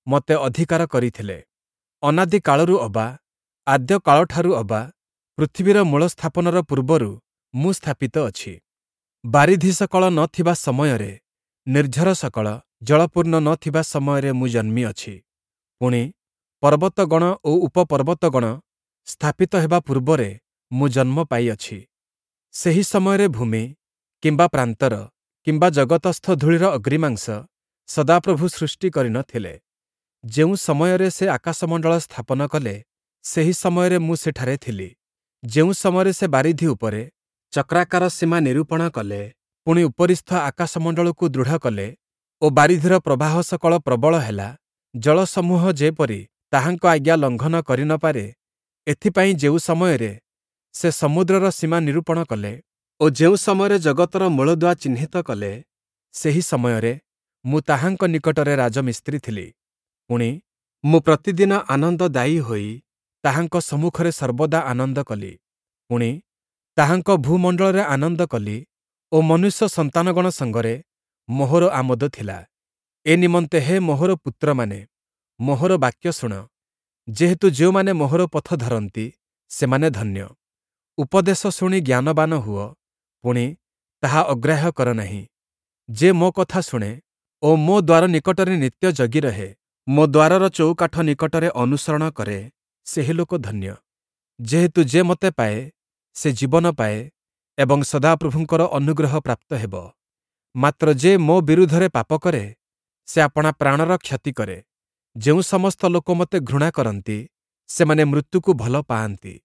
ମୋତେ ଅଧିକାର କରିଥିଲେ। ଅନାଦି କାଳରୁ ଅବା ଆଦ୍ୟ କାଳଠାରୁ ଅବା ପୃଥିବୀର ମୂଳ ସ୍ଥାପନର ପୂର୍ବରୁ ମୁଁ ସ୍ଥାପିତ ଅଛି। ବାରିଧି ସକଳ ନ ଥିବା ସମୟରେ, ନିର୍ଝର ସକଳ ଜଳପୂର୍ଣ୍ଣ ନ ଥିବା ସମୟରେ ମୁଁ ଜନ୍ମିଅଛି। ପୁଣି ପର୍ବତଗଣ ଓ ଉପପର୍ବତଗଣ ସ୍ଥାପିତ ହେବା ପୂର୍ବରେ ମୁଁ ଜନ୍ମ ପାଇଅଛି। ସେହି ସମୟରେ ଭୂମି କିମ୍ବା ପ୍ରାନ୍ତର କିମ୍ବା ଜଗତସ୍ଥ ଧୂଳିର ଅଗ୍ରିମାଂଶ ସଦାପ୍ରଭୁ ସୃଷ୍ଟି କରିନଥିଲେ। ଯେଉଁ ସମୟରେ ସେ ଆକାଶମଣ୍ଡଳ ସ୍ଥାପନ କଲେ, ସେହି ସମୟରେ ମୁଁ ସେଠାରେ ଥିଲି। ଯେଉଁ ସମୟରେ ସେ ବାରିଧି ଉପରେ ଚକ୍ରାକାର ସୀମା ନିରୂପଣ କଲେ, ପୁଣି ଉପରିସ୍ଥ ଆକାଶମଣ୍ଡଳକୁ ଦୃଢ଼ କଲେ ଓ ବାରିଧିର ପ୍ରବାହ ସକଳ ପ୍ରବଳ ହେଲା, ଜଳସମୂହ ଯେପରି ତାହାଙ୍କ ଆଜ୍ଞା ଲଙ୍ଘନ କରି ନ ପାରେ, ଏଥିପାଇଁ ଯେଉଁ ସମୟରେ ସେ ସମୁଦ୍ରର ସୀମା ନିରୂପଣ କଲେ ଓ ଯେଉଁ ସମୟରେ ଜଗତର ମୂଳଦୁଆ ଚିହ୍ନିତ କଲେ, ସେହି ସମୟରେ ମୁଁ ତାହାଙ୍କ ନିକଟରେ ରାଜମିସ୍ତ୍ରୀ ଥିଲି। ପୁଣି ମୁଁ ପ୍ରତିଦିନ ଆନନ୍ଦଦାୟୀ ହୋଇ ତାହାଙ୍କ ସମ୍ମୁଖରେ ସର୍ବଦା ଆନନ୍ଦ କଲି। ପୁଣି ତାହାଙ୍କ ଭୂମଣ୍ଡଳରେ ଆନନ୍ଦ କଲି ଓ ମନୁଷ୍ୟ ସନ୍ତାନଗଣ ସଙ୍ଗରେ ମୋହର ଆମୋଦ ଥିଲା। ଏ ନିମନ୍ତେ ହେ ମୋହର ପୁତ୍ରମାନେ, ମୋହର ବାକ୍ୟ ଶୁଣ, ଯେହେତୁ ଯେଉଁମାନେ ମୋହର ପଥ ଧରନ୍ତି, ସେମାନେ ଧନ୍ୟ। ଉପଦେଶ ଶୁଣି ଜ୍ଞାନବାନ ହୁଅ, ପୁଣି ତାହା ଅଗ୍ରାହ୍ୟ କର ନାହିଁ। ଯେ ମୋ କଥା ଶୁଣେ ଓ ମୋ ଦ୍ୱାର ନିକଟରେ ନିତ୍ୟ ଜଗି ରହେ, ମୋ ଦ୍ୱାରର ଚୌକାଠ ନିକଟରେ ଅନୁସରଣ କରେ, ସେହି ଲୋକ ଧନ୍ୟ। ଯେହେତୁ ଯେ ମୋତେ ପାଏ, ସେ ଜୀବନ ପାଏ ଏବଂ ସଦାପ୍ରଭୁଙ୍କର ଅନୁଗ୍ରହ ପ୍ରାପ୍ତ ହେବ। ମାତ୍ର ଯେ ମୋ ବିରୁଦ୍ଧରେ ପାପ କରେ, ସେ ଆପଣା ପ୍ରାଣର କ୍ଷତି କରେ। ଯେଉଁ ସମସ୍ତ ଲୋକ ମୋତେ ଘୃଣା କରନ୍ତି, ସେମାନେ ମୃତ୍ୟୁକୁ ଭଲ ପାଆନ୍ତି।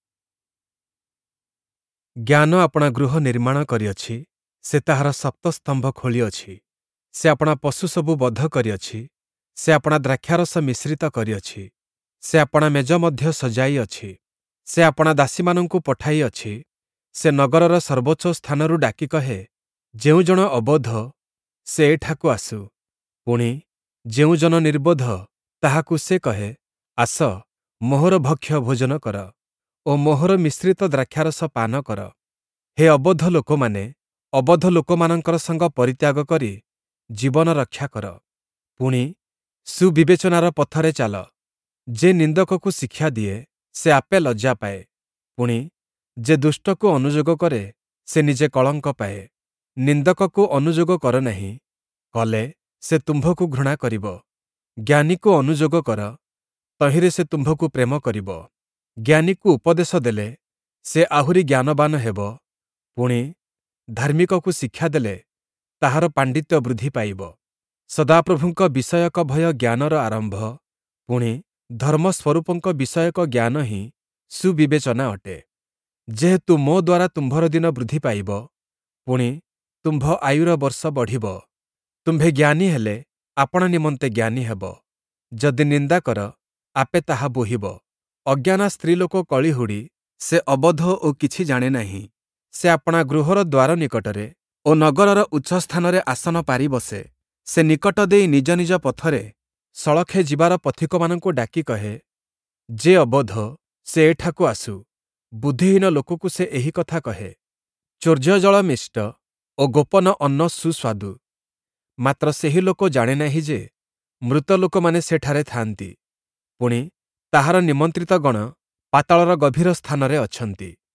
ଜ୍ଞାନ ଆପଣା ଗୃହ ନିର୍ମାଣ କରିଅଛି, ସେ ତାହାର ସପ୍ତସ୍ତମ୍ଭ ଖୋଳିଅଛି। ସେ ଆପଣା ପଶୁ ସବୁ ବଧ କରିଅଛି, ସେ ଆପଣା ଦ୍ରାକ୍ଷାରସ ମିଶ୍ରିତ କରିଅଛି। ସେ ଆପଣା ମେଜ ମଧ୍ୟ ସଜାଇଅଛି। ସେ ଆପଣା ଦାସୀମାନଙ୍କୁ ପଠାଇଅଛି। ସେ ନଗରର ସର୍ବୋଚ୍ଚ ସ୍ଥାନରୁ ଡାକି କହେ, ଯେଉଁ ଜଣ ଅବୋଧ, ସେ ଏଠାକୁ ଆସୁ। ପୁଣି ଯେଉଁ ଜନ ନିର୍ବୋଧ, ତାହାକୁ ସେ କହେ, ଆସ, ମୋହର ଭକ୍ଷ୍ୟ ଭୋଜନ କର ଓ ମୋହର ମିଶ୍ରିତ ଦ୍ରାକ୍ଷାରସ ପାନ କର। ହେ ଅବୋଧ ଲୋକମାନେ, ଅବୋଧ ଲୋକମାନଙ୍କର ସଙ୍ଗ ପରିତ୍ୟାଗ କରି ଜୀବନ ରକ୍ଷା କର। ପୁଣି ସୁବିବେଚନାର ପଥରେ ଚାଲ। ଯେ ନିନ୍ଦକକୁ ଶିକ୍ଷା ଦିଏ, ସେ ଆପେ ଲଜ୍ଜା ପାଏ। ପୁଣି ଯେ ଦୁଷ୍ଟକୁ ଅନୁଯୋଗ କରେ, ସେ ନିଜେ କଳଙ୍କ ପାଏ। ନିନ୍ଦକକୁ ଅନୁଯୋଗ କର ନାହିଁ, କଲେ ସେ ତୁମ୍ଭକୁ ଘୃଣା କରିବ। ଜ୍ଞାନୀକୁ ଅନୁଯୋଗ କର, ତହିଁରେ ସେ ତୁମ୍ଭକୁ ପ୍ରେମ କରିବ। ଜ୍ଞାନୀକୁ ଉପଦେଶ ଦେଲେ ସେ ଆହୁରି ଜ୍ଞାନବାନ ହେବ। ପୁଣି ଧାର୍ମିକକୁ ଶିକ୍ଷା ଦେଲେ ତାହାର ପାଣ୍ଡିତ୍ୟ ବୃଦ୍ଧି ପାଇବ। ସଦାପ୍ରଭୁଙ୍କ ବିଷୟକ ଭୟ ଜ୍ଞାନର ଆରମ୍ଭ। ପୁଣି ଧର୍ମସ୍ୱରୂପଙ୍କ ବିଷୟକ ଜ୍ଞାନ ହିଁ ସୁବିବେଚନା ଅଟେ। ଯେହେତୁ ମୋ ଦ୍ୱାରା ତୁମ୍ଭର ଦିନ ବୃଦ୍ଧି ପାଇବ, ପୁଣି ତୁମ୍ଭ ଆୟୁର ବର୍ଷ ବଢ଼ିବ। ତୁମ୍ଭେ ଜ୍ଞାନୀ ହେଲେ ଆପଣା ନିମନ୍ତେ ଜ୍ଞାନୀ ହେବ। ଯଦି ନିନ୍ଦା କର, ଆପେ ତାହା ବୋହିବ। ଅଜ୍ଞାନା ସ୍ତ୍ରୀଲୋକ କଳିହୁଡ଼ି, ସେ ଅବୋଧ ଓ କିଛି ଜାଣେ ନାହିଁ। ସେ ଆପଣା ଗୃହର ଦ୍ୱାର ନିକଟରେ ଓ ନଗରର ଉଚ୍ଚସ୍ଥାନରେ ଆସନ ପାରି ବସେ। ସେ ନିକଟ ଦେଇ ନିଜ ନିଜ ପଥରେ ସଳଖେ ଯିବାର ପଥିକମାନଙ୍କୁ ଡାକି କହେ, ଯେ ଅବୋଧ, ସେ ଏଠାକୁ ଆସୁ। ବୁଦ୍ଧିହୀନ ଲୋକକୁ ସେ ଏହି କଥା କହେ। ଚୋର୍ଯ୍ୟଜଳ ମିଷ୍ଟ ଓ ଗୋପନ ଅନ୍ନ ସୁସ୍ୱାଦୁ। ମାତ୍ର ସେହି ଲୋକ ଜାଣେ ନାହିଁ ଯେ ମୃତ ଲୋକମାନେ ସେଠାରେ ଥାଆନ୍ତି। ପୁଣି ତାହାର ନିମନ୍ତ୍ରିତଗଣ ପାତାଳର ଗଭୀର ସ୍ଥାନରେ ଅଛନ୍ତି।